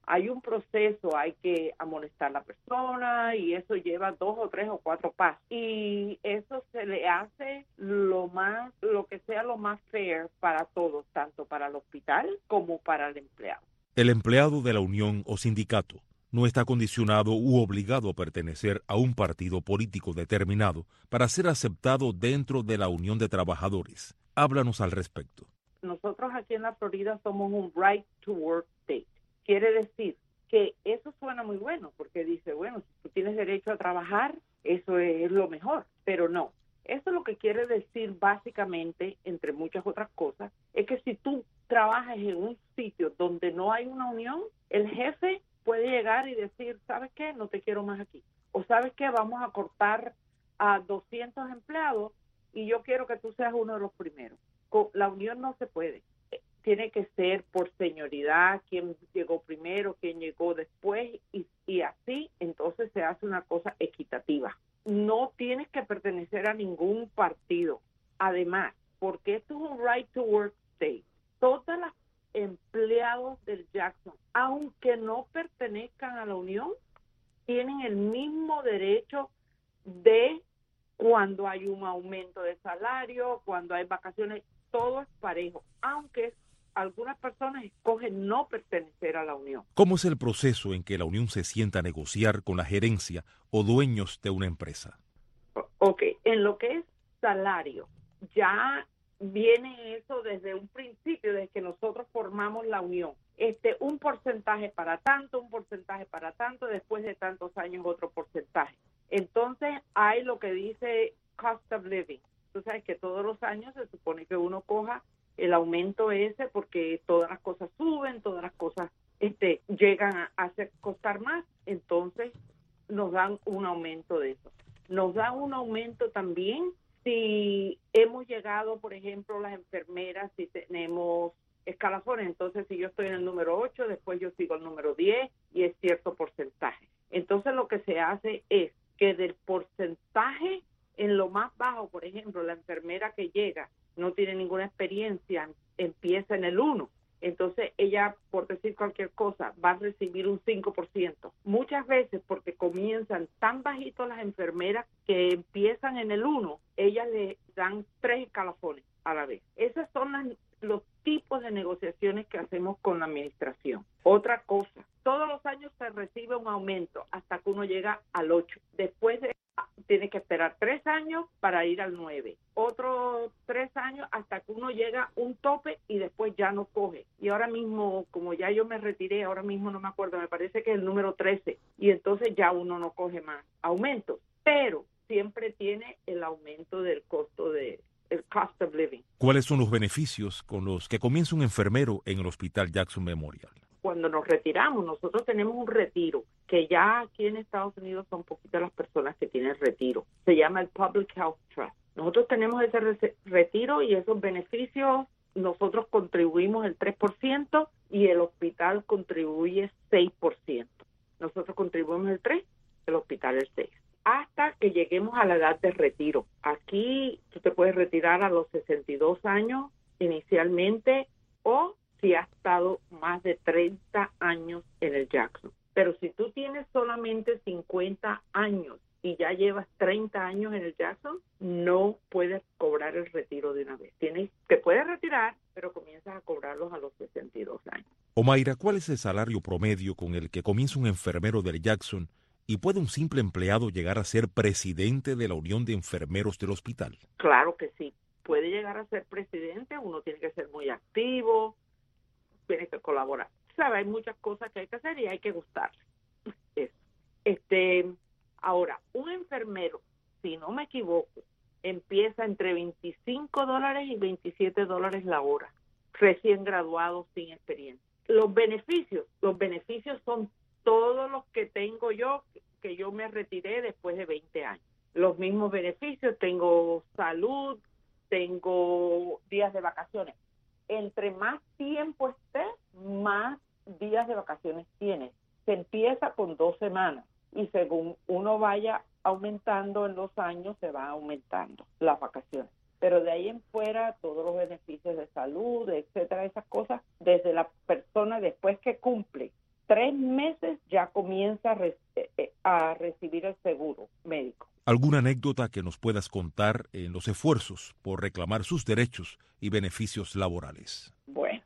hay un proceso, hay que amonestar a la persona y eso lleva dos o tres o cuatro pasos. Y eso se le hace lo más, lo que sea lo más fair para todos, tanto para el hospital como para el empleado. El empleado de la unión o sindicato no está condicionado u obligado a pertenecer a un partido político determinado para ser aceptado dentro de la unión de trabajadores. Háblanos al respecto. Nosotros aquí en la Florida somos un right to work state. Quiere decir que eso suena muy bueno, porque dice, bueno, si tú tienes derecho a trabajar, eso es lo mejor, pero no. Eso lo que quiere decir básicamente, entre muchas otras cosas, es que si tú trabajas en un sitio donde no hay una unión, el jefe puede llegar y decir, ¿sabes qué? No te quiero más aquí. O ¿sabes qué? Vamos a cortar a doscientos empleados y yo quiero que tú seas uno de los primeros. Con la unión no se puede. Tiene que ser por señoridad, quién llegó primero, quién llegó después, y, y así entonces se hace una cosa equitativa. No tienes que pertenecer a ningún partido. Además, porque esto es un right to work state, todas las empleados del Jackson, aunque no pertenezcan a la unión, tienen el mismo derecho de cuando hay un aumento de salario, cuando hay vacaciones, todo es parejo, aunque algunas personas escogen no pertenecer a la unión. ¿Cómo es el proceso en que la unión se sienta a negociar con la gerencia o dueños de una empresa? Ok, en lo que es salario, ya viene eso desde un principio, desde que nosotros formamos la unión. Este, un porcentaje para tanto, un porcentaje para tanto, después de tantos años otro porcentaje. Entonces hay lo que dice cost of living. Tú sabes que todos los años se supone que uno coja el aumento ese porque todas las cosas suben, todas las cosas este, llegan a hacer costar más, entonces nos dan un aumento de eso. Nos dan un aumento también si hemos llegado, por ejemplo, las enfermeras, si tenemos escalafones, entonces si yo estoy en el número ocho, después yo sigo el número diez y es cierto porcentaje. Entonces lo que se hace es que del porcentaje en lo más bajo, por ejemplo, la enfermera que llega no tiene ninguna experiencia, empieza en el uno. Entonces ella, por decir cualquier cosa, va a recibir un cinco por ciento. Muchas veces porque comienzan tan bajitos las enfermeras que empiezan en el uno, ellas le dan tres escalafones a la vez. Esos son las, los tipos de negociaciones que hacemos con la administración. Otra cosa, todos los años se recibe un aumento hasta que uno llega al ocho. Después de tiene que esperar tres años para ir al nueve. Otros tres años hasta que uno llega a un tope y después ya no coge. Y ahora mismo, como ya yo me retiré, ahora mismo no me acuerdo, me parece que es el número trece. Y entonces ya uno no coge más aumentos. Pero siempre tiene el aumento del costo de el cost of living. ¿Cuáles son los beneficios con los que comienza un enfermero en el Hospital Jackson Memorial? Cuando nos retiramos, nosotros tenemos un retiro, que ya aquí en Estados Unidos son poquitas las personas que tienen retiro. Se llama el Public Health Trust. Nosotros tenemos ese re- retiro y esos beneficios, nosotros contribuimos el tres por ciento y el hospital contribuye seis por ciento. Nosotros contribuimos el tres por ciento, el hospital el seis por ciento. Hasta que lleguemos a la edad de retiro. Aquí tú te puedes retirar a los sesenta y dos años inicialmente o si has estado más de treinta años en el Jackson. Pero si tú tienes solamente cincuenta años y ya llevas treinta años en el Jackson, no puedes cobrar el retiro de una vez. Tienes, te puedes retirar, pero comienzas a cobrarlos a los sesenta y dos años. Omaira, ¿cuál es el salario promedio con el que comienza un enfermero del Jackson y puede un simple empleado llegar a ser presidente de la Unión de Enfermeros del hospital? Claro que sí. Puede llegar a ser presidente, uno tiene que ser muy activo, tiene que colaborar. ¿Sabe? Hay muchas cosas que hay que hacer y hay que gustarle. Eso. Este, ahora, un enfermero, si no me equivoco, empieza entre veinticinco dólares y veintisiete dólares la hora, recién graduado, sin experiencia. Los beneficios, los beneficios son todos los que tengo yo, que yo me retiré después de veinte años. Los mismos beneficios, tengo salud, tengo días de vacaciones. Entre más tiempo estés, más días de vacaciones tienes. Se empieza con dos semanas y según uno vaya aumentando en los años, se va aumentando las vacaciones. Pero de ahí en fuera, todos los beneficios de salud, etcétera, esas cosas, desde la persona después que cumple tres comienza a, re- a recibir el seguro médico. ¿Alguna anécdota que nos puedas contar en los esfuerzos por reclamar sus derechos y beneficios laborales? Bueno,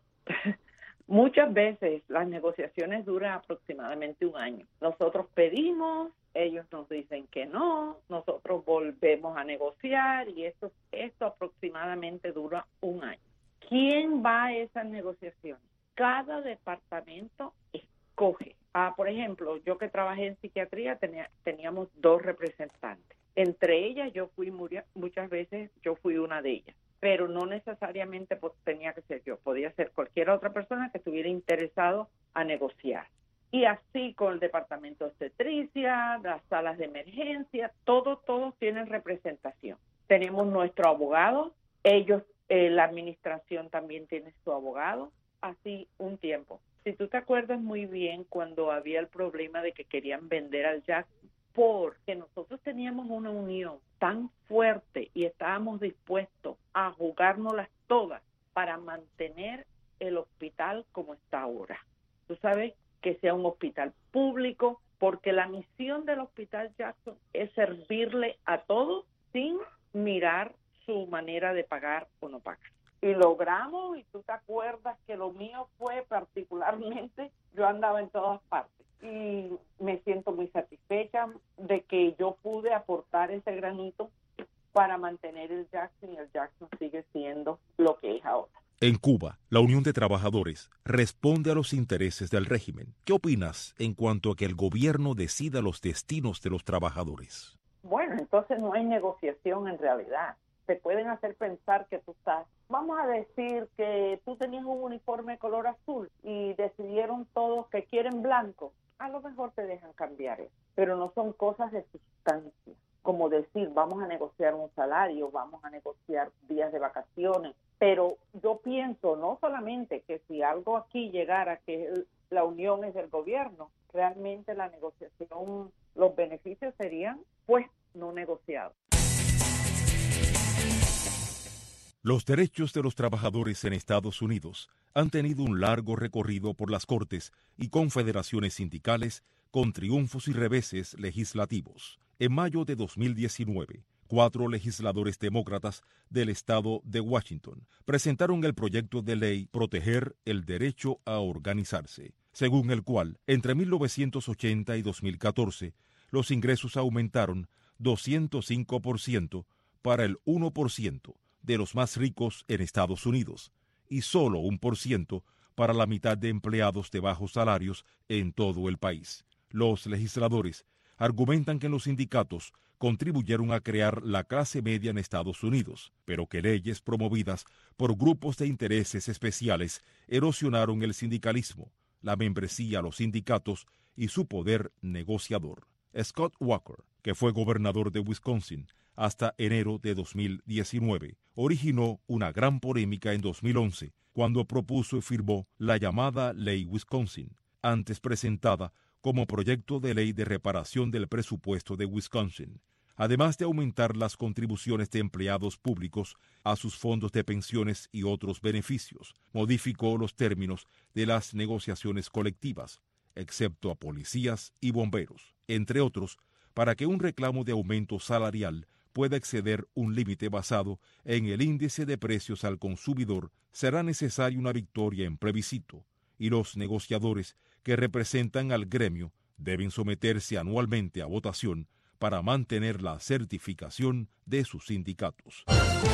muchas veces las negociaciones duran aproximadamente un año. Nosotros pedimos, ellos nos dicen que no, nosotros volvemos a negociar y esto, esto aproximadamente dura un año. ¿Quién va a esas negociaciones? Cada departamento escoge. Ah, por ejemplo, yo que trabajé en psiquiatría tenía, teníamos dos representantes. Entre ellas yo fui muchas veces, yo fui una de ellas, pero no necesariamente pues, tenía que ser yo, podía ser cualquier otra persona que estuviera interesado a negociar. Y así con el departamento de obstetricia, las salas de emergencia, todos, todos tienen representación. Tenemos nuestro abogado, ellos, eh, la administración también tiene su abogado, así un tiempo. Si tú te acuerdas muy bien cuando había el problema de que querían vender al Jackson, porque nosotros teníamos una unión tan fuerte y estábamos dispuestos a jugárnoslas todas para mantener el hospital como está ahora. Tú sabes, que sea un hospital público, porque la misión del Hospital Jackson es servirle a todos sin mirar su manera de pagar o no pagar. Y logramos, y tú te acuerdas que lo mío fue particularmente, yo andaba en todas partes y me siento muy satisfecha de que yo pude aportar ese granito para mantener el Jackson, y el Jackson sigue siendo lo que es ahora. En Cuba, la Unión de Trabajadores responde a los intereses del régimen. ¿Qué opinas en cuanto a que el gobierno decida los destinos de los trabajadores? Bueno, entonces no hay negociación en realidad. Te pueden hacer pensar que tú estás, vamos a decir que tú tenías un uniforme color azul y decidieron todos que quieren blanco. A lo mejor te dejan cambiar eso, pero no son cosas de sustancia. Como decir, vamos a negociar un salario, vamos a negociar días de vacaciones. Pero yo pienso no solamente que si algo aquí llegara, que el, la unión es del gobierno, realmente la negociación, los beneficios serían pues no negociados. Los derechos de los trabajadores en Estados Unidos han tenido un largo recorrido por las cortes y confederaciones sindicales con triunfos y reveses legislativos. En mayo de dos mil diecinueve, cuatro legisladores demócratas del estado de Washington presentaron el proyecto de ley Proteger el Derecho a Organizarse, según el cual, entre mil novecientos ochenta y dos mil catorce, los ingresos aumentaron doscientos cinco por ciento para el uno por ciento de los más ricos en Estados Unidos y solo un por ciento para la mitad de empleados de bajos salarios en todo el país. Los legisladores argumentan que los sindicatos contribuyeron a crear la clase media en Estados Unidos, pero que leyes promovidas por grupos de intereses especiales erosionaron el sindicalismo, la membresía a los sindicatos y su poder negociador. Scott Walker, que fue gobernador de Wisconsin hasta enero de dos mil diecinueve, originó una gran polémica en dos mil once cuando propuso y firmó la llamada Ley Wisconsin, antes presentada como proyecto de ley de reparación del presupuesto de Wisconsin. Además de aumentar las contribuciones de empleados públicos a sus fondos de pensiones y otros beneficios, modificó los términos de las negociaciones colectivas, excepto a policías y bomberos, entre otros, para que un reclamo de aumento salarial pueda exceder un límite basado en el índice de precios al consumidor, será necesaria una victoria en plebiscito, y los negociadores que representan al gremio deben someterse anualmente a votación para mantener la certificación de sus sindicatos.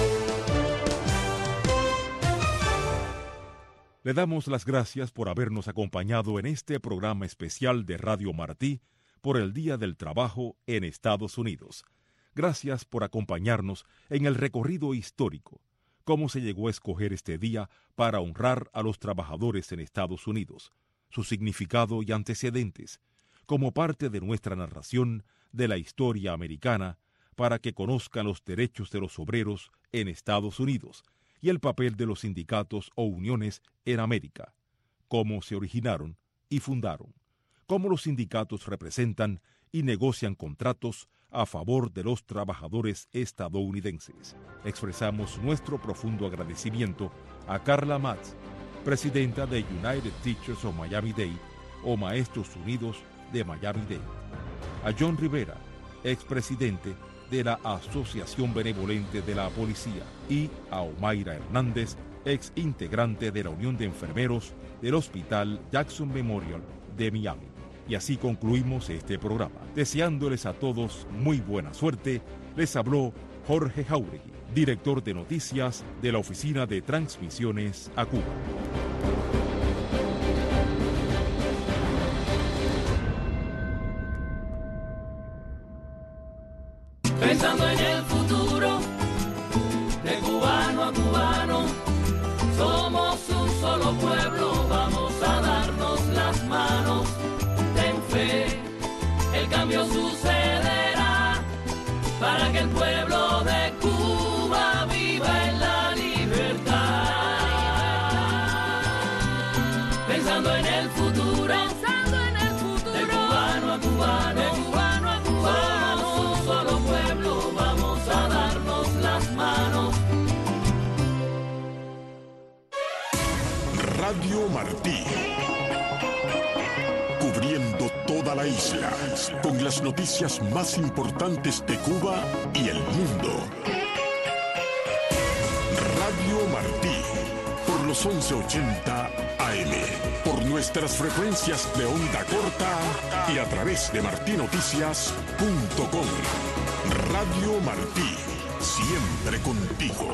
Le damos las gracias por habernos acompañado en este programa especial de Radio Martí por el Día del Trabajo en Estados Unidos. Gracias por acompañarnos en el recorrido histórico, cómo se llegó a escoger este día para honrar a los trabajadores en Estados Unidos, su significado y antecedentes, como parte de nuestra narración de la historia americana para que conozcan los derechos de los obreros en Estados Unidos y el papel de los sindicatos o uniones en América, cómo se originaron y fundaron, cómo los sindicatos representan y negocian contratos a favor de los trabajadores estadounidenses. Expresamos nuestro profundo agradecimiento a Carla Matz, presidenta de United Teachers of Miami-Dade, o Maestros Unidos de Miami-Dade. A John Rivera, expresidente de la Asociación Benevolente de la Policía, y a Omaira Hernández, ex integrante de la Unión de Enfermeros del Hospital Jackson Memorial de Miami. Y así concluimos este programa. Deseándoles a todos muy buena suerte, les habló Jorge Jauregui, director de noticias de la Oficina de Transmisiones a Cuba. Pensando en el futuro, de cubano a cubano, somos un solo pueblo, vamos a darnos las manos. Ten fe, el cambio sucederá, para que el pueblo de Cuba viva en la libertad. Pensando en el futuro, pensando en el futuro, de cubano a cubano, de cubano a cubano, somos un solo pueblo, vamos a darnos las manos. Radio Martí, cubriendo toda la isla con las noticias más importantes de Cuba y el mundo. Radio Martí, por los once ochenta A M, por nuestras frecuencias de onda corta y a través de martí noticias punto com. Radio Martí, siempre contigo.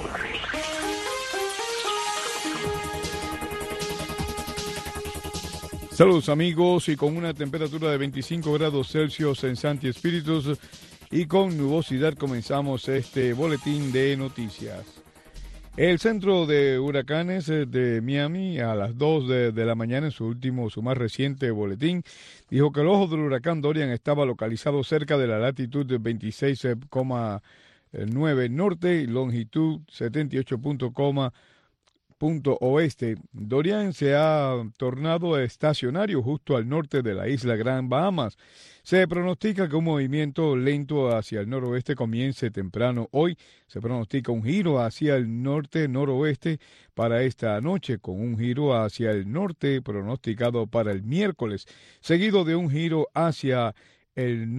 Saludos amigos, y con una temperatura de veinticinco grados Celsius en Santi Espíritus y con nubosidad comenzamos este boletín de noticias. El Centro de Huracanes de Miami a las dos de, de la mañana en su último, su más reciente boletín, dijo que el ojo del huracán Dorian estaba localizado cerca de la latitud de veintiséis coma nueve norte y longitud setenta y ocho punto oeste. Dorian se ha tornado estacionario justo al norte de la isla Gran Bahamas. Se pronostica que un movimiento lento hacia el noroeste comience temprano hoy. Se pronostica un giro hacia el norte-noroeste para esta noche, con un giro hacia el norte pronosticado para el miércoles, seguido de un giro hacia el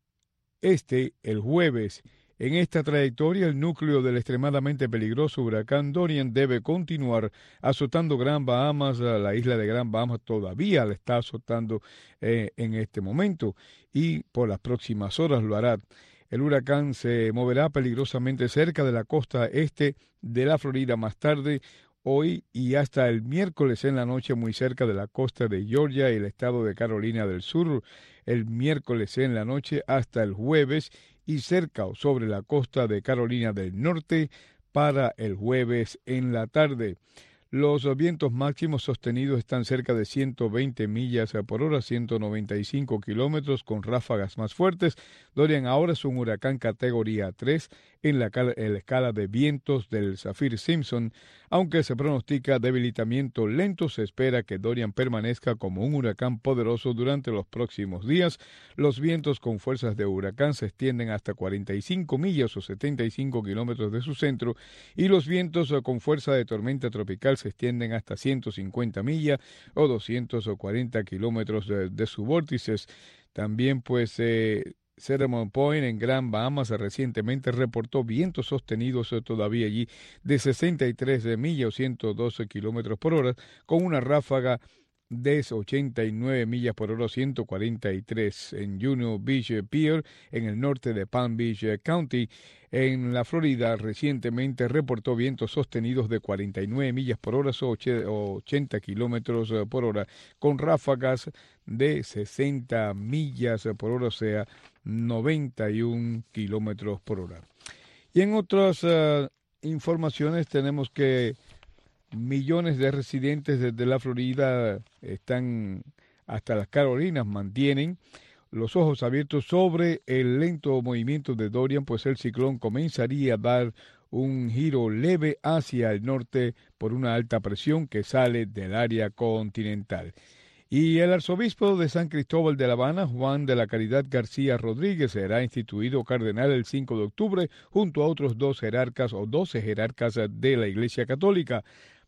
noreste el jueves. En esta trayectoria, el núcleo del extremadamente peligroso huracán Dorian debe continuar azotando Gran Bahamas. La isla de Gran Bahamas todavía la está azotando eh, en este momento y por las próximas horas lo hará. El huracán se moverá peligrosamente cerca de la costa este de la Florida más tarde hoy y hasta el miércoles en la noche muy cerca de la costa de Georgia y el estado de Carolina del Sur. El miércoles en la noche hasta el jueves y cerca o sobre la costa de Carolina del Norte para el jueves en la tarde. Los vientos máximos sostenidos están cerca de ciento veinte millas por hora, ciento noventa y cinco kilómetros, con ráfagas más fuertes. Dorian ahora es un huracán categoría tres en la, en la escala de vientos del Saffir-Simpson. Aunque se pronostica debilitamiento lento, se espera que Dorian permanezca como un huracán poderoso durante los próximos días. Los vientos con fuerzas de huracán se extienden hasta cuarenta y cinco millas o setenta y cinco kilómetros de su centro, y los vientos con fuerza de tormenta tropical se extienden hasta ciento cincuenta millas o doscientos cuarenta kilómetros de, de sus vórtices. También pues eh, Cedarmont Point en Gran Bahamas recientemente reportó vientos sostenidos todavía allí de sesenta y tres millas o ciento doce kilómetros por hora, con una ráfaga de ochenta y nueve millas por hora, ciento cuarenta y tres. En Juno Beach Pier, en el norte de Palm Beach County, en la Florida, recientemente reportó vientos sostenidos de cuarenta y nueve millas por hora o ochenta kilómetros por hora, con ráfagas de sesenta millas por hora, o sea, noventa y un kilómetros por hora. Y en otras uh, informaciones tenemos que millones de residentes desde la Florida están hasta las Carolinas, mantienen los ojos abiertos sobre el lento movimiento de Dorian, pues el ciclón comenzaría a dar un giro leve hacia el norte por una alta presión que sale del área continental. Y el arzobispo de San Cristóbal de La Habana, Juan de la Caridad García Rodríguez, será instituido cardenal el cinco de octubre junto a otros dos jerarcas o doce jerarcas de la Iglesia Católica.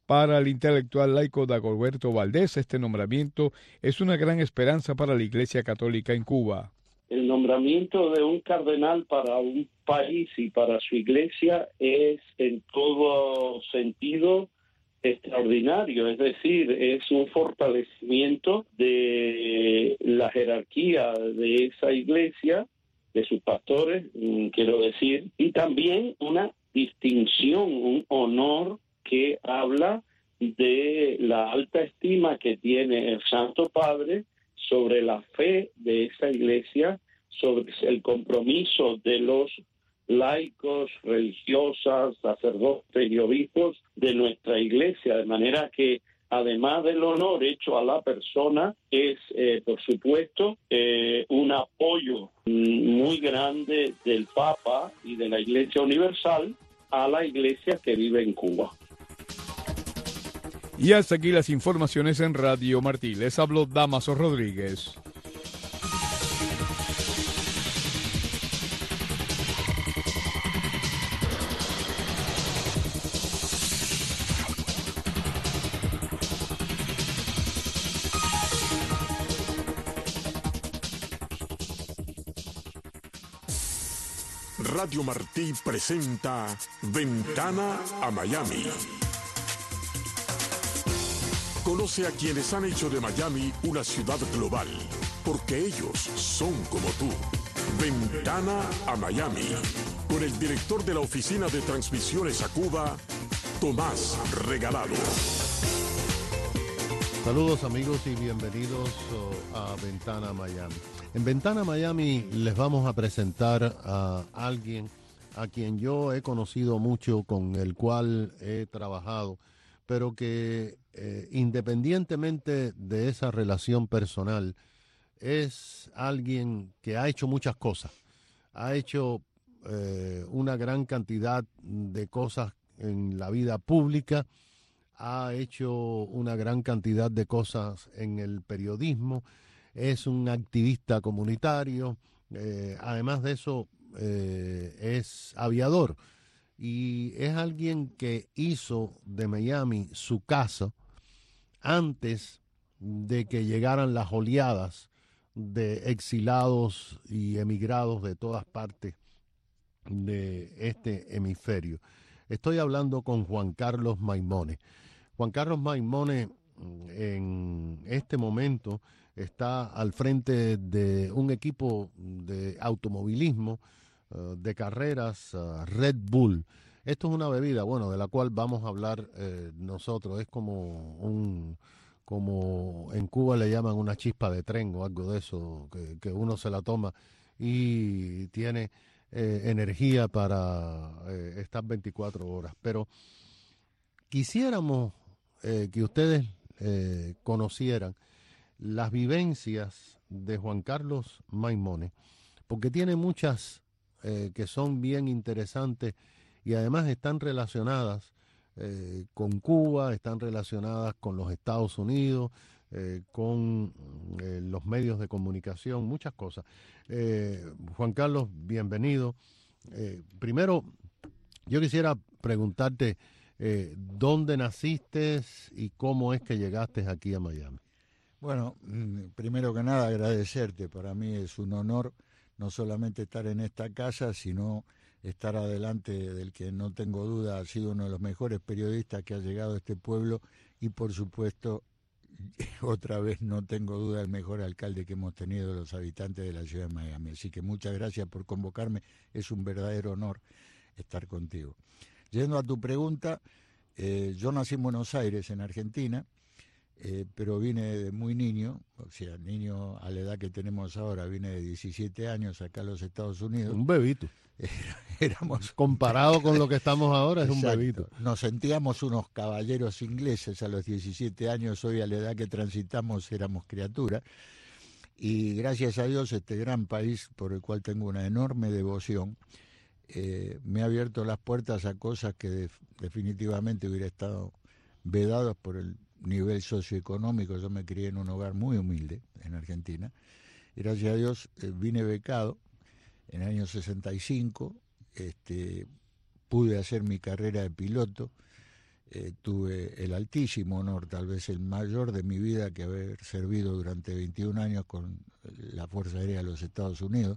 Para el intelectual laico Dagoberto Valdés, este nombramiento es una gran esperanza para la Iglesia Católica en Cuba. El nombramiento de un cardenal para un país y para su iglesia es en todo sentido extraordinario, es decir, es un fortalecimiento de la jerarquía de esa iglesia, de sus pastores, quiero decir, y también una distinción, un honor que habla de la alta estima que tiene el Santo Padre sobre la fe de esa iglesia, sobre el compromiso de los laicos, religiosas, sacerdotes y obispos de nuestra iglesia, de manera que además del honor hecho a la persona, es eh, por supuesto eh, un apoyo muy grande del Papa y de la Iglesia Universal a la iglesia que vive en Cuba. Y hasta aquí las informaciones en Radio Martí. Les habló Damaso Rodríguez. Radio Martí presenta Ventana a Miami. Conoce a quienes han hecho de Miami una ciudad global, porque ellos son como tú. Ventana a Miami, con el director de la Oficina de Transmisiones a Cuba, Tomás Regalado. Saludos amigos y bienvenidos a Ventana Miami. En Ventana Miami les vamos a presentar a alguien a quien yo he conocido mucho, con el cual he trabajado, pero que eh, independientemente de esa relación personal, es alguien que ha hecho muchas cosas. Ha hecho eh, una gran cantidad de cosas en la vida pública, ha hecho una gran cantidad de cosas en el periodismo, es un activista comunitario, eh, además de eso eh, es aviador y es alguien que hizo de Miami su casa antes de que llegaran las oleadas de exilados y emigrados de todas partes de este hemisferio. Estoy hablando con Juan Carlos Maimone. Juan Carlos Maimone en este momento está al frente de un equipo de automovilismo, uh, de carreras, uh, Red Bull. Esto es una bebida, bueno, de la cual vamos a hablar eh, nosotros. Es como un, como en Cuba le llaman una chispa de tren o algo de eso, que, que uno se la toma y tiene eh, energía para eh, estar veinticuatro horas. Pero quisiéramos eh, que ustedes eh, conocieran las vivencias de Juan Carlos Maimone, porque tiene muchas eh, que son bien interesantes y además están relacionadas eh, con Cuba, están relacionadas con los Estados Unidos, eh, con eh, los medios de comunicación, muchas cosas. Eh, Juan Carlos, bienvenido. Eh, primero, yo quisiera preguntarte eh, dónde naciste y cómo es que llegaste aquí a Miami. Bueno, primero que nada agradecerte, para mí es un honor no solamente estar en esta casa, sino estar adelante del que no tengo duda ha sido uno de los mejores periodistas que ha llegado a este pueblo y por supuesto, otra vez no tengo duda, el mejor alcalde que hemos tenido los habitantes de la ciudad de Miami. Así que muchas gracias por convocarme, es un verdadero honor estar contigo. Yendo a tu pregunta, eh, yo nací en Buenos Aires, en Argentina, Eh, pero vine de muy niño, o sea, niño a la edad que tenemos ahora, vine de diecisiete años acá a los Estados Unidos. Un bebito. Era, éramos comparado con lo que estamos ahora, es Exacto. un bebito. Nos sentíamos unos caballeros ingleses a los diecisiete años, hoy a la edad que transitamos éramos criaturas. Y gracias a Dios este gran país, por el cual tengo una enorme devoción, eh, me ha abierto las puertas a cosas que de, definitivamente hubiera estado vedadas por el nivel socioeconómico. Yo me crié en un hogar muy humilde en Argentina y gracias a Dios eh, vine becado en el año sesenta y cinco, este, pude hacer mi carrera de piloto, eh, tuve el altísimo honor, tal vez el mayor de mi vida, que haber servido durante veintiún años con la Fuerza Aérea de los Estados Unidos.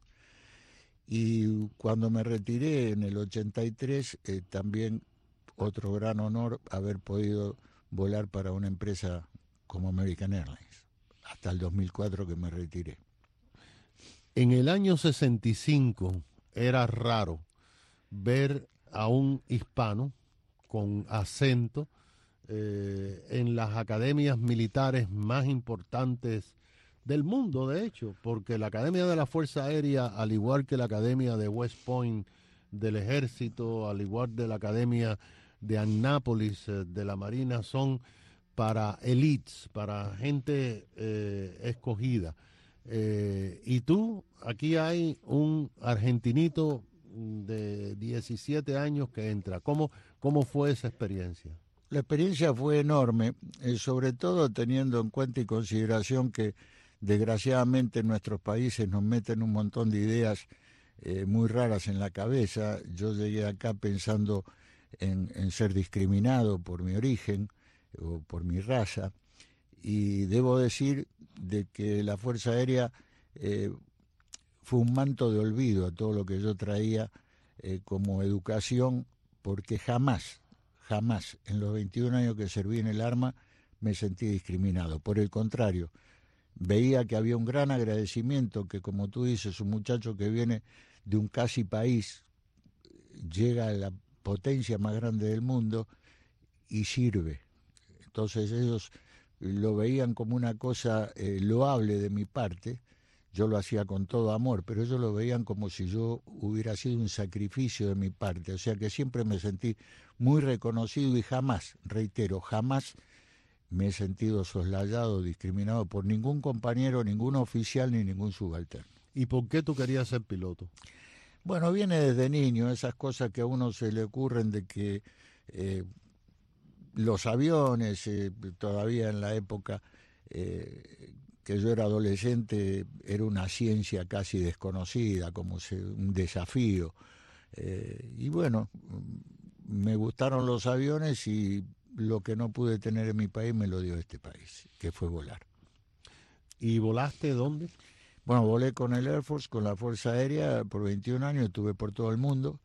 Y cuando me retiré en el ochenta y tres, eh, también otro gran honor haber podido volar para una empresa como American Airlines, hasta el dos mil cuatro que me retiré. En el año sesenta y cinco era raro ver a un hispano con acento eh, en las academias militares más importantes del mundo, de hecho, porque la Academia de la Fuerza Aérea, al igual que la Academia de West Point del Ejército, al igual de la Academia de Annapolis eh, de la Marina, son para elites, para gente eh, escogida. Eh, y tú, aquí hay un argentinito de diecisiete años que entra. ¿Cómo, cómo fue esa experiencia? La experiencia fue enorme, eh, sobre todo teniendo en cuenta y consideración que desgraciadamente en nuestros países nos meten un montón de ideas eh, muy raras en la cabeza. Yo llegué acá pensando en, en ser discriminado por mi origen o por mi raza, y debo decir de que la Fuerza Aérea eh, fue un manto de olvido a todo lo que yo traía eh, como educación, porque jamás, jamás en los veintiún años que serví en el Arma me sentí discriminado. Por el contrario, veía que había un gran agradecimiento, que como tú dices, un muchacho que viene de un casi país llega a la potencia más grande del mundo y sirve. Entonces ellos lo veían como una cosa eh, loable de mi parte. Yo lo hacía con todo amor, pero ellos lo veían como si yo hubiera sido un sacrificio de mi parte. O sea que siempre me sentí muy reconocido y jamás, reitero, jamás me he sentido soslayado, discriminado por ningún compañero, ningún oficial ni ningún subalterno. ¿Y por qué tú querías ser piloto? Bueno, viene desde niño, esas cosas que a uno se le ocurren de que eh, los aviones, eh, todavía en la época eh, que yo era adolescente, era una ciencia casi desconocida, como se, un desafío. Eh, y bueno, me gustaron los aviones y lo que no pude tener en mi país me lo dio este país, que fue volar. ¿Y volaste dónde? Bueno, volé con el Air Force, con la Fuerza Aérea, por veintiún años, estuve por todo el mundo.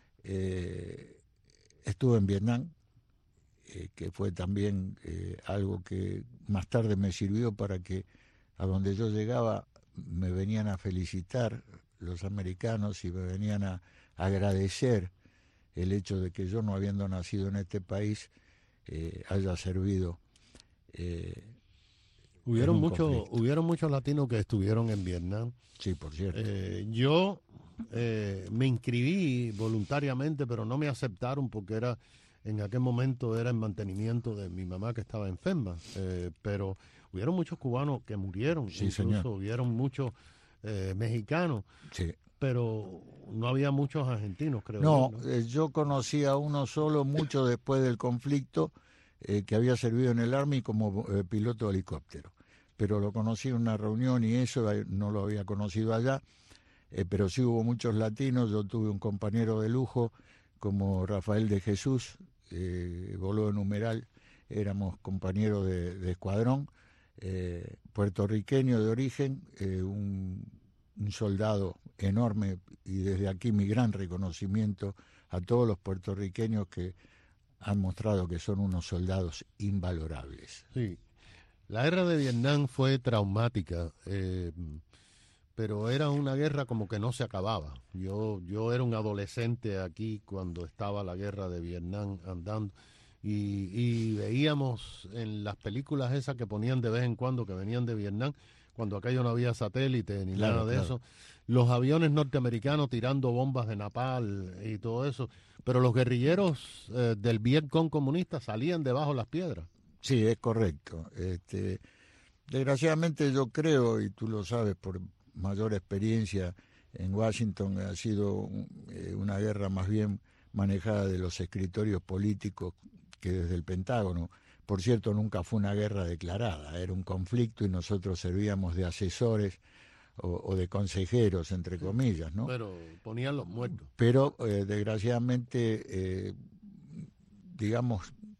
Eh, estuve en Vietnam, eh, que fue también eh, algo que más tarde me sirvió para que a donde yo llegaba me venían a felicitar los americanos y me venían a agradecer el hecho de que yo, no habiendo nacido en este país, eh, haya servido. Eh, hubieron muchos hubieron muchos latinos que estuvieron en Vietnam. Sí, por cierto. Eh, yo eh, me inscribí voluntariamente, pero no me aceptaron porque era en aquel momento era el mantenimiento de mi mamá que estaba enferma. Eh, pero hubieron muchos cubanos que murieron, sí, incluso señor. hubieron muchos eh, mexicanos. Sí. Pero no había muchos argentinos, creo. No, yo, ¿no? Eh, yo conocí a uno solo mucho después del conflicto, eh, que había servido en el Army como eh, piloto de helicóptero. Pero lo conocí en una reunión y eso eh, no lo había conocido allá. Eh, pero sí hubo muchos latinos. Yo tuve un compañero de lujo como Rafael de Jesús, eh, voló en numeral, éramos compañeros de, de escuadrón, eh, puertorriqueño de origen, eh, un, un soldado enorme, y desde aquí mi gran reconocimiento a todos los puertorriqueños que han mostrado que son unos soldados invalorables. Sí, la guerra de Vietnam fue traumática, eh, pero era una guerra como que no se acababa. Yo, yo era un adolescente aquí cuando estaba la guerra de Vietnam andando, y, y veíamos en las películas esas que ponían de vez en cuando que venían de Vietnam, cuando aquello no había satélite ni Claro, nada de claro. eso, los aviones norteamericanos tirando bombas de napal y todo eso, pero los guerrilleros eh, del Vietcong comunista salían debajo de las piedras. Sí, es correcto. Este, desgraciadamente yo creo, y tú lo sabes por mayor experiencia en Washington, ha sido eh, una guerra más bien manejada de los escritorios políticos que desde el Pentágono. Por cierto, nunca fue una guerra declarada, era un conflicto y nosotros servíamos de asesores o, o de consejeros, entre comillas, ¿no? Pero ponían los muertos. Pero, eh, desgraciadamente, eh, digamos,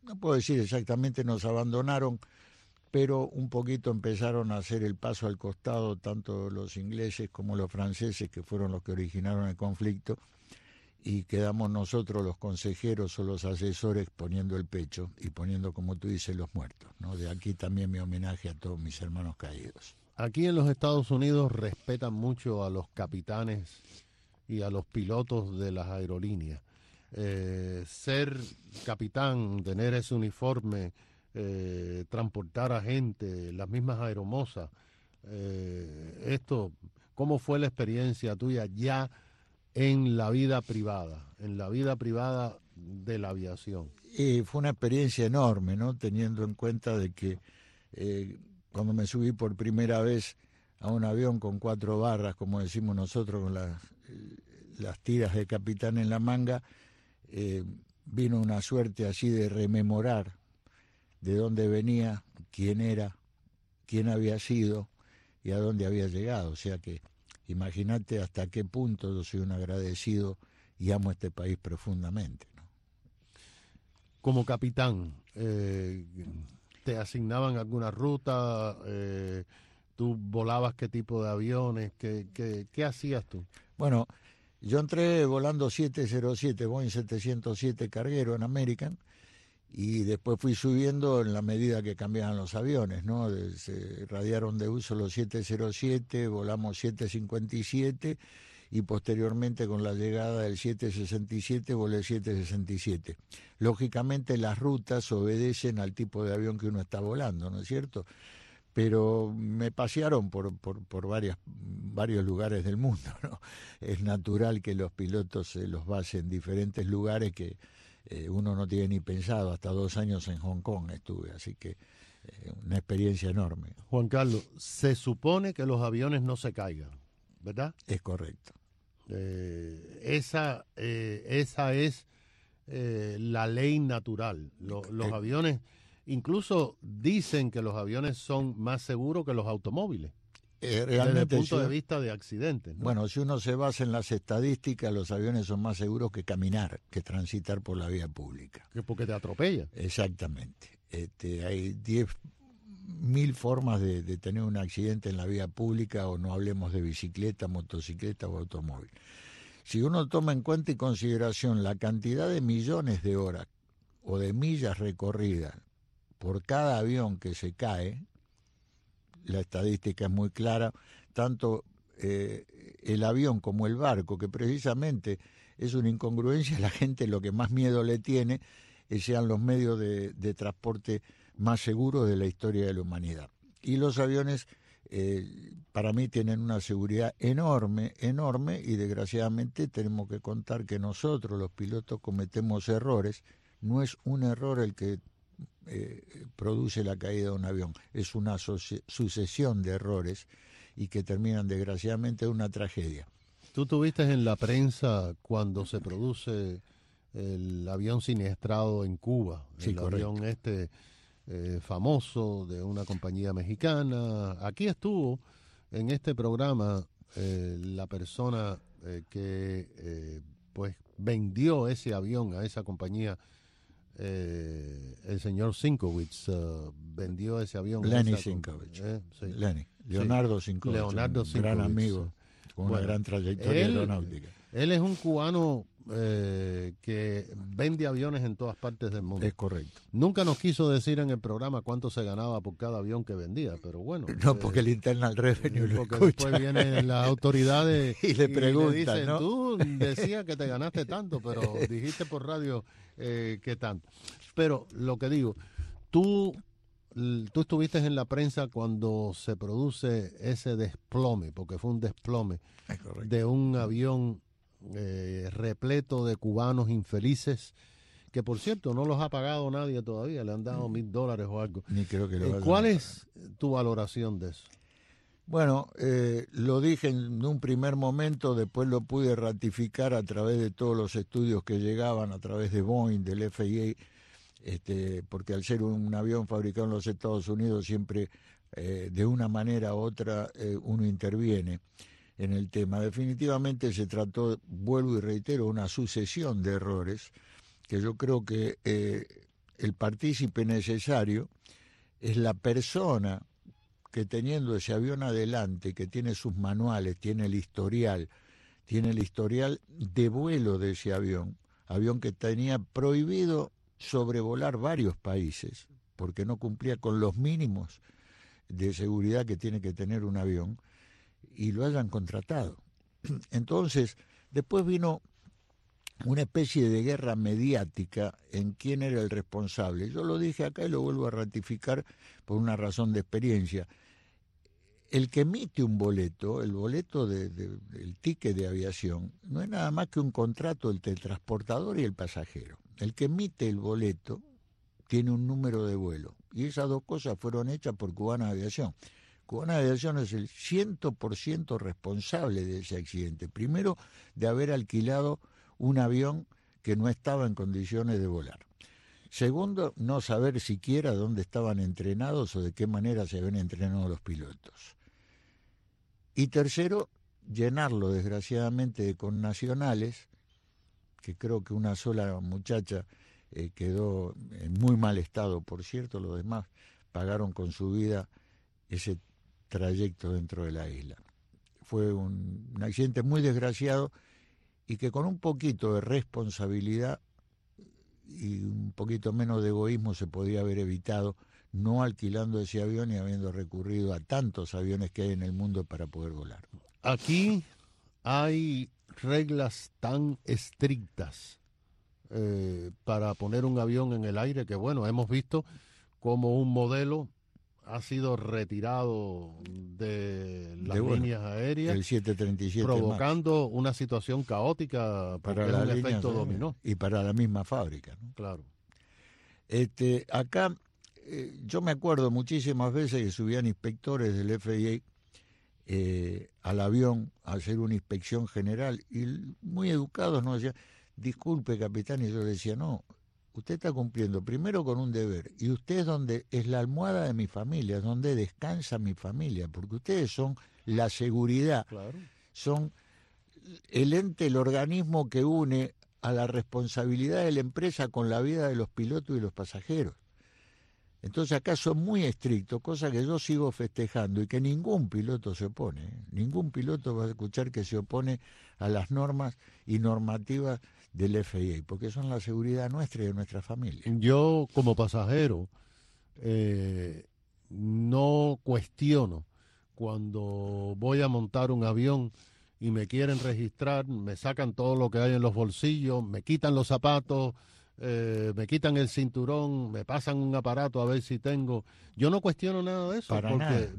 no puedo decir exactamente nos abandonaron, pero un poquito empezaron a hacer el paso al costado, tanto los ingleses como los franceses, que fueron los que originaron el conflicto, y quedamos nosotros los consejeros o los asesores poniendo el pecho y poniendo, como tú dices, los muertos, ¿no? De aquí también mi homenaje a todos mis hermanos caídos. Aquí en los Estados Unidos respetan mucho a los capitanes y a los pilotos de las aerolíneas. Eh, ser capitán, tener ese uniforme, eh, transportar a gente, las mismas aeromosas, eh, esto, ¿cómo fue la experiencia tuya ya en la vida privada, en la vida privada de la aviación? Y fue una experiencia enorme, ¿no? Teniendo en cuenta de que eh, cuando me subí por primera vez a un avión con cuatro barras, como decimos nosotros, con las, las tiras de capitán en la manga, eh, vino una suerte así de rememorar de dónde venía, quién era, quién había sido y a dónde había llegado. O sea que imagínate hasta qué punto yo soy un agradecido y amo este país profundamente, ¿no? Como capitán, eh, ¿te asignaban alguna ruta? Eh, ¿Tú volabas qué tipo de aviones? ¿Qué, qué, qué hacías tú? Bueno, yo entré volando siete cero siete, Boeing setecientos siete carguero en American, y después fui subiendo en la medida que cambiaban los aviones, ¿no? Se radiaron de uso los siete cero siete, volamos siete cincuenta y siete y posteriormente con la llegada del siete sesenta y siete volé siete sesenta y siete. Lógicamente las rutas obedecen al tipo de avión que uno está volando, ¿no es cierto? Pero me pasearon por, por, por varias, varios lugares del mundo, ¿no? Es natural que los pilotos se los basen en diferentes lugares que eh, uno no tiene ni pensado. Hasta dos años en Hong Kong estuve, así que eh, una experiencia enorme. Juan Carlos, se supone que los aviones no se caigan, ¿verdad? Es correcto. Eh, esa, eh, esa es eh, la ley natural. Lo, los eh, aviones... Incluso dicen que los aviones son más seguros que los automóviles, eh, desde el punto de vista de accidentes, ¿no? Bueno, si uno se basa en las estadísticas, los aviones son más seguros que caminar, que transitar por la vía pública. Que porque te atropella. Exactamente. Este, hay diez mil formas de, de tener un accidente en la vía pública, o no hablemos de bicicleta, motocicleta o automóvil. Si uno toma en cuenta y consideración la cantidad de millones de horas o de millas recorridas por cada avión que se cae, la estadística es muy clara, tanto eh, el avión como el barco, que precisamente es una incongruencia, la gente lo que más miedo le tiene es sean los medios de, de transporte más seguros de la historia de la humanidad. Y los aviones eh, para mí tienen una seguridad enorme, enorme, y desgraciadamente tenemos que contar que nosotros los pilotos cometemos errores. No es un error el que Eh, produce la caída de un avión, es una sucesión de errores y que terminan desgraciadamente en una tragedia. Tú tuviste en la prensa cuando se produce el avión siniestrado en Cuba, sí, el correcto. avión este eh, famoso de una compañía mexicana. Aquí estuvo en este programa eh, la persona eh, que eh, pues vendió ese avión a esa compañía. Eh, el señor Sinkowitz uh, vendió ese avión. Lenny Sinkowitz. Eh, sí. Lenny. Leonardo sí. Sinkowitz. Leonardo un Sinkowitz. Gran amigo, con bueno, una gran trayectoria él, aeronáutica. Él es un cubano eh, que vende aviones en todas partes del mundo. Es correcto. Nunca nos quiso decir en el programa cuánto se ganaba por cada avión que vendía, pero bueno. No, eh, porque el Internal Revenue lo porque escucha. Después vienen las autoridades y le preguntan, y le dicen, ¿no? Tú decías que te ganaste tanto, pero dijiste por radio eh, que tanto. Pero lo que digo, tú, tú estuviste en la prensa cuando se produce ese desplome, porque fue un desplome de un avión eh, repleto de cubanos infelices, que por cierto no los ha pagado nadie todavía, le han dado mil dólares o algo. Ni creo que lo eh, ¿Cuál es tu valoración de eso? Bueno, eh, lo dije en un primer momento, después lo pude ratificar a través de todos los estudios que llegaban, a través de Boeing, del F A A, este, porque al ser un avión fabricado en los Estados Unidos siempre eh, de una manera u otra eh, uno interviene en el tema. Definitivamente se trató, vuelvo y reitero, una sucesión de errores que yo creo que eh, el partícipe necesario es la persona que teniendo ese avión adelante, que tiene sus manuales, tiene el historial, tiene el historial de vuelo de ese avión, avión que tenía prohibido sobrevolar varios países, porque no cumplía con los mínimos de seguridad que tiene que tener un avión, y lo hayan contratado. Entonces, después vino una especie de guerra mediática en quién era el responsable. Yo lo dije acá y lo vuelvo a ratificar por una razón de experiencia. El que emite un boleto, el boleto de, de, del ticket de aviación, no es nada más que un contrato entre el transportador y el pasajero. El que emite el boleto tiene un número de vuelo, y esas dos cosas fueron hechas por Cubana Aviación. Cubana Aviación es el cien por ciento responsable de ese accidente. Primero, de haber alquilado un avión que no estaba en condiciones de volar. Segundo, no saber siquiera dónde estaban entrenados o de qué manera se habían entrenado los pilotos. Y tercero, llenarlo desgraciadamente de connacionales, que creo que una sola muchacha eh, quedó en muy mal estado, por cierto, los demás pagaron con su vida ese trayecto dentro de la isla. Fue un, un accidente muy desgraciado y que con un poquito de responsabilidad y un poquito menos de egoísmo se podía haber evitado, no alquilando ese avión y habiendo recurrido a tantos aviones que hay en el mundo para poder volar. Aquí hay reglas tan estrictas eh, para poner un avión en el aire que, bueno, hemos visto como un modelo ha sido retirado de las de, bueno, líneas aéreas, el siete treinta y siete provocando Max. Una situación caótica para la un efecto dominó. Y para la misma fábrica, ¿no? Claro. Este, acá, eh, yo me acuerdo muchísimas veces que subían inspectores del F A A eh, al avión a hacer una inspección general, y muy educados nos decían, disculpe, capitán, y yo le decía, no, usted está cumpliendo primero con un deber, y usted es donde es la almohada de mi familia, es donde descansa mi familia, porque ustedes son la seguridad, claro. Son el ente, el organismo que une a la responsabilidad de la empresa con la vida de los pilotos y los pasajeros. Entonces acá son muy estrictos, cosa que yo sigo festejando y que ningún piloto se opone, ¿eh? Ningún piloto va a escuchar que se opone a las normas y normativas del F A A, porque son la seguridad nuestra y de nuestra familia. Yo, como pasajero, eh, no cuestiono cuando voy a montar un avión y me quieren registrar, me sacan todo lo que hay en los bolsillos, me quitan los zapatos, eh, me quitan el cinturón, me pasan un aparato a ver si tengo. Yo no cuestiono nada de eso, Para porque, nada.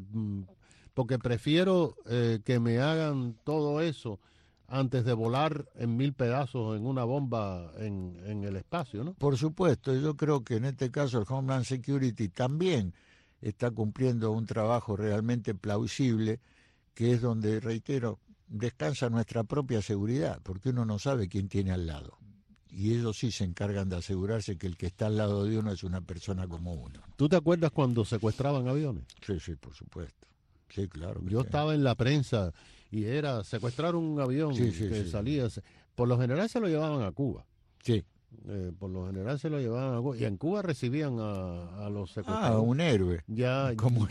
porque prefiero eh, que me hagan todo eso antes de volar en mil pedazos en una bomba en, en el espacio, ¿no? Por supuesto, yo creo que en este caso el Homeland Security también está cumpliendo un trabajo realmente plausible, que es donde, reitero, descansa nuestra propia seguridad, porque uno no sabe quién tiene al lado. Y ellos sí se encargan de asegurarse que el que está al lado de uno es una persona como uno. ¿Tú te acuerdas cuando secuestraban aviones? Sí, sí, por supuesto. Sí, claro. Yo sí. estaba en la prensa y era secuestrar un avión sí, sí, que sí. salía. Por lo general se lo llevaban a Cuba. Sí. Eh, por lo general se lo llevaban a Cuba. Y en Cuba recibían a, a los secuestrados. Ah, un héroe. Ya, como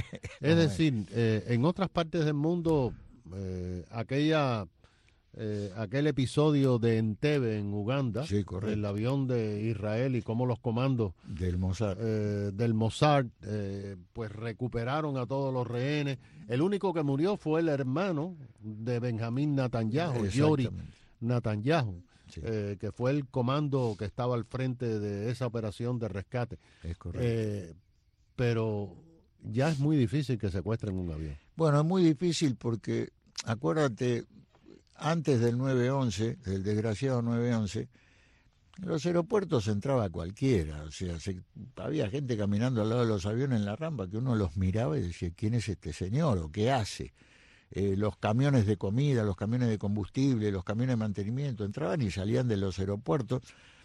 es decir, eh, en otras partes del mundo, eh, aquella... Eh, aquel episodio de Entebbe en Uganda, sí, correcto, el avión de Israel y cómo los comandos del Mossad, eh, del Mossad eh, pues recuperaron a todos los rehenes. El único que murió fue el hermano de Benjamín Netanyahu, Yori Netanyahu, sí. eh, que fue el comando que estaba al frente de esa operación de rescate. Es correcto. Eh, pero ya es muy difícil que secuestren un avión. Bueno, es muy difícil porque, acuérdate, antes del nueve once, del desgraciado nueve once, en los aeropuertos entraba cualquiera, o sea, se, había gente caminando al lado de los aviones en la rampa que uno los miraba y decía, ¿quién es este señor o qué hace? Eh, los camiones de comida, los camiones de combustible, los camiones de mantenimiento, entraban y salían de los aeropuertos.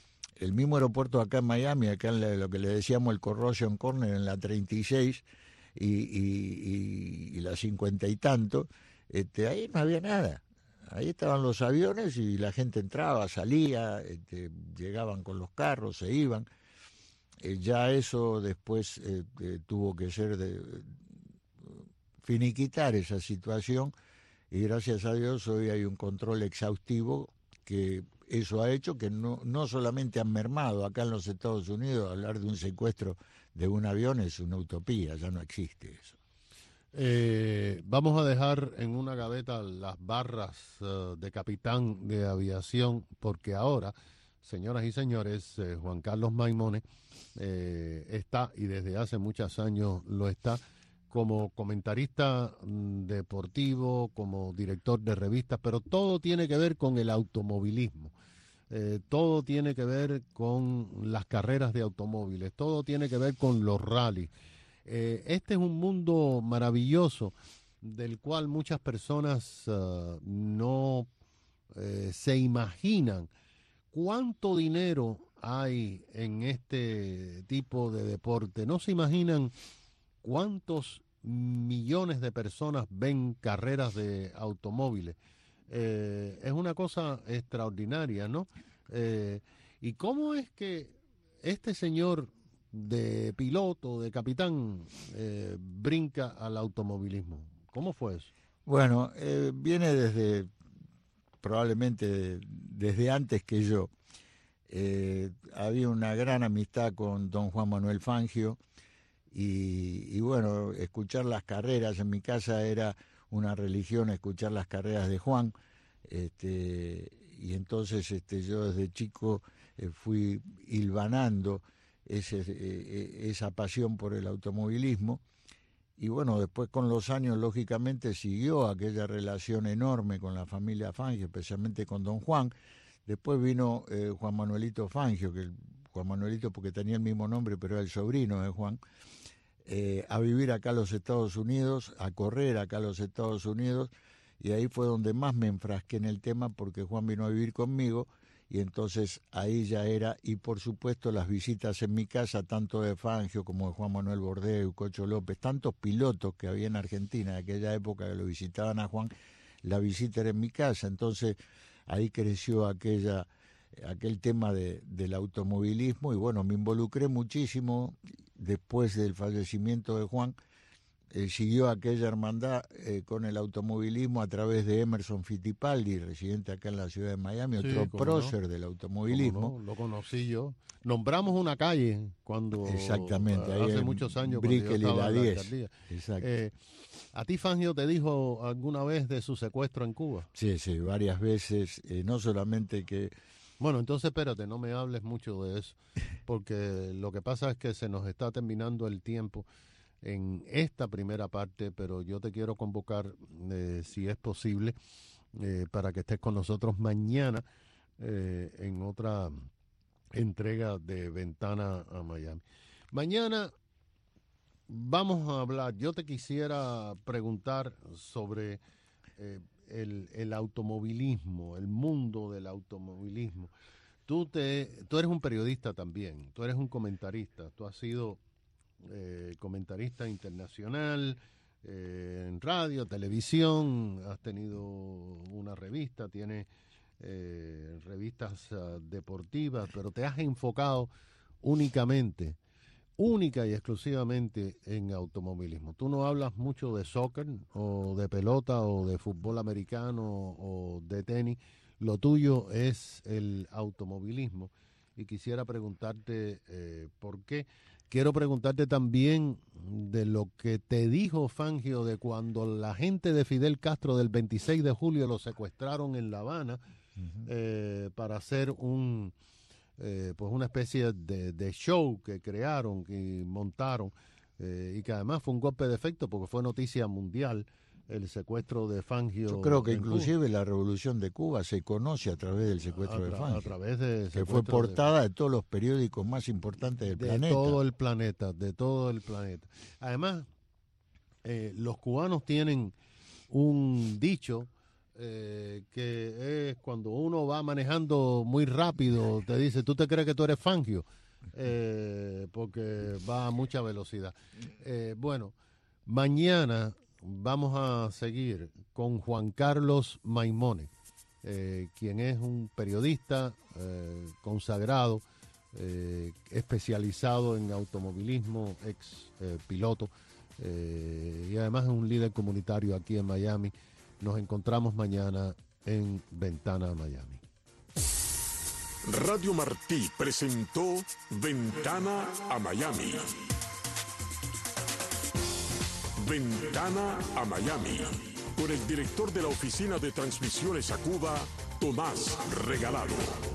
El mismo aeropuerto acá en Miami, acá en la, lo que le decíamos el Corrosion Corner, en la treinta y seis y, y, y, y la cincuenta y tanto, este, ahí no había nada. Ahí estaban los aviones y la gente entraba, salía, este, llegaban con los carros, se iban. eh, ya eso después eh, eh, tuvo que ser de, de finiquitar esa situación, y gracias a Dios hoy hay un control exhaustivo que eso ha hecho que no, no solamente han mermado acá en los Estados Unidos. Hablar de un secuestro de un avión es una utopía, ya no existe eso. Eh, vamos a dejar en una gaveta las barras uh, de capitán de aviación, porque ahora, señoras y señores, eh, Juan Carlos Maimone eh, está, y desde hace muchos años lo está, como comentarista mm, deportivo, como director de revistas, pero todo tiene que ver con el automovilismo. Eh, todo tiene que ver con las carreras de automóviles, todo tiene que ver con los rallies. Eh, este es un mundo maravilloso del cual muchas personas uh, no eh, se imaginan cuánto dinero hay en este tipo de deporte. No se imaginan cuántos millones de personas ven carreras de automóviles. Eh, es una cosa extraordinaria, ¿no? Eh, ¿Y cómo es que este señor de piloto, de capitán, eh, brinca al automovilismo? ¿Cómo fue eso? Bueno, eh, viene desde, probablemente desde antes que yo. Eh, había una gran amistad con don Juan Manuel Fangio, y, y bueno, escuchar las carreras, en mi casa era una religión escuchar las carreras de Juan, este, y entonces este, yo desde chico eh, fui hilvanando ese, eh, esa pasión por el automovilismo, y bueno, después con los años lógicamente siguió aquella relación enorme con la familia Fangio, especialmente con don Juan. Después vino eh, Juan Manuelito Fangio, que Juan Manuelito porque tenía el mismo nombre, pero era el sobrino de Juan, eh, a vivir acá a los Estados Unidos, a correr acá a los Estados Unidos, y ahí fue donde más me enfrasqué en el tema, porque Juan vino a vivir conmigo, y entonces ahí ya era, y por supuesto las visitas en mi casa, tanto de Fangio como de Juan Manuel Bordeu, Cocho López, tantos pilotos que había en Argentina en aquella época que lo visitaban a Juan, la visita era en mi casa, entonces ahí creció aquella, aquel tema de, del automovilismo, y bueno, me involucré muchísimo después del fallecimiento de Juan. Eh, siguió aquella hermandad eh, con el automovilismo a través de Emerson Fittipaldi, residente acá en la ciudad de Miami, Sí, otro cómo prócer no. del automovilismo. No, lo conocí yo. Nombramos una calle cuando Exactamente, ahí hace en muchos años Brickell y cuando yo estaba la en la diez. alcaldía. Exacto. Eh, ¿A ti Fangio te dijo alguna vez de su secuestro en Cuba? Sí, sí, varias veces, eh, no solamente que... Bueno, entonces espérate, no me hables mucho de eso, porque lo que pasa es que se nos está terminando el tiempo en esta primera parte, pero yo te quiero convocar, eh, si es posible, eh, para que estés con nosotros mañana eh, en otra entrega de Ventana a Miami. Mañana vamos a hablar, yo te quisiera preguntar sobre eh, el, el automovilismo, el mundo del automovilismo. Tú, te, tú eres un periodista también, tú eres un comentarista, tú has sido... Eh, comentarista internacional, eh, en radio, televisión, has tenido una revista, tienes eh, revistas uh, deportivas, pero te has enfocado únicamente, única y exclusivamente en automovilismo. Tú no hablas mucho de soccer o de pelota o de fútbol americano o de tenis, lo tuyo es el automovilismo, y quisiera preguntarte eh, por qué. Quiero preguntarte también de lo que te dijo Fangio de cuando la gente de Fidel Castro del veintiséis de julio lo secuestraron en La Habana uh-huh. eh, para hacer un eh, pues una especie de, de show que crearon, que montaron, eh, y que además fue un golpe de efecto porque fue noticia mundial el secuestro de Fangio. Yo creo que en inclusive Cuba. La Revolución de Cuba se conoce a través del secuestro a, tra- de Fangio. a través de que fue portada de... de todos los periódicos más importantes del de planeta. De todo el planeta, de todo el planeta. Además, eh, los cubanos tienen un dicho eh, que es cuando uno va manejando muy rápido, te dice, ¿tú te crees que tú eres Fangio? Eh, porque va a mucha velocidad. Eh, bueno, mañana vamos a seguir con Juan Carlos Maimone, eh, quien es un periodista eh, consagrado, eh, especializado en automovilismo, ex eh, piloto, eh, y además es un líder comunitario aquí en Miami. Nos encontramos mañana en Ventana a Miami. Radio Martí presentó Ventana a Miami. Ventana a Miami, con el director de la Oficina de Transmisiones a Cuba, Tomás Regalado.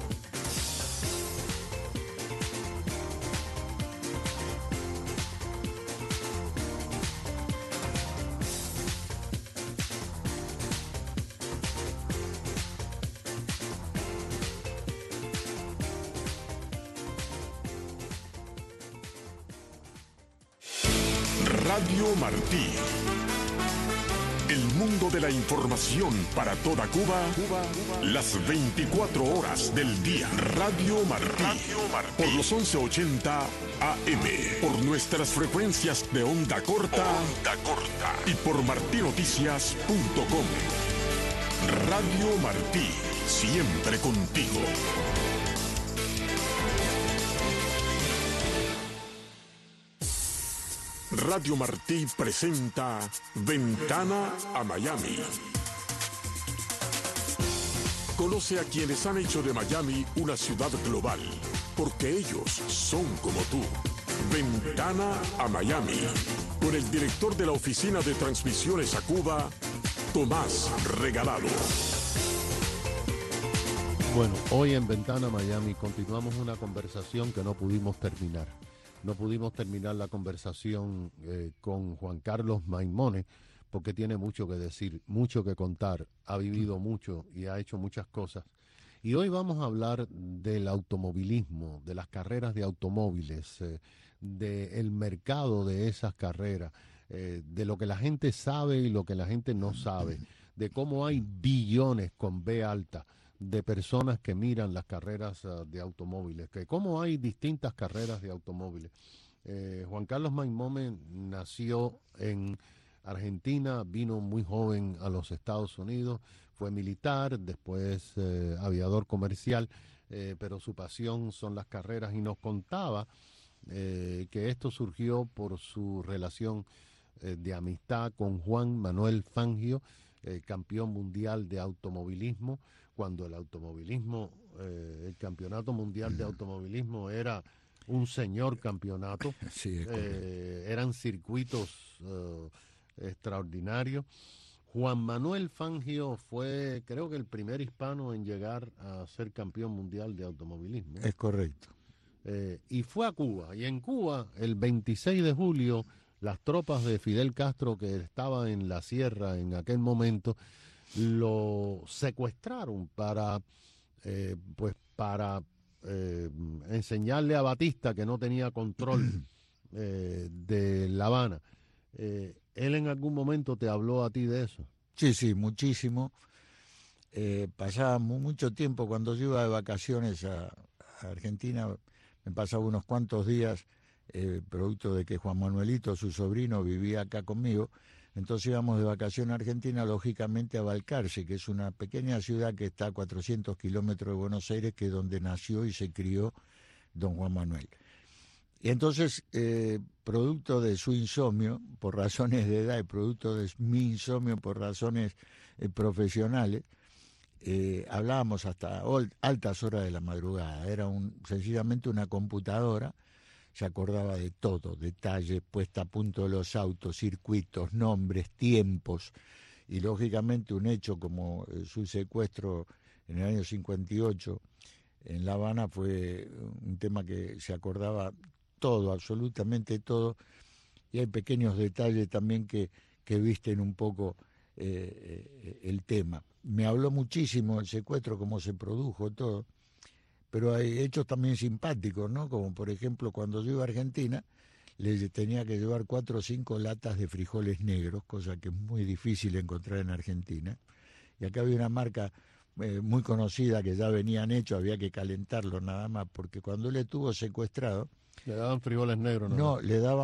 Radio Martí. El mundo de la información para toda Cuba, Cuba, las veinticuatro horas del día. Radio Martí. Radio Martí. Por los once ochenta A M. Por nuestras frecuencias de onda corta. Onda corta. Y por martí noticias punto com. Radio Martí. Siempre contigo. Radio Martí presenta Ventana a Miami. Conoce a quienes han hecho de Miami una ciudad global, porque ellos son como tú. Ventana a Miami, con el director de la Oficina de Transmisiones a Cuba, Tomás Regalado. Bueno, hoy en Ventana a Miami continuamos una conversación que no pudimos terminar. No pudimos terminar la conversación eh, con Juan Carlos Maimone, porque tiene mucho que decir, mucho que contar, ha vivido mucho y ha hecho muchas cosas. Y hoy vamos a hablar del automovilismo, de las carreras de automóviles, eh, del mercado de esas carreras, eh, de lo que la gente sabe y lo que la gente no sabe, de cómo hay billones con B alta de personas que miran las carreras uh, de automóviles, que cómo hay distintas carreras de automóviles. Eh, Juan Carlos Maimone nació en Argentina, vino muy joven a los Estados Unidos, fue militar, después eh, aviador comercial, eh, pero su pasión son las carreras, y nos contaba eh, que esto surgió por su relación eh, de amistad con Juan Manuel Fangio, eh, campeón mundial de automovilismo, cuando el automovilismo, eh, el campeonato mundial de automovilismo era un señor campeonato, sí, eh, eran circuitos uh, extraordinarios. Juan Manuel Fangio fue, creo que el primer hispano en llegar a ser campeón mundial de automovilismo. Es correcto. Eh, y fue a Cuba, y en Cuba, el veintiséis de julio, las tropas de Fidel Castro, que estaba en la sierra en aquel momento, lo secuestraron para, eh, pues para eh, enseñarle a Batista, que no tenía control eh, de La Habana. Eh, ¿Él en algún momento te habló a ti de eso? Sí, sí, muchísimo. Eh, pasaba mucho tiempo cuando yo iba de vacaciones a, a Argentina, me pasaba unos cuantos días, eh, producto de que Juan Manuelito, su sobrino, vivía acá conmigo. Entonces íbamos de vacación a Argentina, lógicamente a Balcarce, que es una pequeña ciudad que está a cuatrocientos kilómetros de Buenos Aires, que es donde nació y se crió don Juan Manuel. Y entonces, eh, producto de su insomnio, por razones de edad, y producto de mi insomnio por razones eh, profesionales, eh, hablábamos hasta altas horas de la madrugada. Era un, sencillamente una computadora. Se acordaba de todo, detalles, puesta a punto de los autos, circuitos, nombres, tiempos, y lógicamente un hecho como eh, su secuestro en el año cincuenta y ocho en La Habana fue un tema que se acordaba todo, absolutamente todo, y hay pequeños detalles también que, que visten un poco eh, el tema. Me habló muchísimo del secuestro, cómo se produjo, todo. Pero hay hechos también simpáticos, ¿no? Como por ejemplo cuando yo iba a Argentina, le tenía que llevar cuatro o cinco latas de frijoles negros, cosa que es muy difícil encontrar en Argentina. Y acá había una marca eh, muy conocida que ya venían hechos, había que calentarlos nada más, porque cuando él estuvo secuestrado... ¿Le daban frijoles negros? No, no le daban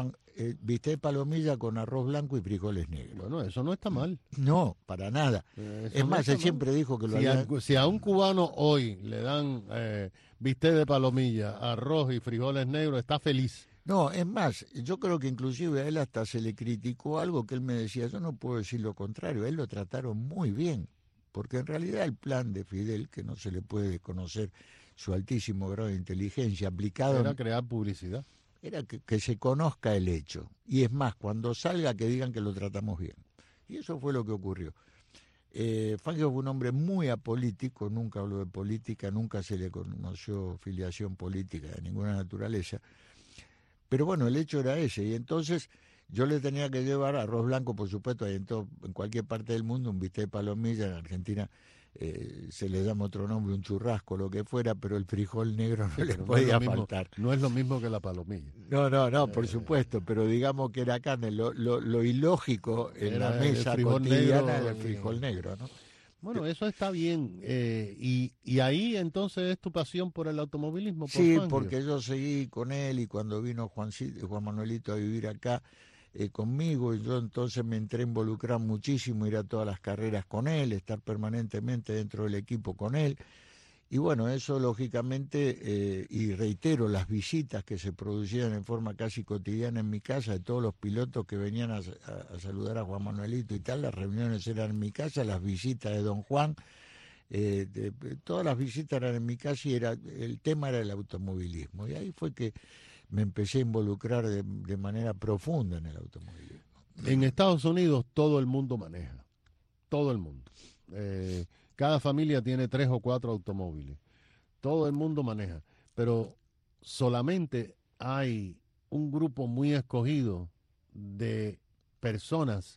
eh, bistec de palomilla con arroz blanco y frijoles negros. Bueno, eso no está mal. No, para nada. Eso es no más, está él mal. siempre dijo que lo si, había... a, si a un cubano hoy le dan eh, bistec de palomilla, arroz y frijoles negros, está feliz. No, es más, yo creo que inclusive a él hasta se le criticó algo que él me decía, yo no puedo decir lo contrario, a él lo trataron muy bien, porque en realidad el plan de Fidel, que no se le puede desconocer su altísimo grado de inteligencia aplicado... Era crear publicidad. Era que, que se conozca el hecho. Y es más, cuando salga que digan que lo tratamos bien. Y eso fue lo que ocurrió. Eh, Fangio fue un hombre muy apolítico, nunca habló de política, nunca se le conoció filiación política de ninguna naturaleza. Pero bueno, el hecho era ese. Y entonces yo le tenía que llevar arroz blanco, por supuesto, hay en, todo, en cualquier parte del mundo, un bistec de palomilla, en Argentina eh, se le llama otro nombre, un churrasco, lo que fuera, pero el frijol negro no Sí, le no podía es lo mismo, faltar. No es lo mismo que la palomilla. No, no, no, por supuesto, pero digamos que era carne, lo, lo, lo ilógico en Era la el mesa frijol cotidiana negro, era el frijol negro, ¿no? Bueno, eso está bien. Eh, y, y ahí entonces es tu pasión por el automovilismo. Por Sí, Fangio. porque yo seguí con él y cuando vino Juan, Juan Manuelito a vivir acá eh, conmigo, y yo entonces me entré a involucrar muchísimo, ir a todas las carreras con él, estar permanentemente dentro del equipo con él. Y bueno, eso lógicamente, eh, y reitero, las visitas que se producían en forma casi cotidiana en mi casa, de todos los pilotos que venían a, a, a saludar a Juan Manuelito y tal, las reuniones eran en mi casa, las visitas de don Juan, eh, de, de, todas las visitas eran en mi casa y era, el tema era el automovilismo. Y ahí fue que me empecé a involucrar de, de manera profunda en el automovilismo. En Estados Unidos todo el mundo maneja, todo el mundo. Eh, Cada familia tiene tres o cuatro automóviles. Todo el mundo maneja. Pero solamente hay un grupo muy escogido de personas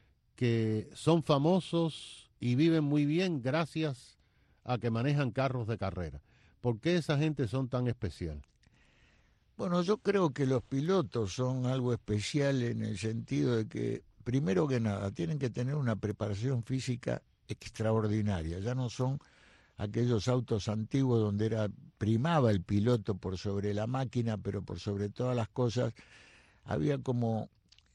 que son famosos y viven muy bien gracias a que manejan carros de carrera. ¿Por qué esa gente son tan especial? Bueno, yo creo que los pilotos son algo especial en el sentido de que, primero que nada, tienen que tener una preparación física extraordinaria. Ya no son aquellos autos antiguos donde era primaba el piloto por sobre la máquina, pero por sobre todas las cosas había como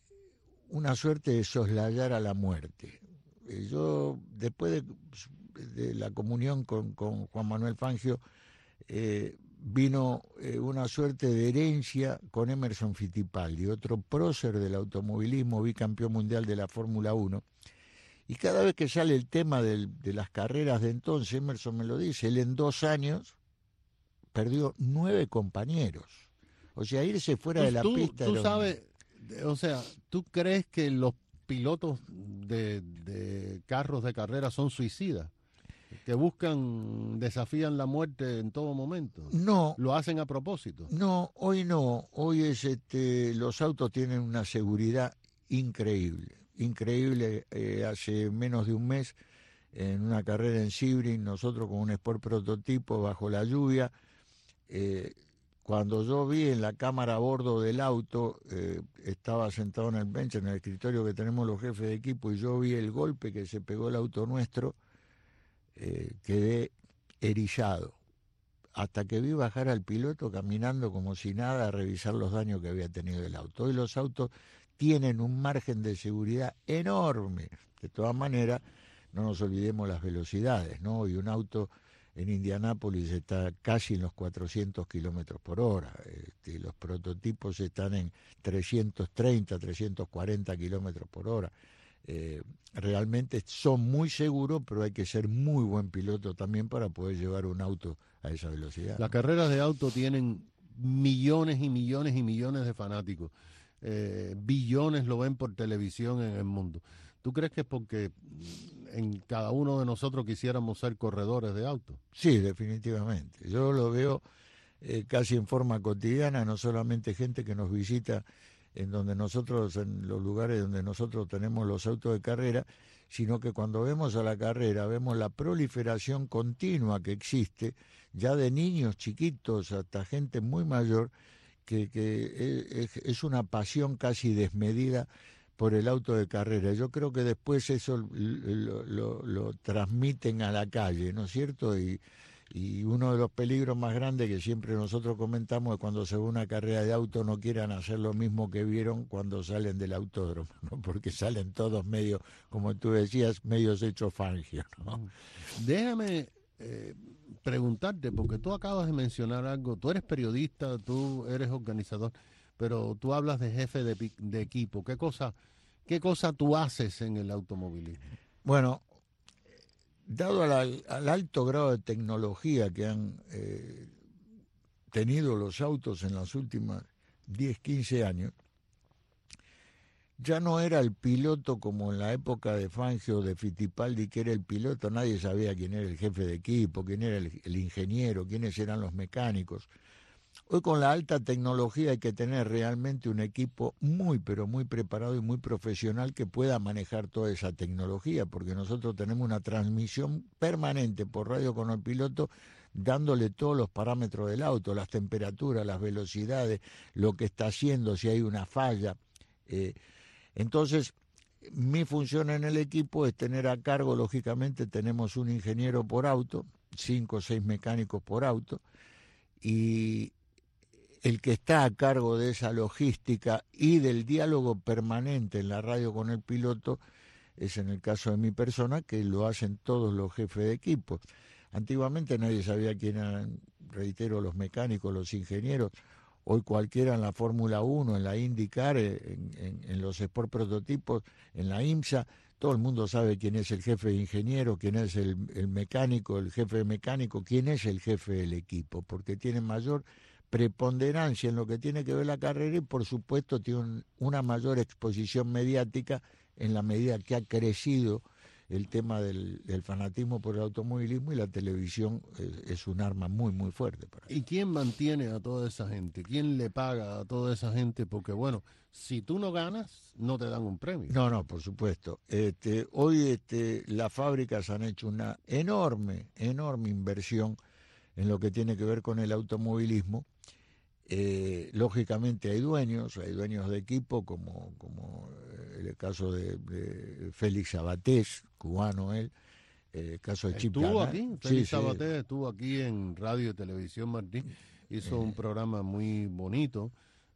una suerte de soslayar a la muerte. Yo, después de, de la comunión con, con Juan Manuel Fangio, eh, vino eh, una suerte de herencia con Emerson Fittipaldi, otro prócer del automovilismo, bicampeón mundial de la Fórmula uno. Y cada vez que sale el tema del, de las carreras de entonces, Emerson me lo dice, él en dos años perdió nueve compañeros. O sea, irse fuera de la tú, pista... Tú era sabes, o sea, ¿tú crees que los pilotos de, de carros de carrera son suicidas? Que buscan, desafían la muerte en todo momento. No. ¿Lo hacen a propósito? No, hoy no. Hoy es este, los autos tienen una seguridad increíble. Increíble. Eh, hace menos de un mes, en una carrera en Sebring, nosotros con un Sport prototipo bajo la lluvia, eh, cuando yo vi en la cámara a bordo del auto, eh, estaba sentado en el bench, en el escritorio que tenemos los jefes de equipo, y yo vi el golpe que se pegó el auto nuestro, eh, quedé erizado. Hasta que vi bajar al piloto caminando como si nada a revisar los daños que había tenido el auto. Hoy los autos tienen un margen de seguridad enorme. De todas maneras, no nos olvidemos las velocidades, ¿no? Y un auto en Indianápolis está casi en los cuatrocientos kilómetros por hora. Este, los prototipos están en trescientos treinta, trescientos cuarenta kilómetros por hora. Eh, realmente son muy seguros, pero hay que ser muy buen piloto también para poder llevar un auto a esa velocidad. Las carreras de auto tienen millones y millones y millones de fanáticos. Eh, billones lo ven por televisión en el mundo. ¿Tú crees que es porque en cada uno de nosotros quisiéramos ser corredores de auto? Sí, definitivamente. Yo lo veo eh, casi en forma cotidiana, no solamente gente que nos visita en donde nosotros, en los lugares donde nosotros tenemos los autos de carrera, sino que cuando vemos a la carrera, vemos la proliferación continua que existe, ya de niños chiquitos hasta gente muy mayor, que, que es, es una pasión casi desmedida por el auto de carrera. Yo creo que después eso lo, lo, lo transmiten a la calle, ¿no es cierto? Y, Y uno de los peligros más grandes que siempre nosotros comentamos es cuando se ve una carrera de auto no quieran hacer lo mismo que vieron cuando salen del autódromo, ¿no? Porque salen todos medio, como tú decías, medios hechos Fangio, ¿no? Déjame eh, preguntarte, porque tú acabas de mencionar algo, tú eres periodista, tú eres organizador, pero tú hablas de jefe de, de equipo. ¿Qué cosa, qué cosa tú haces en el automovilismo? Bueno, dado al, al alto grado de tecnología que han eh, tenido los autos en los últimos diez, quince años, ya no era el piloto como en la época de Fangio, de Fittipaldi, que era el piloto, nadie sabía quién era el jefe de equipo, quién era el, el ingeniero, quiénes eran los mecánicos. Hoy con la alta tecnología hay que tener realmente un equipo muy, pero muy preparado y muy profesional que pueda manejar toda esa tecnología, porque nosotros tenemos una transmisión permanente por radio con el piloto, dándole todos los parámetros del auto, las temperaturas, las velocidades, lo que está haciendo, si hay una falla. Eh, entonces, mi función en el equipo es tener a cargo, lógicamente, tenemos un ingeniero por auto, cinco o seis mecánicos por auto, y el que está a cargo de esa logística y del diálogo permanente en la radio con el piloto es, en el caso de mi persona, que lo hacen todos los jefes de equipo. Antiguamente nadie sabía quién eran, reitero, los mecánicos, los ingenieros. Hoy cualquiera en la Fórmula uno, en la IndyCar, en, en, en los Sport Prototipos, en la IMSA, todo el mundo sabe quién es el jefe de ingeniero, quién es el, el mecánico, el jefe de mecánico, quién es el jefe del equipo, porque tiene mayor preponderancia en lo que tiene que ver la carrera y por supuesto tiene un, una mayor exposición mediática en la medida que ha crecido el tema del, del fanatismo por el automovilismo, y la televisión es, es un arma muy muy fuerte para ¿Y quién mantiene a toda esa gente? ¿Quién le paga a toda esa gente? Porque bueno, si tú no ganas, no te dan un premio. No, no, por supuesto. Este, hoy este, las fábricas han hecho una enorme, enorme inversión en lo que tiene que ver con el automovilismo. Eh, lógicamente hay dueños, hay dueños de equipo, como, como el caso de, de Félix Sabatés, cubano él, eh, el caso de Chip Estuvo Ganassi. aquí, Félix sí, Sabatés sí. estuvo aquí en Radio y Televisión Martín, hizo eh. un programa muy bonito.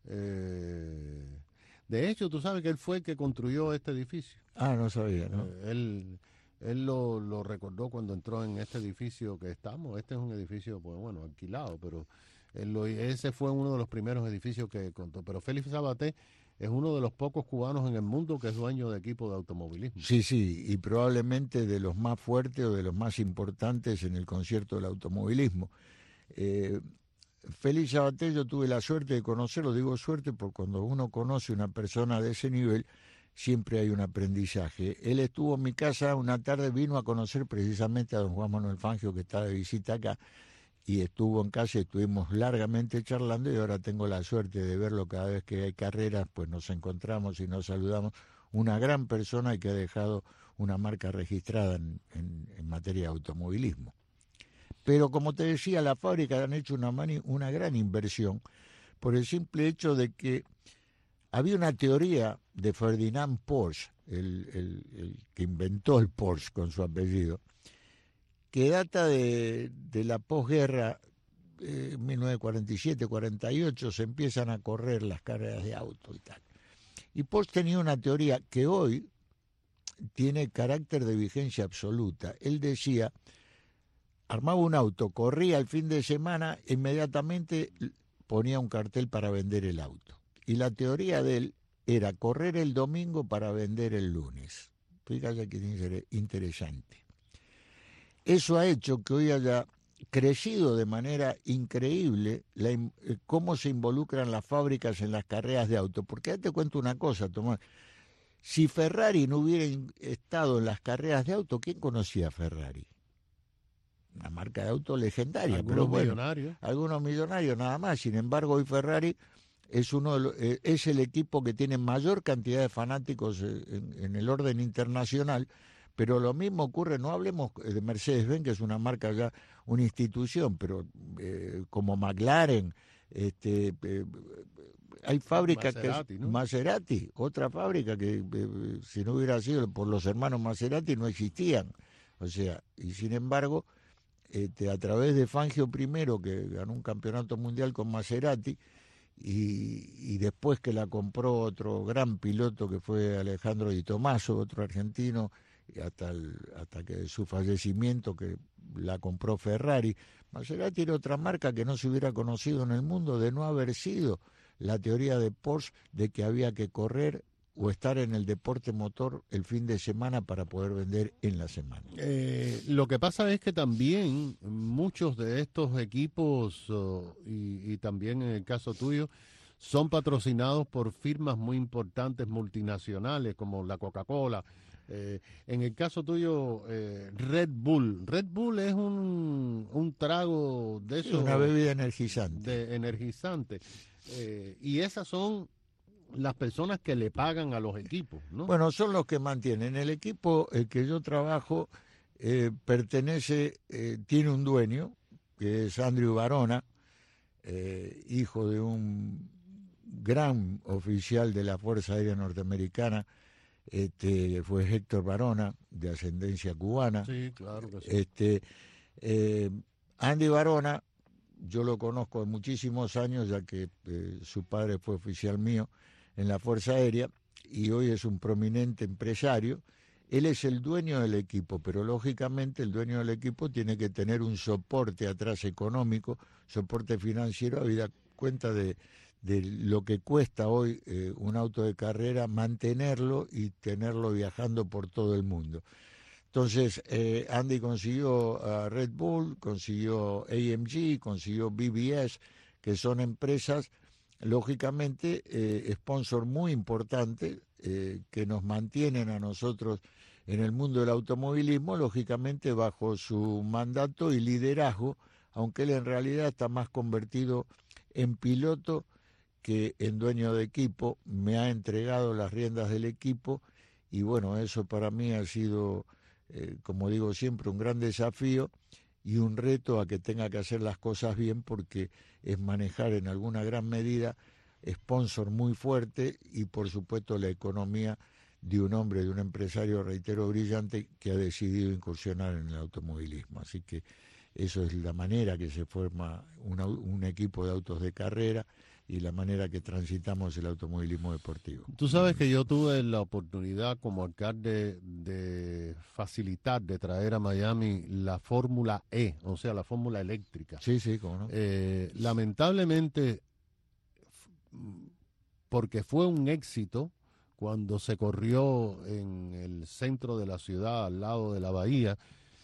Eh, de hecho, tú sabes que él fue el que construyó este edificio. Ah, no sabía, ¿no? Eh, él... Él lo, lo recordó cuando entró en este edificio que estamos. Este es un edificio, pues bueno, alquilado, pero él lo, ese fue uno de los primeros edificios que contó. Pero Félix Sabatés es uno de los pocos cubanos en el mundo que es dueño de equipo de automovilismo. Sí, sí, y probablemente de los más fuertes o de los más importantes en el concierto del automovilismo. Eh, Félix Sabatés, yo tuve la suerte de conocerlo, digo suerte porque cuando uno conoce a una persona de ese nivel, siempre hay un aprendizaje. Él estuvo en mi casa una tarde, vino a conocer precisamente a don Juan Manuel Fangio, que está de visita acá, y estuvo en casa y estuvimos largamente charlando, y ahora tengo la suerte de verlo cada vez que hay carreras, pues nos encontramos y nos saludamos. Una gran persona y que ha dejado una marca registrada en, en, en materia de automovilismo. Pero como te decía, la fábrica han hecho una, mani, una gran inversión por el simple hecho de que había una teoría de Ferdinand Porsche, el, el, el que inventó el Porsche con su apellido, que data de, de la posguerra, eh, mil novecientos cuarenta y siete cuarenta y ocho, se empiezan a correr las carreras de auto y tal. Y Porsche tenía una teoría que hoy tiene carácter de vigencia absoluta. Él decía, armaba un auto, corría el fin de semana, inmediatamente ponía un cartel para vender el auto. Y la teoría de él era correr el domingo para vender el lunes. Fíjate que interesante. Eso ha hecho que hoy haya crecido de manera increíble la, cómo se involucran las fábricas en las carreras de auto. Porque ya te cuento una cosa, Tomás. Si Ferrari no hubiera estado en las carreras de auto, ¿quién conocía a Ferrari? Una marca de auto legendaria. Algunos pero bueno, millonarios. Algunos millonarios nada más. Sin embargo, hoy Ferrari es uno de los, eh, es el equipo que tiene mayor cantidad de fanáticos en, en el orden internacional, pero lo mismo ocurre, no hablemos de Mercedes-Benz, que es una marca ya, una institución, pero eh, como McLaren, este, eh, hay fábricas Maserati, que... ¿no? Maserati, otra fábrica que eh, si no hubiera sido por los hermanos Maserati no existían. O sea, y sin embargo, este, a través de Fangio primero, que ganó un campeonato mundial con Maserati, y, y después que la compró otro gran piloto que fue Alejandro Di Tommaso, otro argentino, hasta, el, hasta que su fallecimiento, que la compró Ferrari. Maserati era otra marca que no se hubiera conocido en el mundo de no haber sido la teoría de Porsche de que había que correr o estar en el deporte motor el fin de semana para poder vender en la semana. Eh, lo que pasa es que también muchos de estos equipos, oh, y, y también en el caso tuyo, son patrocinados por firmas muy importantes multinacionales como la Coca-Cola. Eh, en el caso tuyo, eh, Red Bull. Red Bull es un, un trago de eso. Una bebida energizante. De energizante. Eh, y esas son las personas que le pagan a los equipos, ¿no? Bueno, son los que mantienen. El equipo el que yo trabajo eh, pertenece, eh, tiene un dueño, que es Andrew Barona, eh, hijo de un gran oficial de la Fuerza Aérea Norteamericana, este, fue Héctor Barona, de ascendencia cubana. Sí, claro que sí. Este, eh, Andy Barona, yo lo conozco de muchísimos años, ya que eh, su padre fue oficial mío en la Fuerza Aérea, y hoy es un prominente empresario. Él es el dueño del equipo, pero lógicamente el dueño del equipo tiene que tener un soporte atrás económico, soporte financiero, habida cuenta de, de lo que cuesta hoy eh, un auto de carrera, mantenerlo y tenerlo viajando por todo el mundo. Entonces, eh, Andy consiguió uh, Red Bull, consiguió A M G, consiguió B B S, que son empresas, lógicamente, eh, sponsor muy importante, eh, que nos mantienen a nosotros en el mundo del automovilismo, lógicamente bajo su mandato y liderazgo, aunque él en realidad está más convertido en piloto que en dueño de equipo. Me ha entregado las riendas del equipo y bueno, eso para mí ha sido, eh, como digo siempre, un gran desafío y un reto a que tenga que hacer las cosas bien, porque es manejar en alguna gran medida sponsor muy fuerte y por supuesto la economía de un hombre, de un empresario, reitero, brillante, que ha decidido incursionar en el automovilismo. Así que eso es la manera que se forma una, un equipo de autos de carrera y la manera que transitamos el automovilismo deportivo. Tú sabes que yo tuve la oportunidad como alcalde de facilitar, de traer a Miami la Fórmula E, o sea, la Fórmula eléctrica. Sí, sí, cómo no. Eh, lamentablemente, porque fue un éxito cuando se corrió en el centro de la ciudad, al lado de la bahía,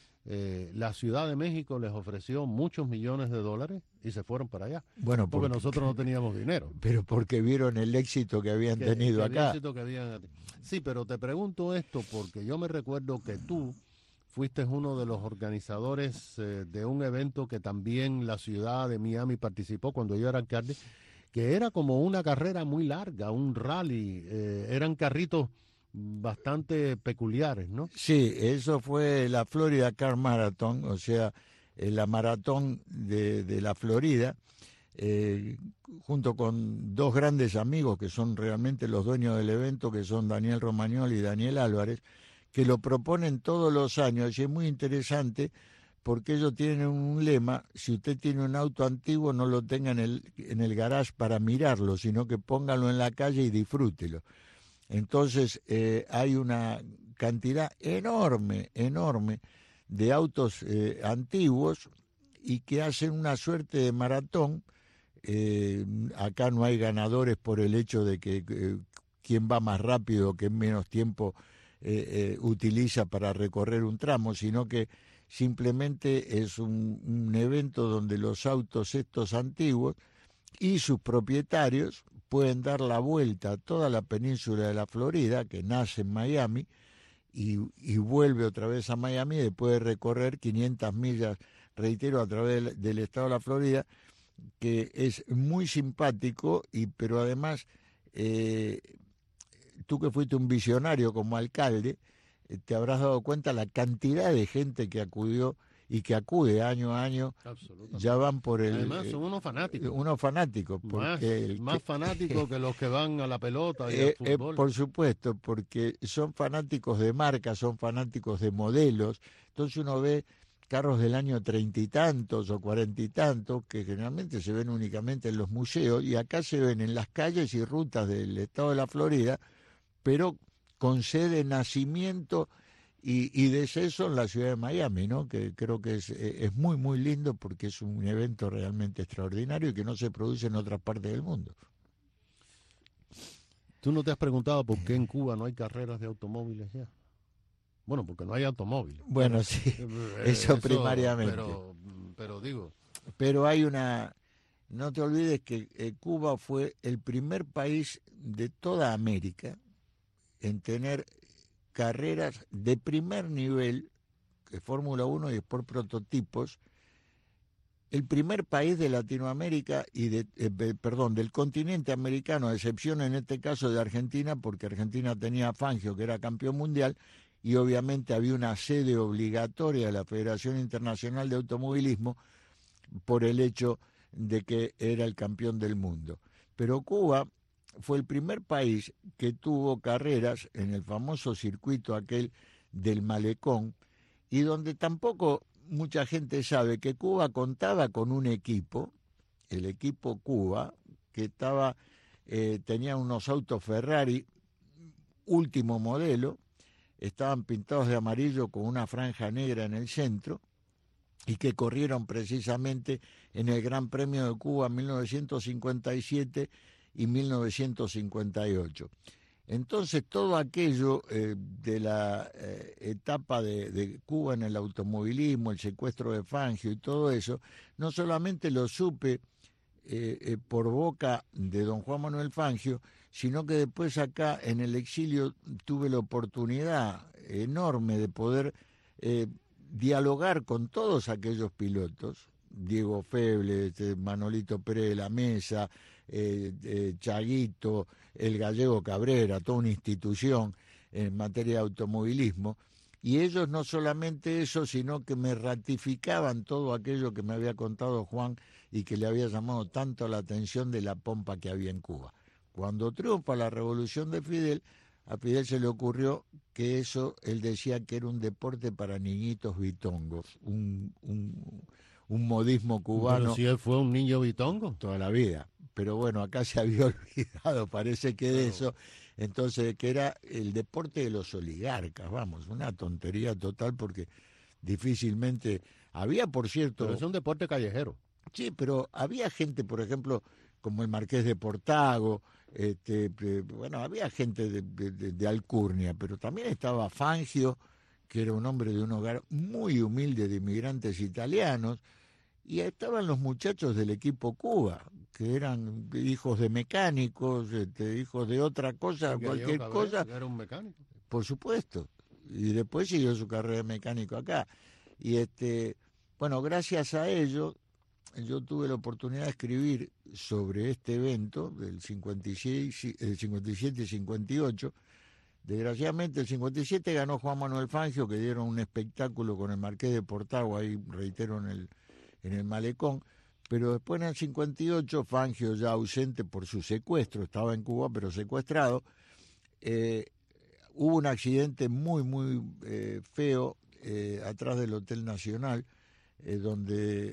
Eh, la Ciudad de México les ofreció muchos millones de dólares y se fueron para allá. Bueno, porque, porque nosotros no teníamos dinero. Pero porque vieron el éxito que habían que, tenido que el acá. éxito que habían... Sí, pero te pregunto esto porque yo me recuerdo que tú fuiste uno de los organizadores eh, de un evento que también la ciudad de Miami participó cuando yo era alcalde, que era como una carrera muy larga, un rally, eh, eran carritos bastante peculiares, ¿no? Sí, eso fue la Florida Car Marathon, o sea, eh, la maratón de, de la Florida, eh, junto con dos grandes amigos que son realmente los dueños del evento, que son Daniel Romagnoli y Daniel Álvarez, que lo proponen todos los años, y es muy interesante porque ellos tienen un lema: si usted tiene un auto antiguo, no lo tenga en el, en el garage para mirarlo, sino que póngalo en la calle y disfrútelo. Entonces eh, hay una cantidad enorme, enorme de autos eh, antiguos y que hacen una suerte de maratón. Eh, acá no hay ganadores por el hecho de que eh, quién va más rápido, que menos tiempo eh, eh, utiliza para recorrer un tramo, sino que simplemente es un, un evento donde los autos estos antiguos y sus propietarios pueden dar la vuelta a toda la península de la Florida, que nace en Miami, y, y vuelve otra vez a Miami, después de recorrer quinientas millas, reitero, a través del, del estado de la Florida, que es muy simpático, y pero además, eh, tú que fuiste un visionario como alcalde, eh, te habrás dado cuenta la cantidad de gente que acudió y que acude año a año. Ya van por el... Además son unos fanáticos. Unos fanáticos. Porque más el más que, fanáticos que los que van a la pelota y eh, al fútbol. Eh, por supuesto, porque son fanáticos de marcas, son fanáticos de modelos. Entonces uno ve carros del año treinta y tantos o cuarenta y tantos, que generalmente se ven únicamente en los museos, y acá se ven en las calles y rutas del estado de la Florida, pero con sede, nacimiento y, y deceso en la ciudad de Miami, ¿no? Que creo que es, es muy, muy lindo porque es un evento realmente extraordinario y que no se produce en otras partes del mundo. ¿Tú no te has preguntado por qué en Cuba no hay carreras de automóviles ya? Bueno, porque no hay automóviles. Bueno, sí, eso, eso primariamente. Pero, pero digo... Pero hay una... No te olvides que eh, Cuba fue el primer país de toda América en tener carreras de primer nivel, que Fórmula uno y por prototipos, el primer país de Latinoamérica y de, eh, perdón, del continente americano, a excepción en este caso de Argentina, porque Argentina tenía a Fangio, que era campeón mundial, y obviamente había una sede obligatoria de la Federación Internacional de Automovilismo por el hecho de que era el campeón del mundo. Pero Cuba fue el primer país que tuvo carreras en el famoso circuito aquel del Malecón, y donde tampoco mucha gente sabe que Cuba contaba con un equipo, el equipo Cuba, que estaba eh, tenía unos autos Ferrari último modelo, estaban pintados de amarillo con una franja negra en el centro, y que corrieron precisamente en el Gran Premio de Cuba en mil novecientos cincuenta y siete y mil novecientos cincuenta y ocho. Entonces todo aquello eh, de la eh, etapa de, de Cuba en el automovilismo, el secuestro de Fangio y todo eso, no solamente lo supe eh, eh, por boca de don Juan Manuel Fangio, sino que después acá en el exilio tuve la oportunidad enorme de poder eh, dialogar con todos aquellos pilotos, Diego Feble, este, Manolito Pérez de la Mesa, eh, eh, Chaguito, el Gallego Cabrera, toda una institución en materia de automovilismo, y ellos no solamente eso, sino que me ratificaban todo aquello que me había contado Juan y que le había llamado tanto la atención de la pompa que había en Cuba. Cuando triunfa la revolución de Fidel, a Fidel se le ocurrió que eso, él decía que era un deporte para niñitos bitongos, un, un, un modismo cubano. Pero si él fue un niño bitongo. Toda la vida. Pero bueno, acá se había olvidado, parece que de eso. Entonces, que era el deporte de los oligarcas, vamos, una tontería total porque difícilmente... Había, por cierto... Pero es un deporte callejero. Sí, pero había gente, por ejemplo, como el Marqués de Portago, este, bueno, había gente de, de, de alcurnia, pero también estaba Fangio, que era un hombre de un hogar muy humilde de inmigrantes italianos, y estaban los muchachos del equipo Cuba, que eran hijos de mecánicos, este, hijos de otra cosa, Porque cualquier yo, cosa. Era un mecánico. Por supuesto. Y después siguió su carrera de mecánico acá. Y este, bueno, gracias a ello, yo tuve la oportunidad de escribir sobre este evento del cincuenta y seis, el cincuenta y siete y cincuenta y ocho. Desgraciadamente el cincuenta y siete ganó Juan Manuel Fangio, que dieron un espectáculo con el Marqués de Portago, ahí reitero en el, en el Malecón, pero después en el cincuenta y ocho, Fangio ya ausente por su secuestro, estaba en Cuba pero secuestrado, eh, hubo un accidente muy muy eh, feo eh, atrás del Hotel Nacional, eh, donde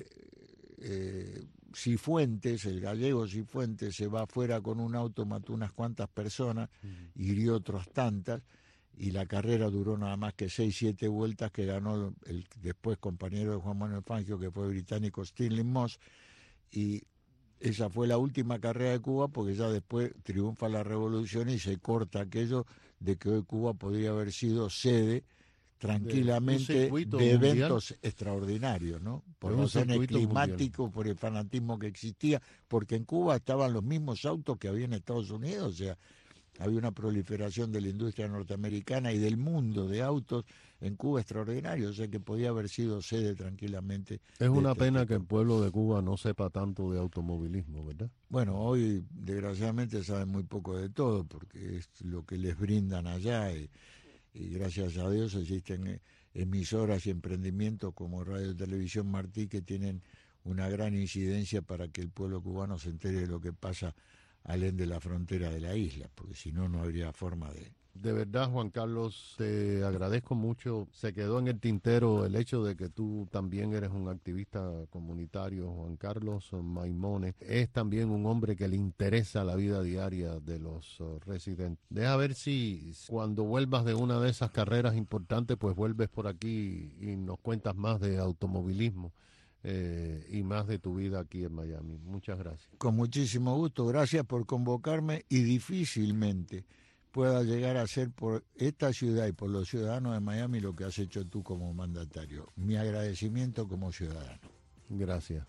eh, Cifuentes, el gallego Cifuentes, se va afuera con un auto, mató unas cuantas personas, mm. hirió otras tantas, y la carrera duró nada más que seis, siete vueltas, que ganó el después compañero de Juan Manuel Fangio, que fue británico, Stirling Moss, y esa fue la última carrera de Cuba, porque ya después triunfa la revolución y se corta aquello de que hoy Cuba podría haber sido sede tranquilamente de, de eventos mundial. extraordinarios, ¿no? Por razones climáticos, por el fanatismo que existía, porque en Cuba estaban los mismos autos que había en Estados Unidos, o sea, había una proliferación de la industria norteamericana y del mundo de autos en Cuba extraordinario, o sea que podía haber sido sede tranquilamente. Es una pena que el pueblo de Cuba no sepa tanto de automovilismo, ¿verdad? Bueno, hoy desgraciadamente saben muy poco de todo, porque es lo que les brindan allá, y, y gracias a Dios existen emisoras y emprendimientos como Radio y Televisión Martí, que tienen una gran incidencia para que el pueblo cubano se entere de lo que pasa alén de la frontera de la isla, porque si no, no habría forma de... De verdad, Juan Carlos, te agradezco mucho. Se quedó en el tintero el hecho de que tú también eres un activista comunitario. Juan Carlos Maimones es también un hombre que le interesa la vida diaria de los uh, residentes. Deja ver si cuando vuelvas de una de esas carreras importantes, pues vuelves por aquí y nos cuentas más de automovilismo. Eh, y más de tu vida aquí en Miami. Muchas gracias. Con muchísimo gusto, gracias por convocarme y difícilmente pueda llegar a ser por esta ciudad y por los ciudadanos de Miami lo que has hecho tú como mandatario. Mi agradecimiento como ciudadano. Gracias.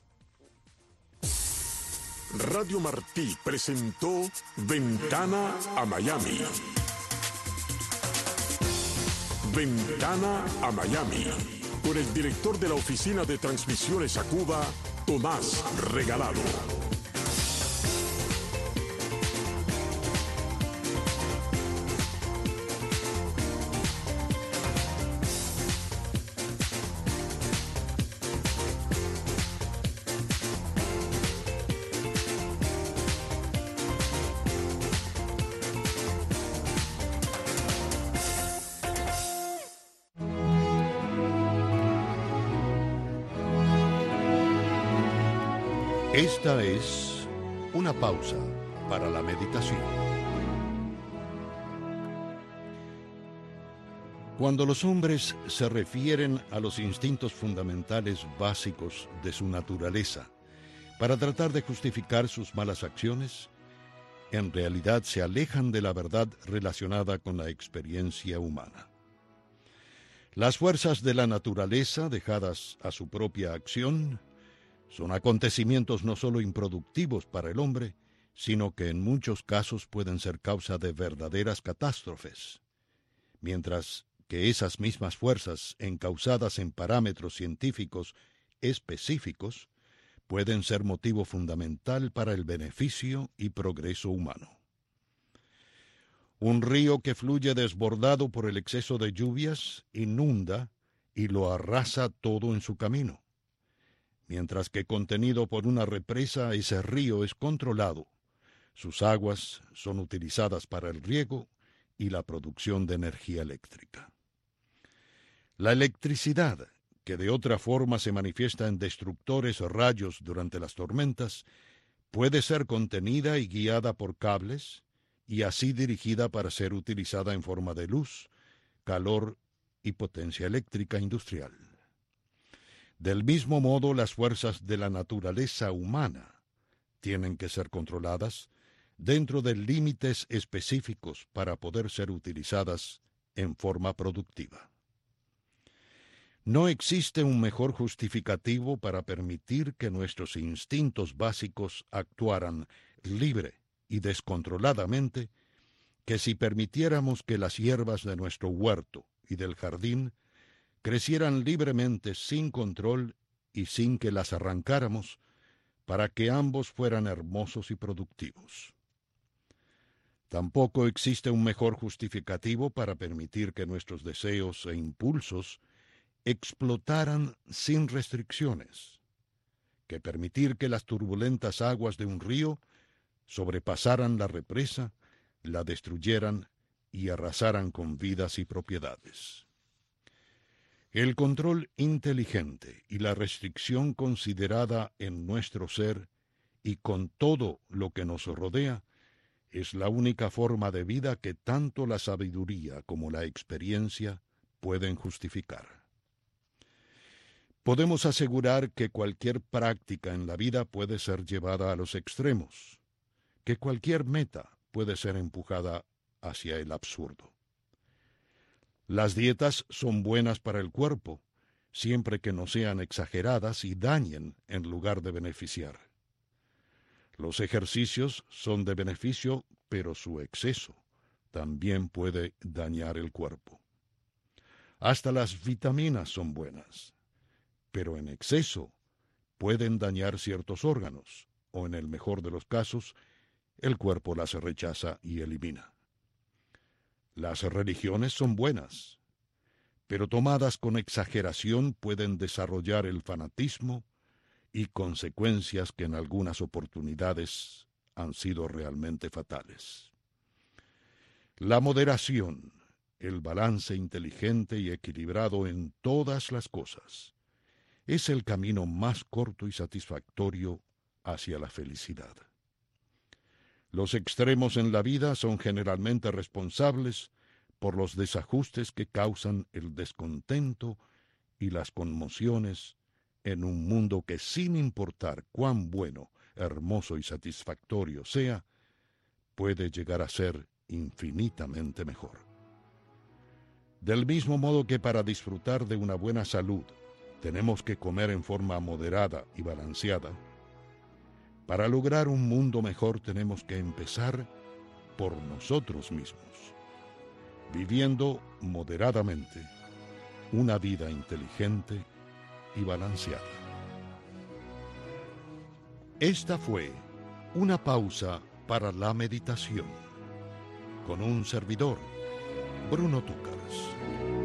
Radio Martí presentó Ventana a Miami. Ventana a Miami. Con el director de la Oficina de Transmisiones a Cuba, Tomás Regalado. Esta es una pausa para la meditación. Cuando los hombres se refieren a los instintos fundamentales básicos de su naturaleza para tratar de justificar sus malas acciones, en realidad se alejan de la verdad relacionada con la experiencia humana. Las fuerzas de la naturaleza, dejadas a su propia acción, son acontecimientos no solo improductivos para el hombre, sino que en muchos casos pueden ser causa de verdaderas catástrofes, mientras que esas mismas fuerzas, encausadas en parámetros científicos específicos, pueden ser motivo fundamental para el beneficio y progreso humano. Un río que fluye desbordado por el exceso de lluvias inunda y lo arrasa todo en su camino. Mientras que contenido por una represa, ese río es controlado. Sus aguas son utilizadas para el riego y la producción de energía eléctrica. La electricidad, que de otra forma se manifiesta en destructores rayos durante las tormentas, puede ser contenida y guiada por cables y así dirigida para ser utilizada en forma de luz, calor y potencia eléctrica industrial. Del mismo modo, las fuerzas de la naturaleza humana tienen que ser controladas dentro de límites específicos para poder ser utilizadas en forma productiva. No existe un mejor justificativo para permitir que nuestros instintos básicos actuaran libre y descontroladamente que si permitiéramos que las hierbas de nuestro huerto y del jardín crecieran libremente sin control y sin que las arrancáramos, para que ambos fueran hermosos y productivos. Tampoco existe un mejor justificativo para permitir que nuestros deseos e impulsos explotaran sin restricciones, que permitir que las turbulentas aguas de un río sobrepasaran la represa, la destruyeran y arrasaran con vidas y propiedades. El control inteligente y la restricción considerada en nuestro ser y con todo lo que nos rodea es la única forma de vida que tanto la sabiduría como la experiencia pueden justificar. Podemos asegurar que cualquier práctica en la vida puede ser llevada a los extremos, que cualquier meta puede ser empujada hacia el absurdo. Las dietas son buenas para el cuerpo, siempre que no sean exageradas y dañen en lugar de beneficiar. Los ejercicios son de beneficio, pero su exceso también puede dañar el cuerpo. Hasta las vitaminas son buenas, pero en exceso pueden dañar ciertos órganos, o en el mejor de los casos, el cuerpo las rechaza y elimina. Las religiones son buenas, pero tomadas con exageración pueden desarrollar el fanatismo y consecuencias que en algunas oportunidades han sido realmente fatales. La moderación, el balance inteligente y equilibrado en todas las cosas, es el camino más corto y satisfactorio hacia la felicidad. Los extremos en la vida son generalmente responsables por los desajustes que causan el descontento y las conmociones en un mundo que, sin importar cuán bueno, hermoso y satisfactorio sea, puede llegar a ser infinitamente mejor. Del mismo modo que para disfrutar de una buena salud tenemos que comer en forma moderada y balanceada, para lograr un mundo mejor tenemos que empezar por nosotros mismos, viviendo moderadamente una vida inteligente y balanceada. Esta fue una pausa para la meditación con un servidor, Bruno Túcaras.